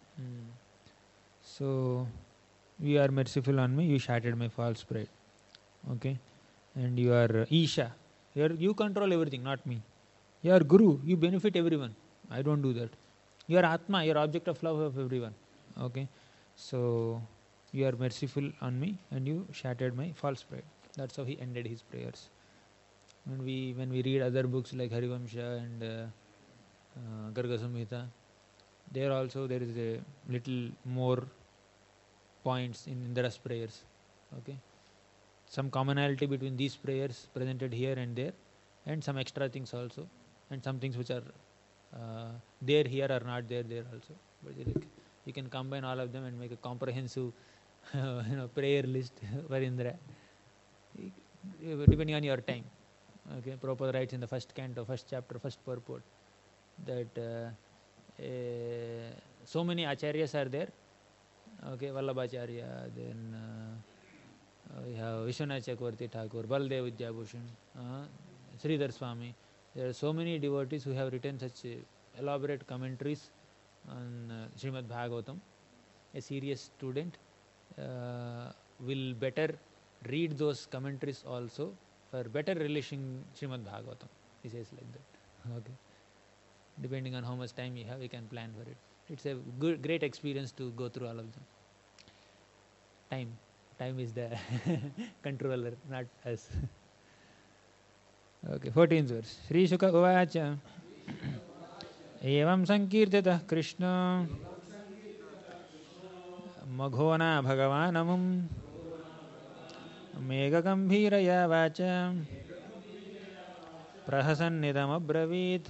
So, you are merciful on me, you shattered my false pride. Okay? And you are Isha. You control everything, not me. You are Guru, you benefit everyone. I don't do that. You are Atma, you are object of love of everyone. Okay? So, you are merciful on me and you shattered my false pride. That's how he ended his prayers. When we read other books like Harivamsha and Garga Samhita, there also there is a little more points in Indra's prayers. Okay, some commonality between these prayers presented here and there, and some extra things also, and some things which are there here are not there also. But you can combine all of them and make a comprehensive prayer list for Indra, depending on your time. Okay, Prabhupada writes in the first canto, first chapter, first purport, that so many acharyas are there. Okay, Vallabhacharya, then we have Vishwanath Chakravarti Thakur, Baldev Vidyabhushan, Sridhar Swami. There are so many devotees who have written such elaborate commentaries on Srimad Bhagavatam. A serious student will better read those commentaries also for better relishing Srimad Bhagavatam. He says like that. Okay. Depending on how much time you have, you can plan for it. It's a great experience to go through all of them. Time is the controller, not us. Okay, 14th verse. Sri Shuka Uvacha Evam Sankirtitah Krishna Maghona Bhagavanamum Megagambhiraya Vacha Prahasannidam Abravit.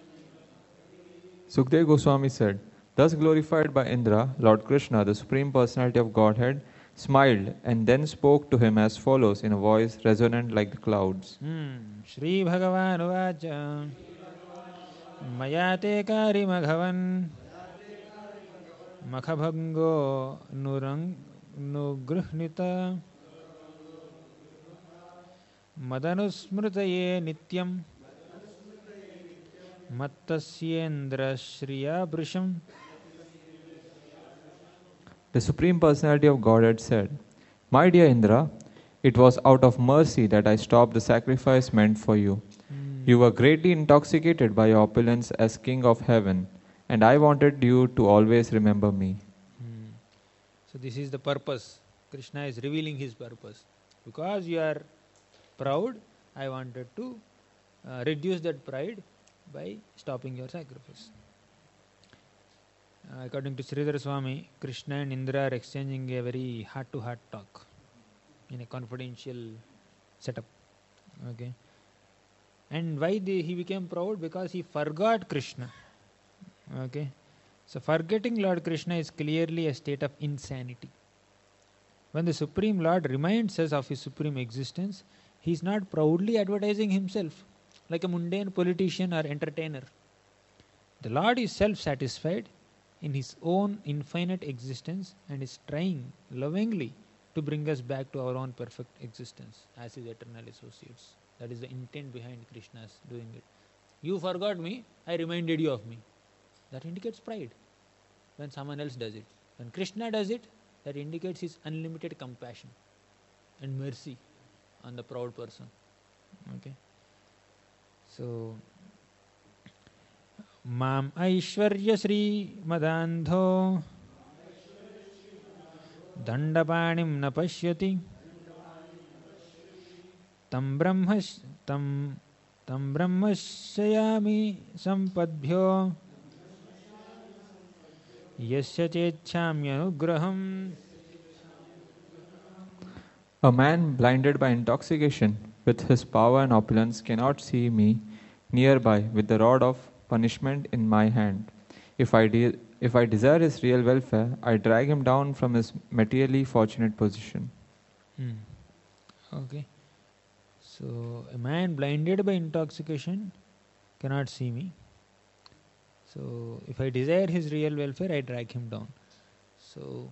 Sukdev Goswami said, thus glorified by Indra, Lord Krishna, the Supreme Personality of Godhead, smiled and then spoke to him as follows in a voice resonant like the clouds. Shri Bhagavan Uvacha Mayate Kari Maghavan Makhabhango nugrhnita madanusmritaye nityam mattasyendra shriya brisham. The Supreme Personality of Godhead said, My dear Indra, it was out of mercy that I stopped the sacrifice meant for you. You were greatly intoxicated by your opulence as King of Heaven, and I wanted you to always remember me. So this is the purpose. Krishna is revealing his purpose. Because you are proud, I wanted to reduce that pride by stopping your sacrifice. According to Sridhar Swami, Krishna and Indra are exchanging a very heart-to-heart talk in a confidential setup. Okay. And why he became proud? Because he forgot Krishna. Okay. So forgetting Lord Krishna is clearly a state of insanity. When the Supreme Lord reminds us of his supreme existence, he is not proudly advertising himself like a mundane politician or entertainer. The Lord is self-satisfied in his own infinite existence and is trying lovingly to bring us back to our own perfect existence as his eternal associates. That is the intent behind Krishna's doing it. You forgot me, I reminded you of me. That indicates pride when someone else does it. When Krishna does it, that indicates his unlimited compassion and mercy on the proud person. Okay. So, Mam Aishwarya Sri Madandho Dandapanim na pashyati tam brahmasyayami sampadbhyo yasya chechhamyanugraham. A man blinded by intoxication with his power and opulence cannot see me nearby with the rod of punishment in my hand. If I desire his real welfare, I drag him down from his materially fortunate position. Okay. So, a man blinded by intoxication cannot see me. So, if I desire his real welfare, I drag him down. So,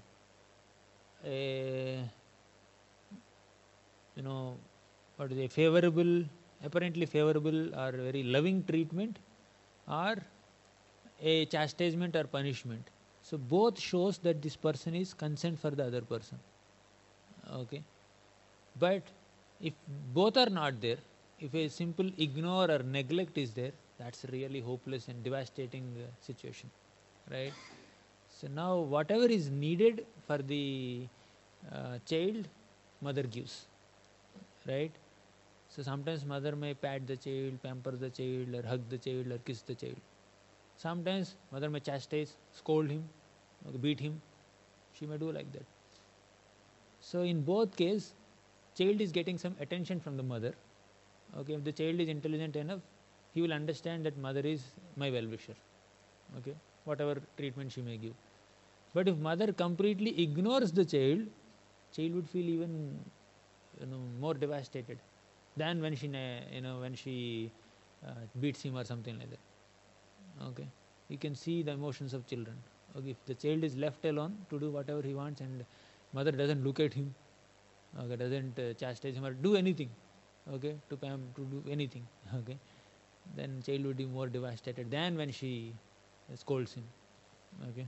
what is a favorable, apparently favorable or very loving treatment, or a chastisement or punishment. So, both shows that this person is concerned for the other person. Okay. But if both are not there, if a simple ignore or neglect is there, that's a really hopeless and devastating situation, right? So now whatever is needed for the child, mother gives, right? So sometimes mother may pat the child, pamper the child, or hug the child, or kiss the child. Sometimes mother may chastise, scold him, beat him. She may do like that. So in both cases, child is getting some attention from the mother. Okay, if the child is intelligent enough, he will understand that mother is my well-wisher. Okay, whatever treatment she may give. But if mother completely ignores the child would feel even more devastated than when she beats him or something like that. Okay, you can see the emotions of children. Okay, if the child is left alone to do whatever he wants and mother doesn't look at him, okay, doesn't chastise him or do anything, okay, to do anything, okay, then child would be more devastated than when she scolds him. Okay.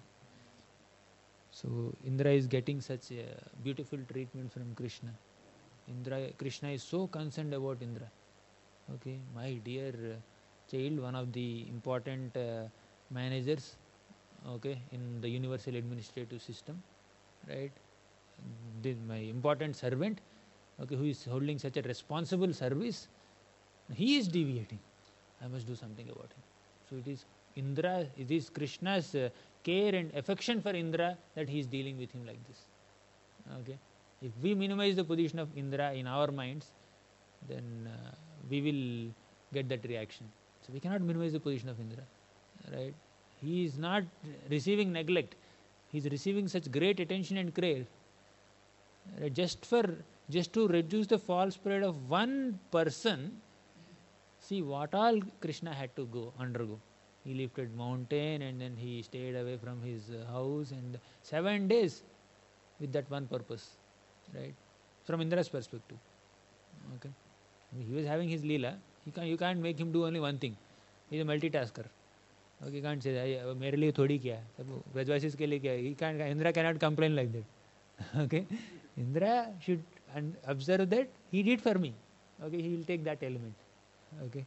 So Indra is getting such a beautiful treatment from Krishna. Krishna is so concerned about Indra. Okay, my dear child, one of the important managers, okay, in the universal administrative system, right? My important servant, okay, who is holding such a responsible service, he is deviating. I must do something about him. So it is Krishna's care and affection for Indra that he is dealing with him like this. Okay, if we minimize the position of Indra in our minds, then we will get that reaction. So we cannot minimize the position of Indra, right? He is not receiving neglect. He is receiving such great attention and care. Right? Just to reduce the false pride of one person. See what all Krishna had to undergo. He lifted mountain and then he stayed away from his house, and 7 days with that one purpose, right? From Indra's perspective. Okay. He was having his Leela. You can't make him do only one thing. He's a multitasker. Okay, you can't say मेरे लिए थोड़ी किया सब ब्रजवासीज के लिए किया. He can't. Indra cannot complain like that. Okay, Indra should observe that he did for me. Okay, he will take that element. Okay.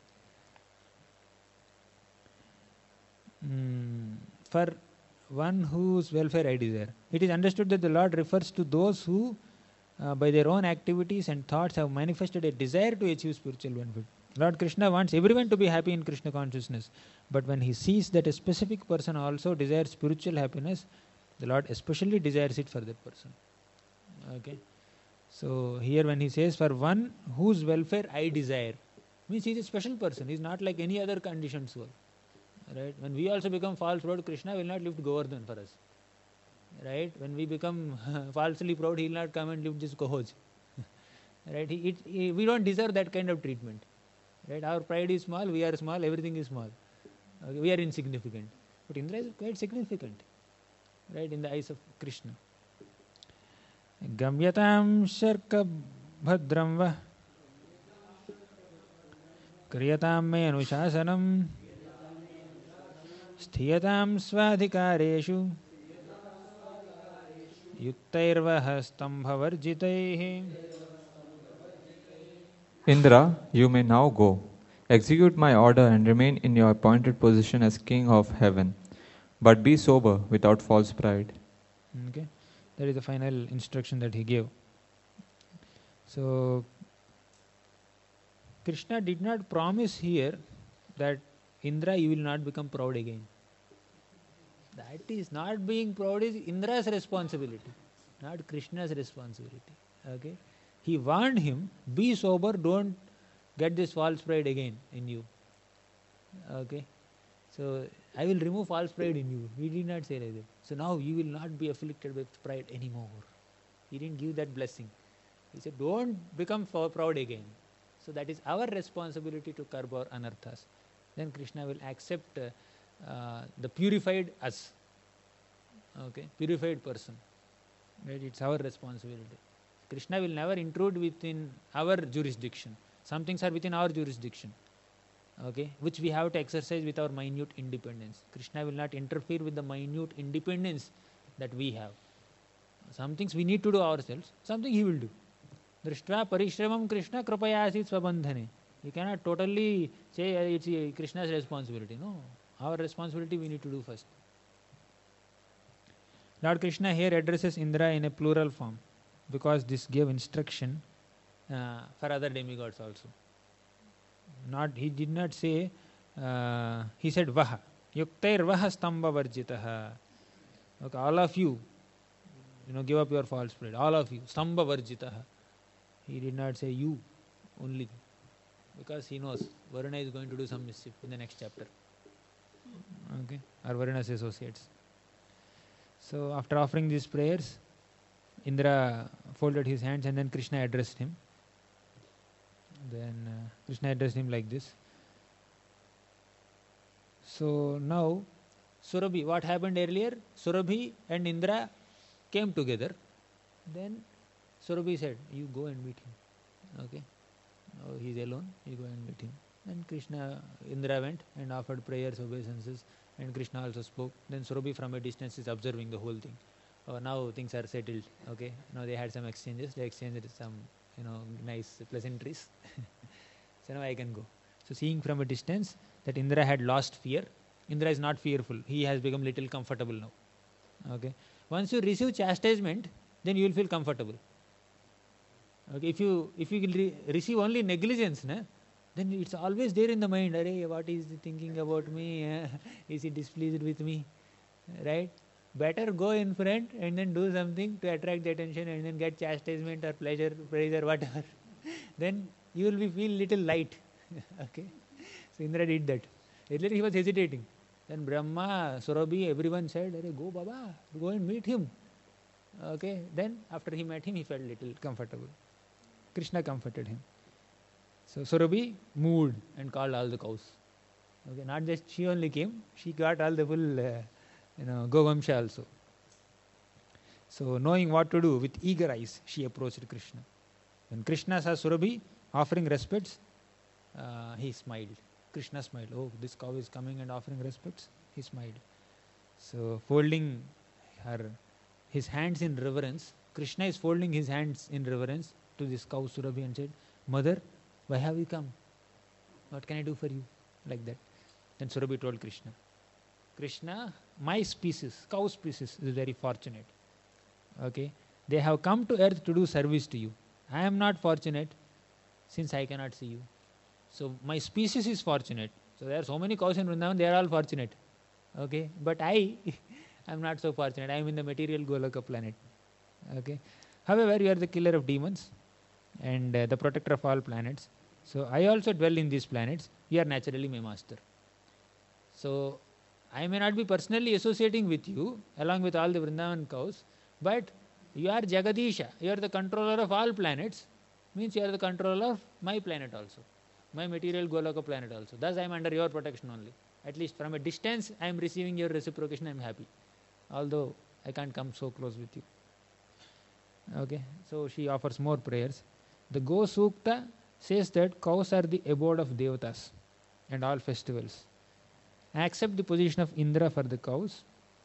For one whose welfare I desire. It is understood that the Lord refers to those who, by their own activities and thoughts, have manifested a desire to achieve spiritual benefit. Lord Krishna wants everyone to be happy in Krishna consciousness. But when he sees that a specific person also desires spiritual happiness, the Lord especially desires it for that person. Okay. So here when he says, for one whose welfare I desire, means he is a special person. He is not like any other conditioned soul. Right? When we also become false proud, Krishna will not lift Govardhan for us. Right? When we become falsely proud, he will not come and lift this Kohoj. Right? We don't deserve that kind of treatment. Right? Our pride is small, we are small, everything is small. Okay? We are insignificant. But Indra is quite significant. Right? In the eyes of Krishna. Gamyatam sharka bhadram va kriyatam me anushasanam Sthiyatam swadhikareshu yuktairvah stambhavarjitaihi. Indra, you may now go. Execute my order and remain in your appointed position as king of heaven. But be sober without false pride. Okay, that is the final instruction that he gave. So, Krishna did not promise here that Indra, you will not become proud again. That is not being proud is Indra's responsibility, not Krishna's responsibility. Okay, he warned him, be sober, don't get this false pride again in you. Okay, so I will remove false pride in you. He did not say like that. So now you will not be afflicted with pride anymore. He didn't give that blessing. He said, don't become proud again. So that is our responsibility to curb our anarthas. Then Krishna will accept the purified us. Okay, purified person. Right? It's our responsibility. Krishna will never intrude within our jurisdiction. Some things are within our jurisdiction. Okay, which we have to exercise with our minute independence. Krishna will not interfere with the minute independence that we have. Some things we need to do ourselves, something he will do. Drishtva parishramam Krishna kripaya asit svabandhane. You cannot totally say it's Krishna's responsibility. No, our responsibility we need to do first. Lord Krishna here addresses Indra in a plural form because this gave instruction for other demigods also. He did not say, he said Vaha. Yuktair Vaha Stamba Varjitaha. Okay, all of you, give up your false pride. All of you, Stamba Varjitaha. He did not say you only. Because he knows Varuna is going to do some mischief in the next chapter. Okay, or Varuna's associates. So after offering these prayers, Indra folded his hands and then Krishna addressed him. Then Krishna addressed him like this. So now, Surabhi, what happened earlier? Surabhi and Indra came together. Then Surabhi said, you go and meet him. Okay. Now he is alone, you go and meet him. Then Indra went and offered prayers, obeisances, and Krishna also spoke. Then Surabhi from a distance is observing the whole thing. Oh, now things are settled. Okay. Now they had some exchanges. They exchanged some, nice pleasantries. So now I can go. So seeing from a distance that Indra had lost fear. Indra is not fearful. He has become little comfortable now. Okay. Once you receive chastisement, then you will feel comfortable. Okay. If you receive only negligence, then it's always there in the mind. Arey, what is he thinking about me? Is he displeased with me? Right? Better go in front and then do something to attract the attention and then get chastisement or pleasure, praise or whatever. Then you will feel little light. Okay. So Indra did that. Earlier he was hesitating. Then Brahma, Surabhi, everyone said, go Baba, go and meet him. Okay. Then after he met him, he felt little comfortable. Krishna comforted him. So Surabhi moved and called all the cows. Okay. Not just she only came, she got all the full Govamsha also. So knowing what to do, with eager eyes, she approached Krishna. When Krishna saw Surabhi offering respects, he smiled. Krishna smiled. Oh, this cow is coming and offering respects. He smiled. So folding his hands in reverence, Krishna is folding his hands in reverence to this cow Surabhi and said, "Mother, why have you come? What can I do for you?" Like that. Then Surabhi told Krishna, "Krishna, my species, cow species, is very fortunate. Okay, they have come to earth to do service to you. I am not fortunate since I cannot see you. So my species is fortunate. So there are so many cows in Vrindavan, they are all fortunate. Okay, but I am not so fortunate. I am in the material Goloka planet. Okay, however, you are the killer of demons and the protector of all planets. So I also dwell in these planets. You are naturally my master. So I may not be personally associating with you along with all the Vrindavan cows, but you are Jagadisha. You are the controller of all planets. Means you are the controller of my planet also, my material Goloka planet also. Thus I am under your protection only. At least from a distance I am receiving your reciprocation. I am happy, although I can't come so close with you." Okay, so she offers more prayers. The Go Sukta says that cows are the abode of Devatas and all festivals. Accept the position of Indra for the cows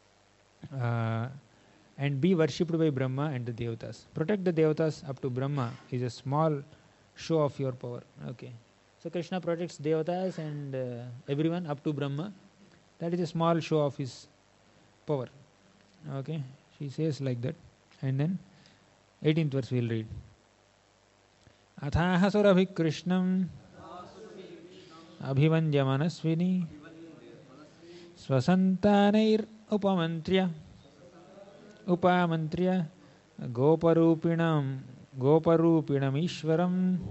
and be worshipped by Brahma and the Devatas. Protect the Devatas up to Brahma is a small show of your power. Okay, so Krishna protects Devatas and everyone up to Brahma. That is a small show of his power. Okay, she says like that. And then 18th verse we'll read. Athaha surabhi krishnam abhivandya manasvini swasantanair upamantria goparupinam ishwaram.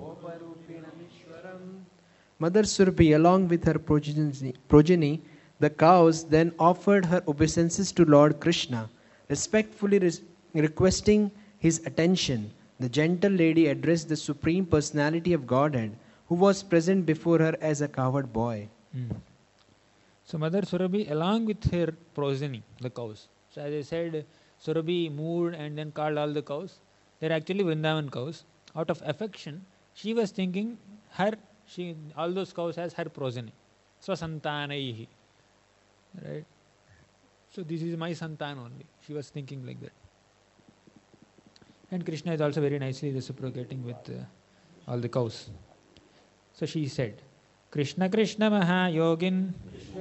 Mother Surabhi, along with her progeny, the cows, then offered her obeisances to Lord Krishna, respectfully requesting his attention. The gentle lady addressed the Supreme Personality of Godhead, who was present before her as a cowherd boy. So Mother Surabhi, along with her progeny, the cows. So as I said, Surabhi moved and then called all the cows. They are actually Vrindavan cows. Out of affection, she was thinking all those cows as her progeny. Swasantanaihi. Right? So this is my santan only. She was thinking like that. And Krishna is also very nicely reciprocating with all the cows. So she said, Krishna Krishna Mahayogin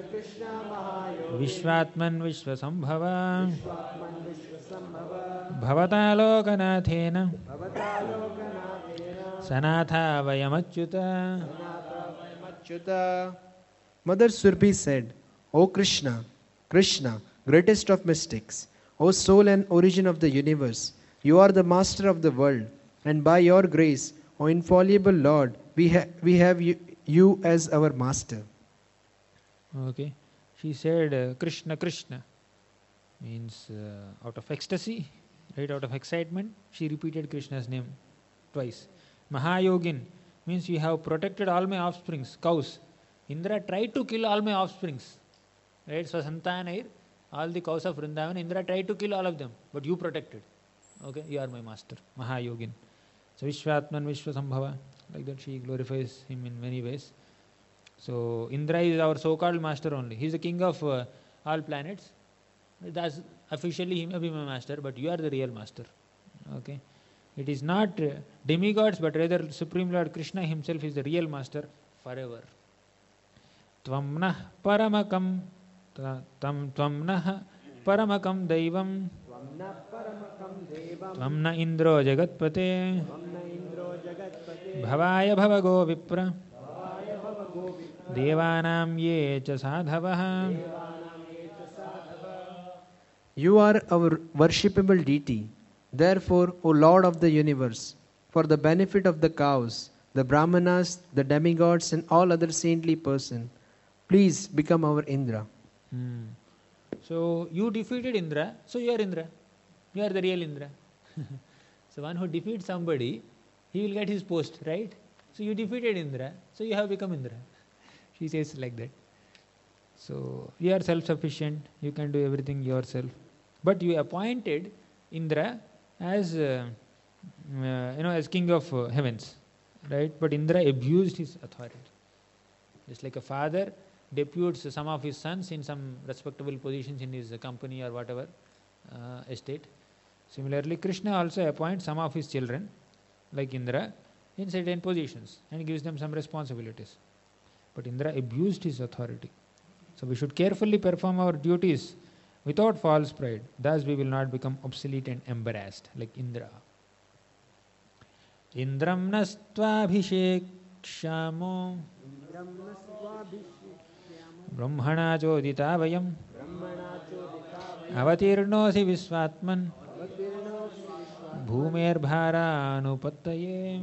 Vishwatman Vishwasambhava Bhavata Lokanathena Sanatha Vayamachyuta. Mother Surabhi said, O Krishna, Krishna, greatest of mystics, O soul and origin of the universe, you are the master of the world, and by your grace, O infallible Lord, we have you as our master. Okay. She said, Krishna, Krishna, means out of ecstasy, right, out of excitement, she repeated Krishna's name twice. Mahayogin means you have protected all my offsprings, cows. Indra tried to kill all my offsprings, right? So Santanair, all the cows of Vrindavan, Indra tried to kill all of them, but you protected. Okay, you are my master, Mahayogin. So Vishwatman Vishwasambhava, like that she glorifies him in many ways. So Indra is our so-called master only. He is the king of all planets. That's officially he may be my master, but you are the real master. Okay, it is not demigods, but rather Supreme Lord Krishna himself is the real master forever. Tvamnah paramakam Tvamnah paramakam daivam Tvamna indro jagatpate Bhavaya bhavago vipra Devanam ye cha sadhavaha. You are our worshipable deity. Therefore, O Lord of the universe, for the benefit of the cows, the Brahmanas, the demigods, and all other saintly persons, please become our Indra. So you defeated Indra, so you are Indra. You are the real Indra. So one who defeats somebody, he will get his post, right? So you defeated Indra, so you have become Indra. She says like that. So you are self-sufficient, you can do everything yourself. But you appointed Indra as as king of heavens, right? But Indra abused his authority. Just like a father deputes some of his sons in some respectable positions in his company or whatever estate. Similarly, Krishna also appoints some of his children, like Indra, in certain positions and gives them some responsibilities. But Indra abused his authority. So we should carefully perform our duties without false pride. Thus we will not become obsolete and embarrassed like Indra. Indram nastvabhishekshamo brahmana chodita vayam avatirnosi visvatman bhumer bharanupattaye.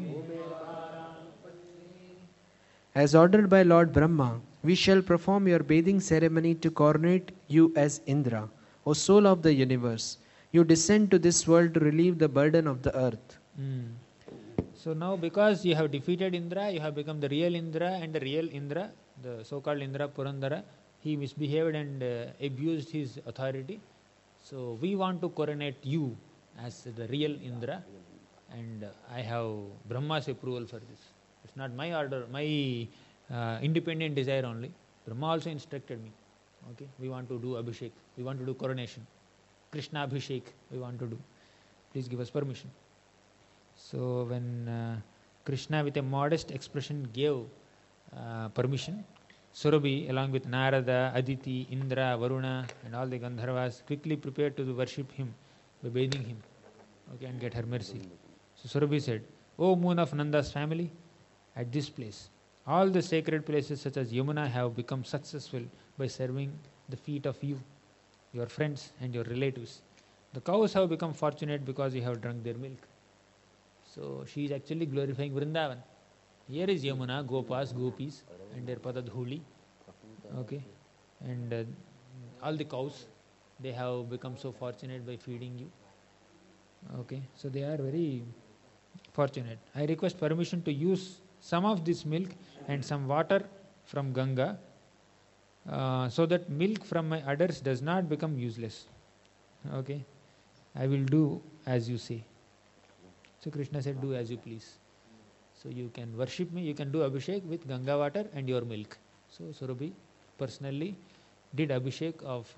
As ordered by Lord Brahma, we shall perform your bathing ceremony to coronate you as Indra, O soul of the universe. You descend to this world to relieve the burden of the earth. So now because you have defeated Indra, you have become the real Indra, and the real Indra, the so-called Indra Purandara, he misbehaved and abused his authority. So we want to coronate you as the real Indra, and I have Brahma's approval for this. It's not my order, my independent desire only. Brahma also instructed me. Okay, we want to do Abhishek, we want to do coronation. Krishna Abhishek we want to do. Please give us permission. So when Krishna with a modest expression gave permission, Surabhi along with Narada, Aditi, Indra, Varuna and all the Gandharvas quickly prepared to worship him by bathing him, okay, and get her mercy. So Surabhi said, O moon of Nanda's family, at this place, all the sacred places such as Yamuna have become successful by serving the feet of you, your friends and your relatives. The cows have become fortunate because you have drunk their milk. So she is actually glorifying Vrindavan. Here is Yamuna, Gopas, Gopis and their Padadhuli. Okay. And all the cows, they have become so fortunate by feeding you. Okay. So they are very fortunate. I request permission to use some of this milk and some water from Ganga so that milk from my udders does not become useless. Okay. I will do as you say. So Krishna said, do as you please. So you can worship me, you can do Abhishek with Ganga water and your milk. So Surabhi personally did Abhishek of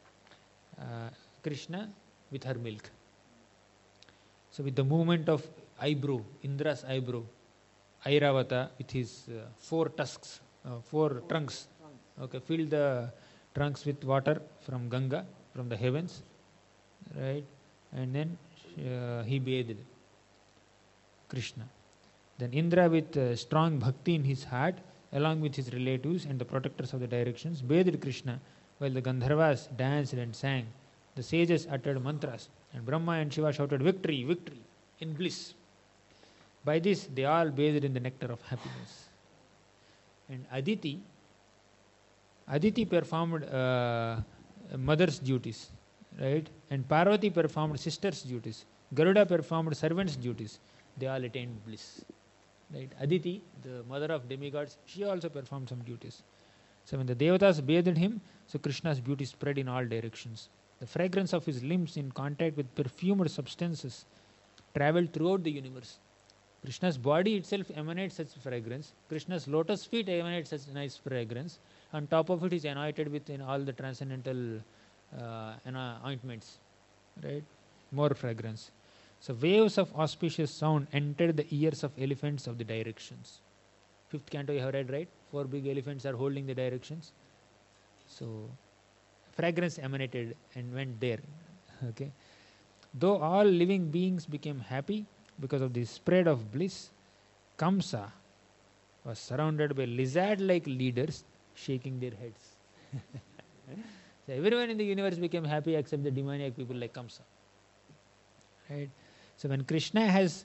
Krishna with her milk. So with the movement of eyebrow, Indra's eyebrow, Airavata with his four tusks, four trunks, okay, filled the trunks with water from Ganga, from the heavens, right? And then he bathed Krishna. Then Indra with strong bhakti in his heart, along with his relatives and the protectors of the directions, bathed Krishna while the Gandharvas danced and sang. The sages uttered mantras and Brahma and Shiva shouted victory, victory in bliss. By this they all bathed in the nectar of happiness. And Aditi performed mother's duties, right? And Parvati performed sister's duties. Garuda performed servant's duties. They all attained bliss. Right? Aditi, the mother of demigods, she also performed some duties. So when the Devatas bathed him, so Krishna's beauty spread in all directions. The fragrance of his limbs in contact with perfumed substances traveled throughout the universe. Krishna's body itself emanates such fragrance. Krishna's lotus feet emanate such nice fragrance. On top of it is anointed with all the transcendental ointments, right? More fragrance. So waves of auspicious sound entered the ears of elephants of the directions. Fifth canto you have read, right? 4 big elephants are holding the directions. So fragrance emanated and went there. Okay. Though all living beings became happy because of the spread of bliss, Kamsa was surrounded by lizard-like leaders shaking their heads. So everyone in the universe became happy except the demoniac people like Kamsa. Right? So when Krishna's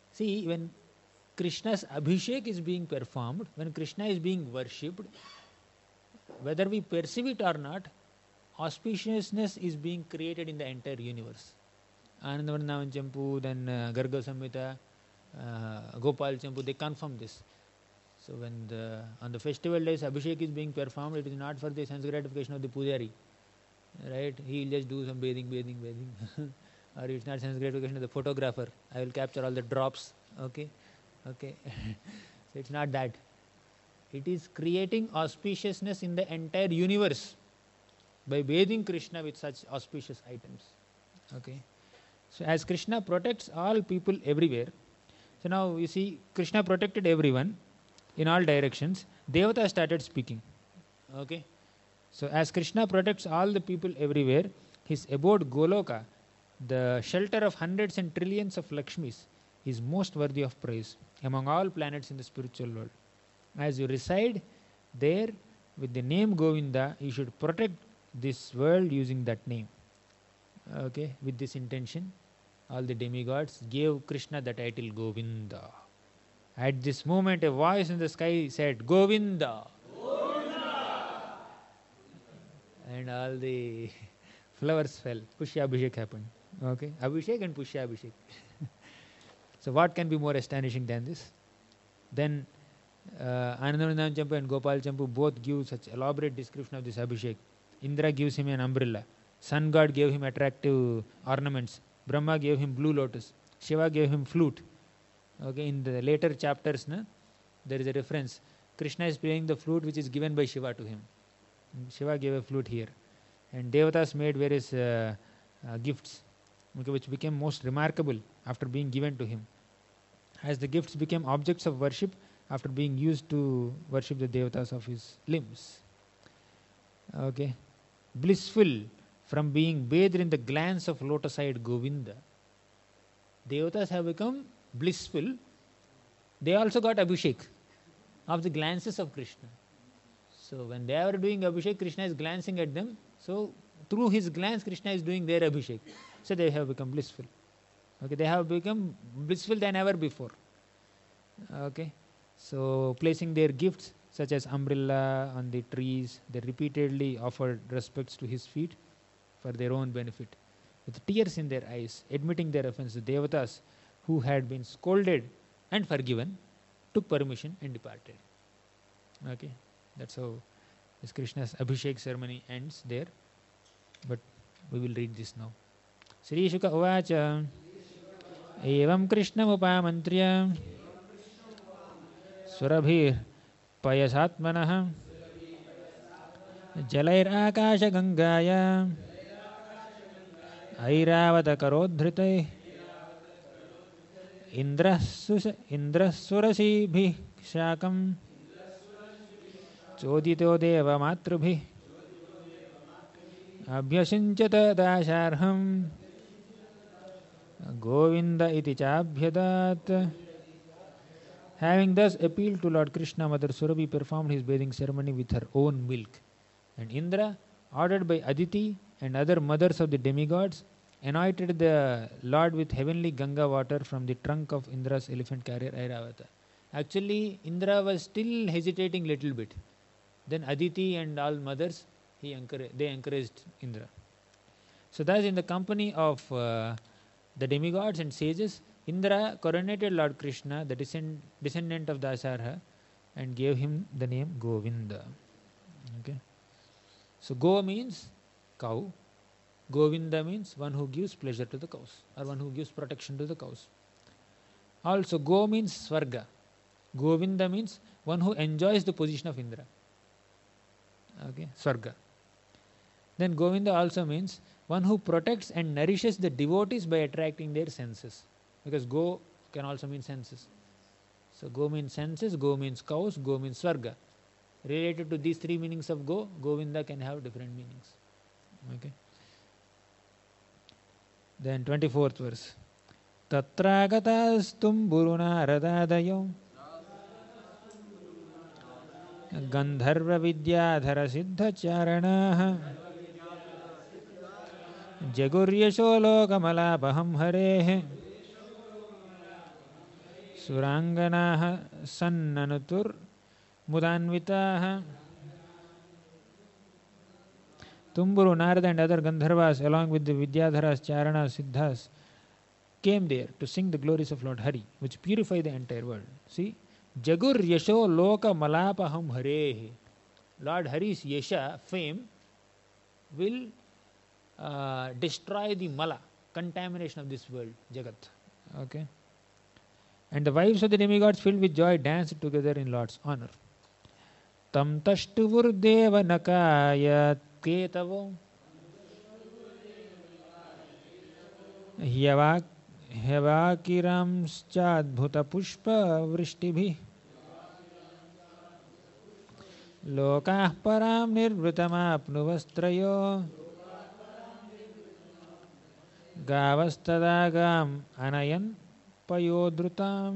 Abhishek is being performed, when Krishna is being worshipped, whether we perceive it or not, auspiciousness is being created in the entire universe. Anandavardhanavan Champu, then Garga Samhita, Gopal Champu, they confirm this. So when on the festival days Abhishek is being performed, it is not for the sense gratification of the pujari. Right? He will just do some bathing. or it's not sense gratification of the photographer. I will capture all the drops. Okay. So it's not that. It is creating auspiciousness in the entire universe by bathing Krishna with such auspicious items. Okay. So as Krishna protects all people everywhere, so now you see Krishna protected everyone in all directions. Devata started speaking. Okay. So as Krishna protects all the people everywhere, his abode Goloka, the shelter of hundreds and trillions of Lakshmis, is most worthy of praise among all planets in the spiritual world. As you reside there with the name Govinda, you should protect this world using that name. Okay, with this intention, all the demigods gave Krishna the title Govinda. At this moment, a voice in the sky said, Govinda! Govinda! And all the flowers fell. Pushyabhishek happened. Okay, Abhishek and Pushyabhishek. So what can be more astonishing than this? Then Anandanandan Champu and Gopal Champu both give such elaborate description of this Abhishek. Indra gives him an umbrella. Sun god gave him attractive ornaments. Brahma gave him blue lotus. Shiva gave him flute. Okay, in the later chapters, there is a reference. Krishna is playing the flute which is given by Shiva to him. Shiva gave a flute here. And Devatas made various gifts, okay, which became most remarkable after being given to him. As the gifts became objects of worship after being used to worship the Devatas of his limbs. Okay. Blissful from being bathed in the glance of lotus-eyed Govinda. Devatas have become blissful. They also got Abhishek of the glances of Krishna. So when they are doing Abhishek, Krishna is glancing at them. So through his glance, Krishna is doing their Abhishek. So they have become blissful. Okay, they have become blissful than ever before. Okay, so placing their gifts such as umbrella on the trees, they repeatedly offered respects to his feet for their own benefit. With tears in their eyes, admitting their offense, the Devatas, who had been scolded and forgiven, took permission and departed. Okay, that's how this Krishna's Abhishek ceremony ends there. But we will read this now. Sri Shuka Uvacha Evam Krishnam Upamantria Surabhir Payasatmanah Jalair Akasha Gangaya Airavata Karodhritai Indrasurasibhi Shakam Chodito Deva Matrubhi Abhyasinchata Dasharham Govinda iti chabhyadat. Having thus appealed to Lord Krishna, Mother Surabhi performed his bathing ceremony with her own milk. And Indra, ordered by Aditi and other mothers of the demigods, anointed the Lord with heavenly Ganga water from the trunk of Indra's elephant carrier Airavata. Actually, Indra was still hesitating little bit. Then Aditi and all mothers, they encouraged Indra. So thus in the company of the demigods and sages, Indra coronated Lord Krishna, the descendant of Dasarha, and gave him the name Govinda. Okay. So Go means cow. Govinda means one who gives pleasure to the cows, or one who gives protection to the cows. Also Go means Swarga. Govinda means one who enjoys the position of Indra. Okay, Swarga. Then Govinda also means one who protects and nourishes the devotees by attracting their senses. Because Go can also mean senses. So Go means senses, Go means cows, Go means Swarga. Related to these three meanings of Go, Govinda can have different meanings. Okay. Then 24th verse. Tatragatastum buruna radadayo Gandharva vidyadhara siddha charanaha Jaguryasho lokamalapaham harehe Suranganaha sannanutur mudanvitaha. Tumburu, Narada and other Gandharvas along with the Vidyadharas, Charanas, Siddhas came there to sing the glories of Lord Hari, which purify the entire world. See, Jagur Yasho Loka Malapaham Harehe. Lord Hari's Yasha, fame, will destroy the Mala, contamination of this world, Jagat. Okay. And the wives of the demigods filled with joy danced together in Lord's honor. Tam tashtuvurdeva nakaya ketavo ह्यवाकिरांश्चाद्भुत पुष्प वृष्टिभिः लोकाः परां निर्वृतमाप्नुवस्त्रयो गावस्तदा गाम् अनयन् पयोधृताम्.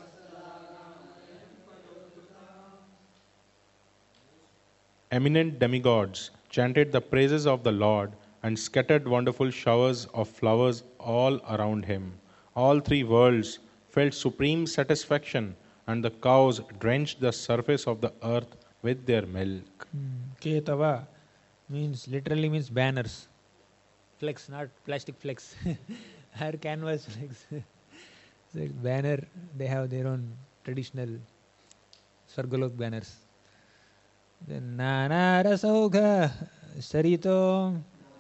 Eminent demigods chanted the praises of the Lord and scattered wonderful showers of flowers all around him. All three worlds felt supreme satisfaction, and the cows drenched the surface of the earth with their milk. Ketava literally means banners. Flex, not plastic flex. Or canvas flex. So it's banner, they have their own traditional Swargalok banners. Then Nana Rasauga Sarito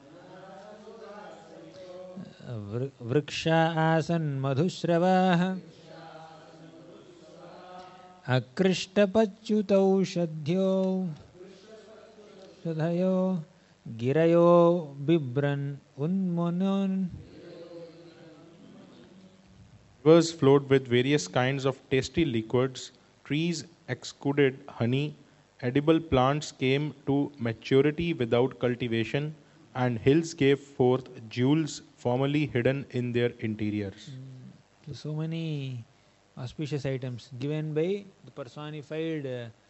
Vriksha Asan Madhushravaha Akrishta Pachyutau Shadhyo Shadhayo Girayo Bibran Unmonon. Rivers flowed with various kinds of tasty liquids, trees exuded honey, edible plants came to maturity without cultivation, and hills gave forth jewels formerly hidden in their interiors. So many auspicious items given by the personified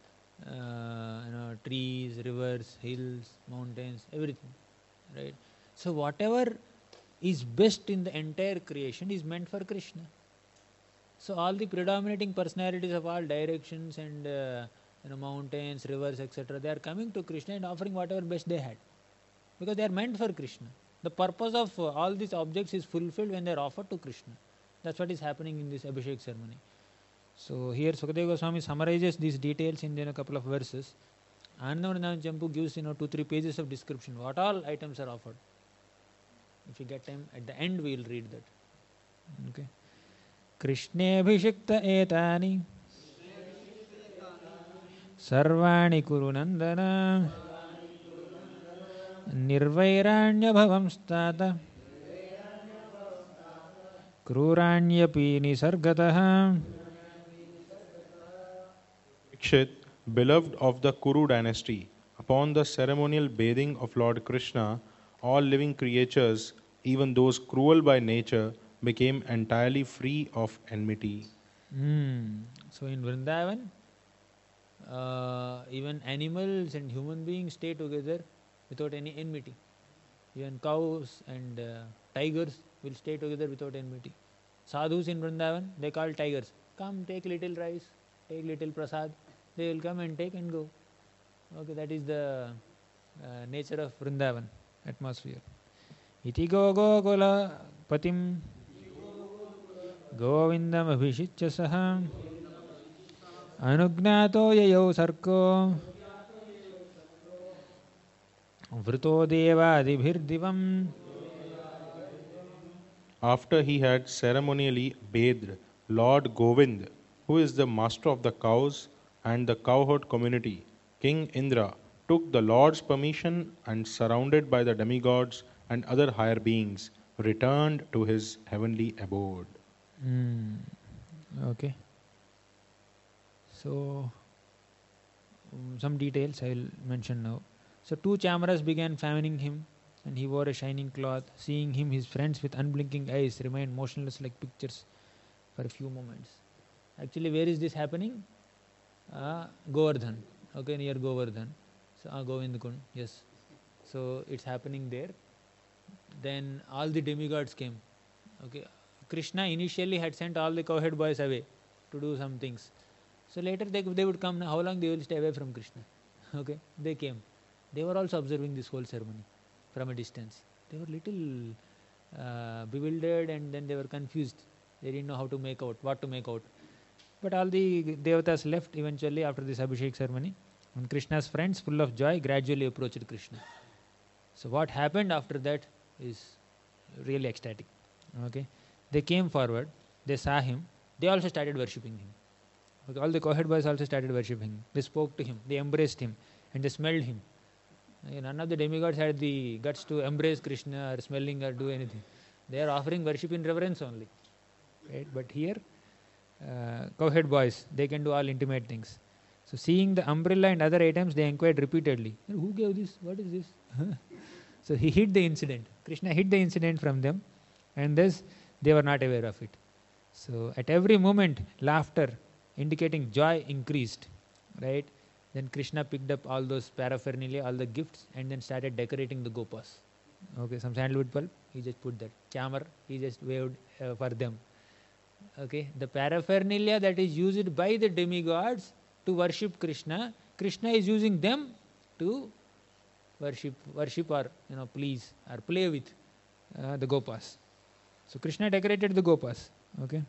trees, rivers, hills, mountains, everything. Right? So whatever is best in the entire creation is meant for Krishna. So all the predominating personalities of all directions and mountains, rivers, etc., they are coming to Krishna and offering whatever best they had, because they are meant for Krishna. The purpose of all these objects is fulfilled when they are offered to Krishna. That's what is happening in this Abhishek ceremony. So here Sukadeva Goswami summarizes these details in a couple of verses. Anandavardhana Champu gives 2-3 pages of description what all items are offered. If you get time, at the end we will read that. Okay. Krishne Abhishekta etani Sarvani Kurunandana Nirvairanya Bhavam Stata Kruranyapi Nisargataha. Parikshit, beloved of the Kuru dynasty, upon the ceremonial bathing of Lord Krishna, all living creatures, even those cruel by nature, became entirely free of enmity. So in Vrindavan, even animals and human beings stay together without any enmity. Even cows and tigers will stay together without enmity. Sadhus in Vrindavan, they call tigers. Come, take little rice, take little prasad. They will come and take and go. Okay, that is the nature of Vrindavan atmosphere. Iti go go gola patim Govindam abhishitya saha Anugnato yayo sarko Vrito deva adibhirdivam. After he had ceremonially bathed, Lord Govind, who is the master of the cows and the cowherd community, King Indra, took the Lord's permission and, surrounded by the demigods and other higher beings, returned to his heavenly abode. Okay. So, some details I will mention now. So, 2 chamaras began famining him, and he wore a shining cloth. Seeing him, his friends with unblinking eyes remained motionless like pictures for a few moments. Actually, where is this happening? Govardhan. Okay, near Govardhan. So, Govindkund, yes. So, it's happening there. Then all the demigods came. Okay, Krishna initially had sent all the cowherd boys away to do some things. So later they would come. How long they will stay away from Krishna? Okay, they came. They were also observing this whole ceremony from a distance. They were little bewildered, and then they were confused. They didn't know how to make out, what to make out. But all the devatas left eventually after this Abhishek ceremony. And Krishna's friends, full of joy, gradually approached Krishna. So what happened after that is really ecstatic. Okay, they came forward, they saw him, they also started worshipping him. Okay, all the cowherd boys also started worshipping him. They spoke to him, they embraced him, and they smelled him. None of the demigods had the guts to embrace Krishna or smelling or do anything. They are offering worship in reverence only. Right? But here, cowherd boys, they can do all intimate things. So seeing the umbrella and other items, they inquired repeatedly, who gave this? What is this? So he hid the incident. Krishna hid the incident from them, and thus they were not aware of it. So at every moment, laughter indicating joy increased. Right? Then Krishna picked up all those paraphernalia, all the gifts, and then started decorating the gopas. Okay, some sandalwood pulp, he just put that. Chamar, he just waved for them. Okay, the paraphernalia that is used by the demigods to worship Krishna, Krishna is using them to worship or please or play with the gopas. So Krishna decorated the gopas. Okay,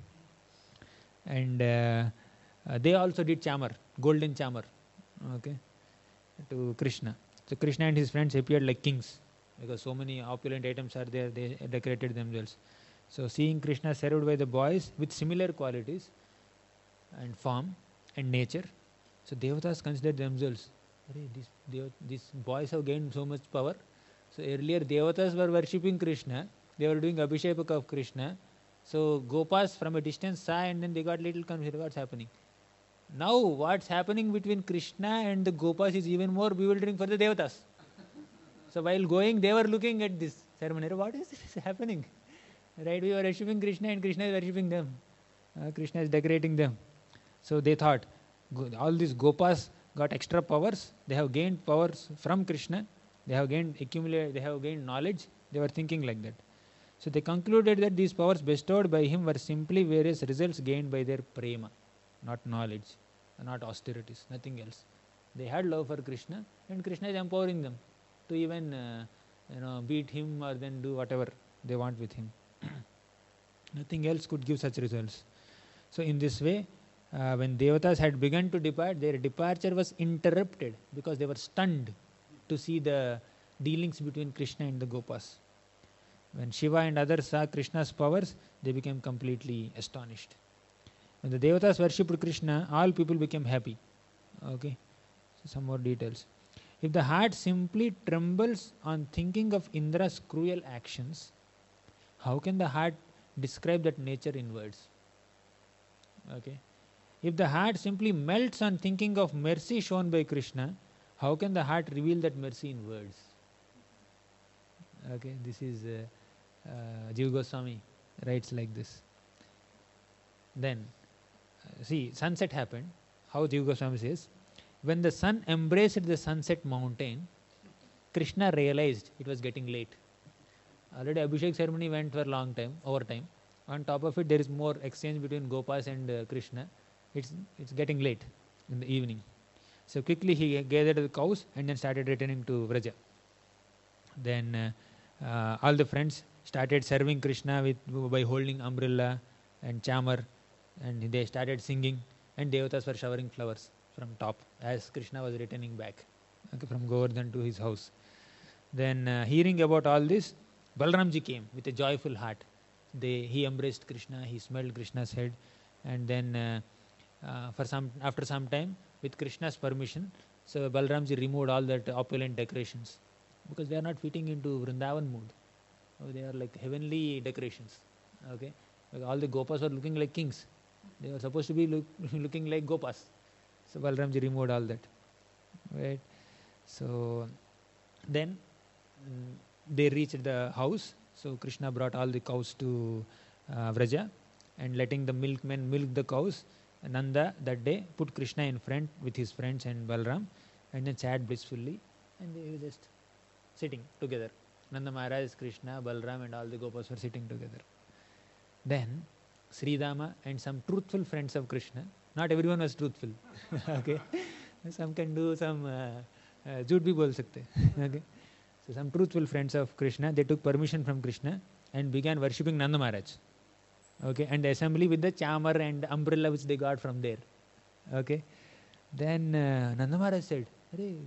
and they also did chamar, golden chamar. Okay, to Krishna. So Krishna and his friends appeared like kings because so many opulent items are there. They decorated themselves. So seeing Krishna served by the boys with similar qualities and form and nature, so Devatas considered themselves, these boys have gained so much power. So earlier Devatas were worshipping Krishna, they were doing Abhishek of Krishna. So Gopas from a distance saw and then they got little confused, what's happening. Now what's happening between Krishna and the Gopas is even more bewildering for the Devatas. So while going, they were looking at this ceremony. What is this happening? Right? We were worshipping Krishna and Krishna is worshipping them. Krishna is decorating them. So they thought, all these Gopas got extra powers. They have gained powers from Krishna. They have gained knowledge. They were thinking like that. So they concluded that these powers bestowed by him were simply various results gained by their prema, not knowledge, not austerities, nothing else. They had love for Krishna, and Krishna is empowering them to even beat him or then do whatever they want with him. Nothing else could give such results. So in this way, when Devatas had begun to depart, their departure was interrupted because they were stunned to see the dealings between Krishna and the Gopas. When Shiva and others saw Krishna's powers, they became completely astonished. When the Devatas worshipped Krishna, all people became happy. Okay, so some more details. If the heart simply trembles on thinking of Indra's cruel actions, how can the heart describe that nature in words? Okay. If the heart simply melts on thinking of mercy shown by Krishna, how can the heart reveal that mercy in words? Okay, this is Jiva Goswami writes like this. Then, see, sunset happened. How Jiva Goswami says, when the sun embraced the sunset mountain, Krishna realized it was getting late. Already Abhishek ceremony went for a long time, over time. On top of it, there is more exchange between Gopas and Krishna. It's getting late in the evening. So quickly he gathered the cows and then started returning to Vraja. Then all the friends started serving Krishna by holding umbrella and chamar, and they started singing, and Devatas were showering flowers from top as Krishna was returning back from Govardhan to his house. Then hearing about all this, Balramji came with a joyful heart. He embraced Krishna, he smelled Krishna's head, and then after some time, with Krishna's permission, so Balramji removed all that opulent decorations because they are not fitting into Vrindavan mood. They are like heavenly decorations. Okay, like all the Gopas were looking like kings. They were supposed to be looking like Gopas. So Balramji removed all that. Right. So then they reached the house. So Krishna brought all the cows to Vraja, and letting the milkmen milk the cows, Nanda that day put Krishna in front with his friends and Balram, and then sat blissfully, and they were just sitting together. Nanda Maharaj, Krishna, Balram and all the Gopas were sitting together. Then Sridama and some truthful friends of Krishna, not everyone was truthful. Okay, some can do some jhoot bhi bol sakte. Okay, so some truthful friends of Krishna, they took permission from Krishna and began worshipping Nanda Maharaj. Okay, and the assembly with the chamar and umbrella which they got from there. Okay, then Nanda Maharaj said,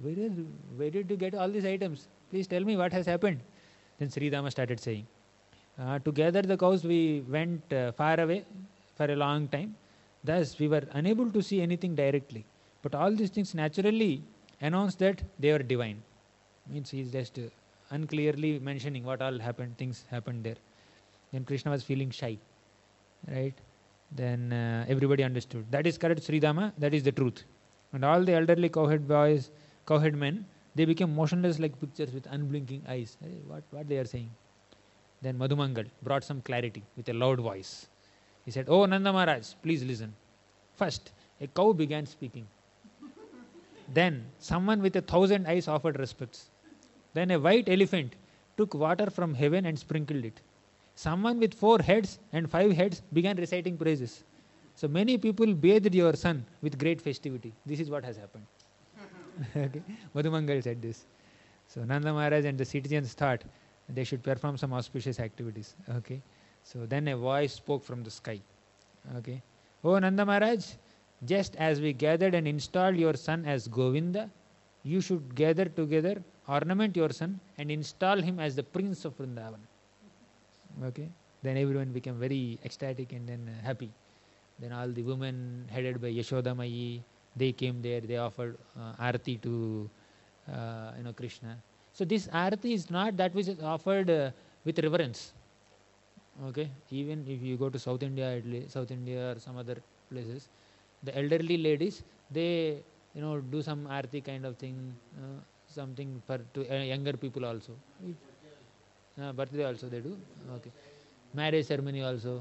where did you get all these items? Please tell me what has happened. Then Sridama started saying, To gather the cows, we went far away for a long time. Thus, we were unable to see anything directly. But all these things naturally announce that they are divine. Means he is just unclearly mentioning what all happened, things happened there. Then Krishna was feeling shy, right? Then everybody understood. That is correct, Sridhama, that is the truth. And all the elderly cowhead boys, cowhead men, they became motionless like pictures with unblinking eyes. Hey, what they are saying? Then Madhumangal brought some clarity with a loud voice. He said, "Oh Nanda Maharaj, please listen. First, a cow began speaking. Then someone with 1,000 eyes offered respects. Then a white elephant took water from heaven and sprinkled it. Someone with 4 heads and 5 heads began reciting praises. So many people bathed your son with great festivity." This is what has happened. Okay. Madhumangal said this. So Nanda Maharaj and the citizens thought they should perform some auspicious activities. Okay. So then a voice spoke from the sky. Okay. "Oh Nanda Maharaj, just as we gathered and installed your son as Govinda, you should gather together, ornament your son, and install him as the prince of Vrindavan." Okay. Then everyone became very ecstatic and then happy. Then all the women headed by Yashoda Mayi, they came there, they offered arati to Krishna. So this arati is not that which is offered with reverence. Okay, even if you go to South India, South India or some other places, the elderly ladies, they do some arati kind of thing, something for to younger people also. Birthday also they do. Okay, marriage ceremony also.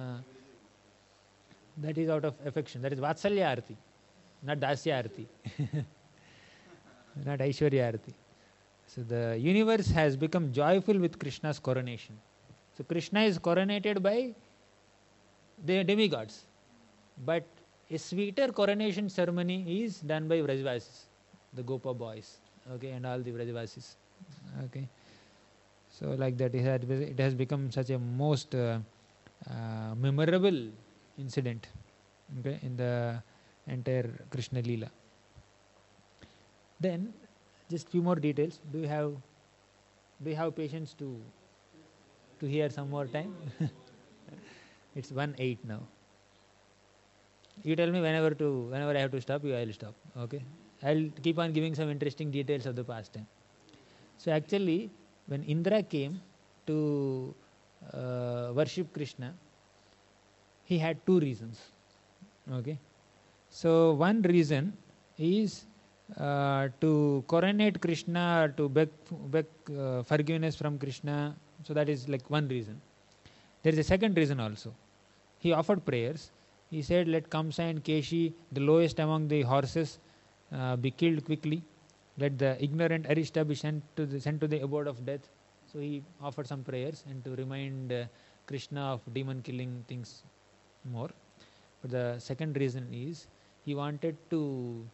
That is out of affection. That is Vatsalya arati, not Dasya arati, not Aishwarya arati. So the universe has become joyful with Krishna's coronation. So Krishna is coronated by the demigods, but a sweeter coronation ceremony is done by Vrajavasis, the Gopa boys, okay, and all the Vrajavasis, okay. So like that, it has become such a most memorable incident, okay, in the entire Krishna Leela. Then, just few more details. Do you have patience to hear some more time? It's 1:08 now. You tell me whenever I have to stop, I will stop. Okay, I'll keep on giving some interesting details of the past time. So actually, when Indra came to worship Krishna, he had 2 reasons. Okay, so one reason is to coronate Krishna, to beg forgiveness from Krishna. So that is like one reason. There is a second reason also. He offered prayers. He said, "Let Kamsa and Keshi, the lowest among the horses, be killed quickly. Let the ignorant Arishta be sent to the abode of death." So he offered some prayers and to remind Krishna of demon killing things more. But the second reason is he wanted to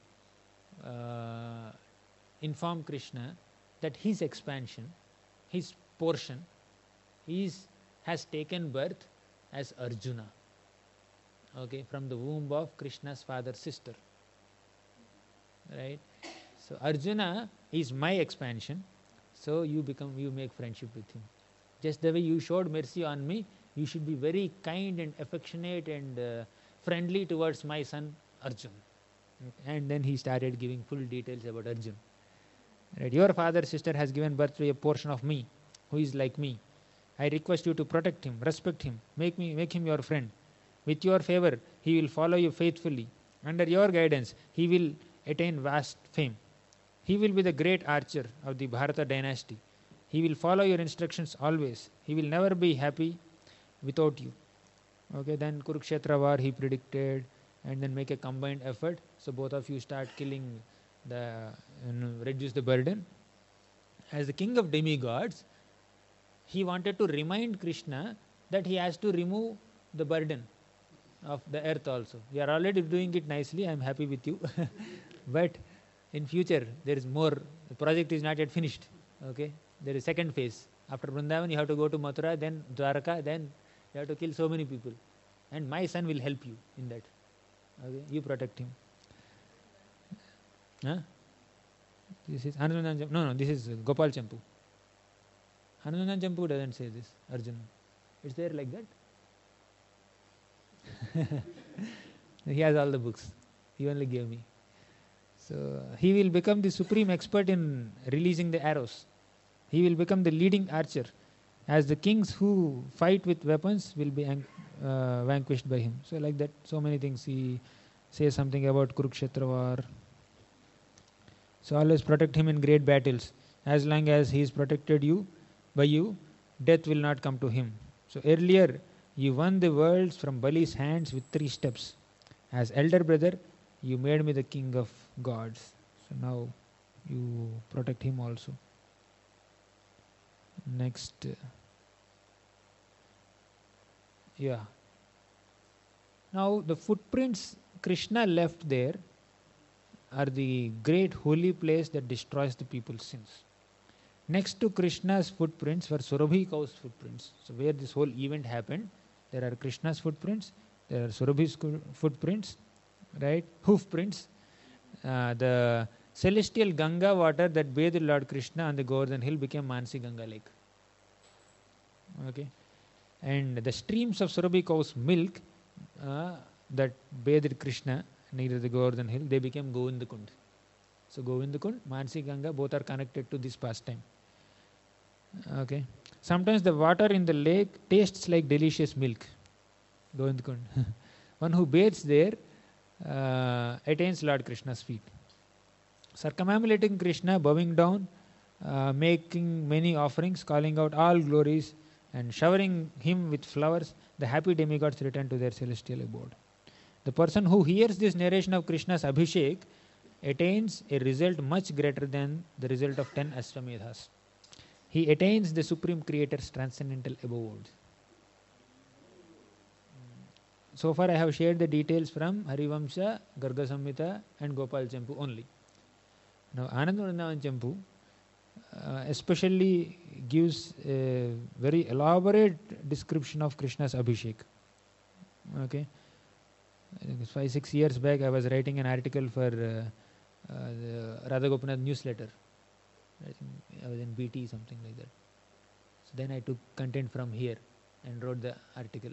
inform Krishna that his expansion, his portion, has taken birth as Arjuna, okay, from the womb of Krishna's father's sister, right? So Arjuna is my expansion, so you make friendship with him. Just the way you showed mercy on me, you should be very kind and affectionate and friendly towards my son Arjun. And then he started giving full details about Arjun. Right? Your father's sister has given birth to a portion of me who is like me. I request you to protect him, respect him, make him your friend. With your favor, he will follow you faithfully. Under your guidance, he will attain vast fame. He will be the great archer of the Bharata dynasty. He will follow your instructions always. He will never be happy without you. Okay, then Kurukshetra war he predicted, and then make a combined effort. So both of you start killing reduce the burden. As the king of demigods, he wanted to remind Krishna that he has to remove the burden of the earth also. We are already doing it nicely, I am happy with you. But in future, there is more. The project is not yet finished. Okay, there is second phase. After Vrindavan, you have to go to Mathura, then Dwaraka, then you have to kill so many people. And my son will help you in that. Okay, you protect him. Huh? This is Hanuman. No, this is Gopal Champu. Hanuman Champu doesn't say this, Arjuna. It's there like that. He has all the books. He only gave me. So he will become the supreme expert in releasing the arrows. He will become the leading archer, as the kings who fight with weapons will be vanquished by him. So like that, so many things. He says something about Kurukshetra war. So always protect him in great battles. As long as he is protected by you, death will not come to him. So earlier, you won the worlds from Bali's hands with 3 steps. As elder brother, you made me the king of gods. So now you protect him also. Next. Yeah. Now the footprints Krishna left there are the great holy place that destroys the people's sins. Next to Krishna's footprints were Surabhi cow's footprints. So where this whole event happened, there are Krishna's footprints, there are Surabhi's footprints, right? Hoof prints. The celestial Ganga water that bathed Lord Krishna on the Govardhan hill became Mansi Ganga lake. Okay. And the streams of Surabhi cow's milk that bathed Krishna near the Govardhan hill, they became Govindakund. So Govindakund, Mansi Ganga, both are connected to this pastime. Okay. Sometimes the water in the lake tastes like delicious milk. Govindakund. One who bathes there attains Lord Krishna's feet. Circumambulating Krishna, bowing down, making many offerings, calling out all glories, and showering him with flowers, the happy demigods return to their celestial abode. The person who hears this narration of Krishna's Abhishek attains a result much greater than the result of 10 Ashwamedhas. He attains the Supreme Creator's transcendental abode. So far I have shared the details from Harivamsa, Garga Samhita and Gopal Champu only. Now Anand Vrindavan Champu especially gives a very elaborate description of Krishna's Abhishek. Okay. I think 5-6 years back I was writing an article for the Radha Gopinath newsletter. I think I was in BT, something like that. So then I took content from here and wrote the article.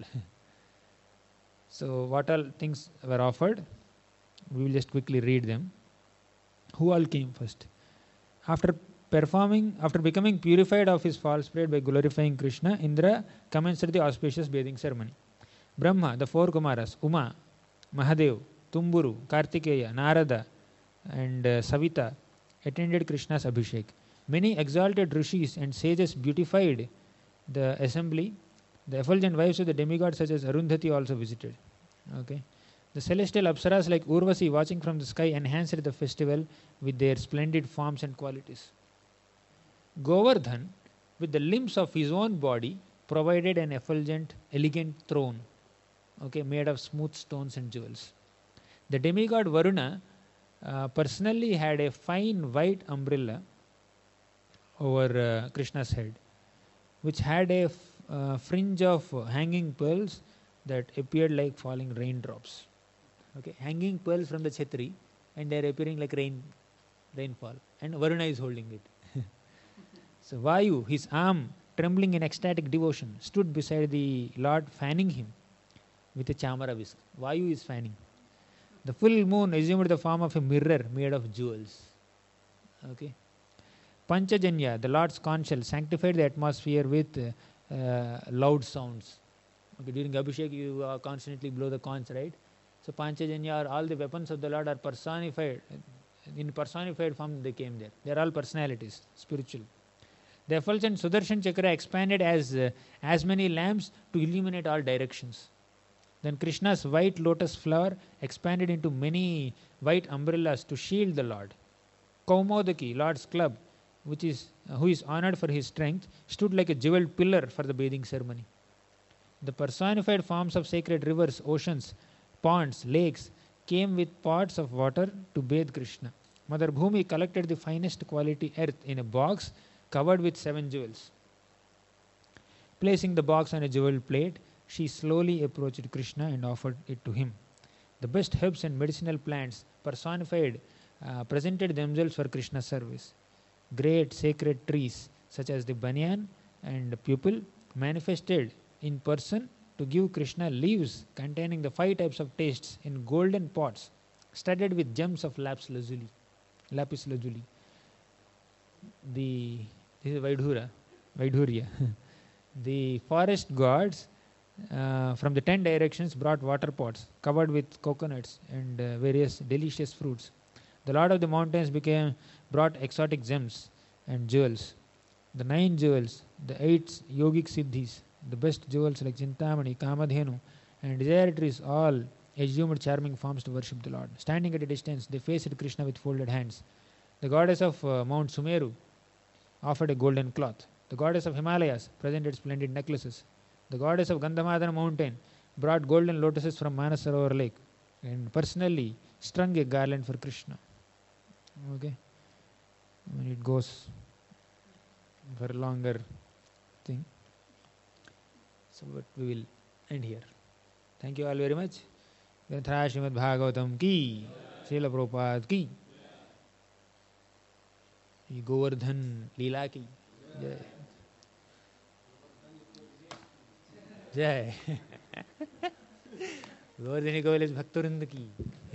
So what all things were offered? We will just quickly read them. Who all came first? After becoming purified of his false pride by glorifying Krishna, Indra commenced the auspicious bathing ceremony. Brahma, the 4 Kumaras, Uma, Mahadev, Tumburu, Kartikeya, Narada and Savita attended Krishna's Abhishek. Many exalted rishis and sages beautified the assembly. The effulgent wives of the demigods such as Arundhati also visited. Okay. The celestial apsaras like Urvasi watching from the sky enhanced the festival with their splendid forms and qualities. Govardhan, with the limbs of his own body, provided an effulgent, elegant throne, okay, made of smooth stones and jewels. The demigod Varuna personally had a fine white umbrella over Krishna's head, which had a fringe of hanging pearls that appeared like falling raindrops. Okay, hanging pearls from the chhatri, and they are appearing like rainfall, and Varuna is holding it. So Vayu, his arm trembling in ecstatic devotion, stood beside the Lord, fanning him with a chamara whisk. Vayu is fanning. The full moon assumed the form of a mirror made of jewels. Okay. Panchajanya, the Lord's conch shell, sanctified the atmosphere with loud sounds. Okay, during Abhishek, you constantly blow the conch, right? So Panchajanya, or all the weapons of the Lord are personified. In personified form they came there. They are all personalities, spiritual. The effulgent Sudarshan Chakra expanded as many lamps to illuminate all directions. Then Krishna's white lotus flower expanded into many white umbrellas to shield the Lord. Kaumodaki, Lord's club, who is honored for his strength, stood like a jeweled pillar for the bathing ceremony. The personified forms of sacred rivers, oceans, ponds, lakes came with pots of water to bathe Krishna. Mother Bhumi collected the finest quality earth in a box covered with 7 jewels. Placing the box on a jeweled plate, she slowly approached Krishna and offered it to him. The best herbs and medicinal plants personified presented themselves for Krishna's service. Great sacred trees such as the banyan and pupil manifested in person to give Krishna leaves containing the 5 types of tastes in golden pots studded with gems of lapis lazuli. Lapis lazuli. This is Vaidhurya. The forest gods from the 10 directions brought water pots covered with coconuts and various delicious fruits. The Lord of the mountains brought exotic gems and jewels. The 9 jewels, the 8 yogic siddhis, the best jewels like Chintamani, Kamadhenu, and desire trees all assumed charming forms to worship the Lord. Standing at a distance, they faced Krishna with folded hands. The goddess of Mount Sumeru offered a golden cloth. The goddess of Himalayas presented splendid necklaces. The goddess of Gandhamadana mountain brought golden lotuses from Manasarovar lake and personally strung a garland for Krishna. Okay, when it goes for a longer thing. So, but we will end here. Thank you all very much. Granthara Srimad Bhagavatam ki, Srila Prabhupada ki, Govardhan Leela ki. Jai. Jai. Govardhani Govardhan Bhaktarinda ki.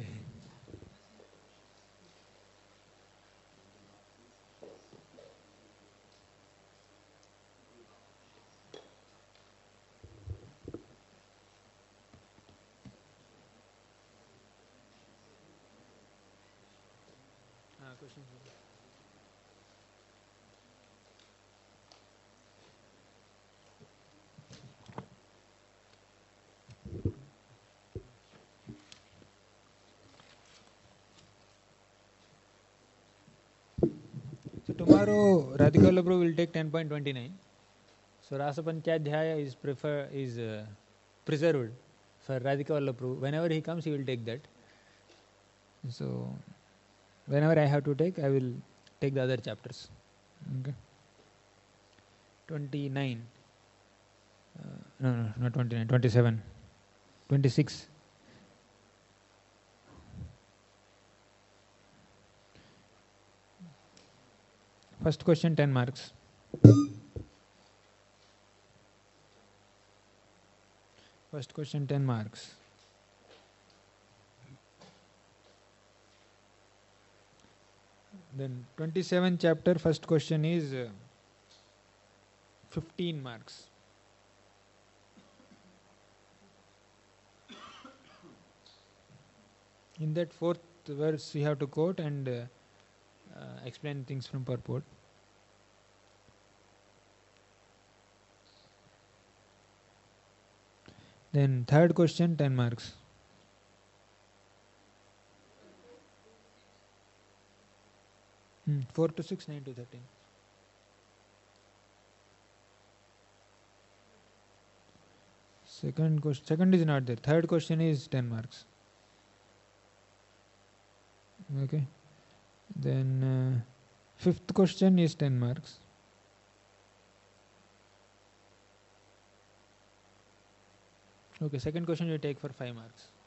Questions? So tomorrow Radhika Vallabhru will take 10.29. So Rasa Panchadhyaya is preserved for Radhika Vallabhru. Whenever he comes, he will take that. So whenever I have to take, I will take the other chapters. Okay. 29. No, not 29. 27. 26. First question 10 marks. First question 10 marks. Then 27th chapter, first question is 15 marks. In that 4th verse you have to quote and explain things from purport. Then third question 10 marks. Hmm, 4 to 6, 9 to 13. Second question, second is not there. Third question is 10 marks. Okay. Then fifth question is 10 marks. Okay, second question you take for 5 marks.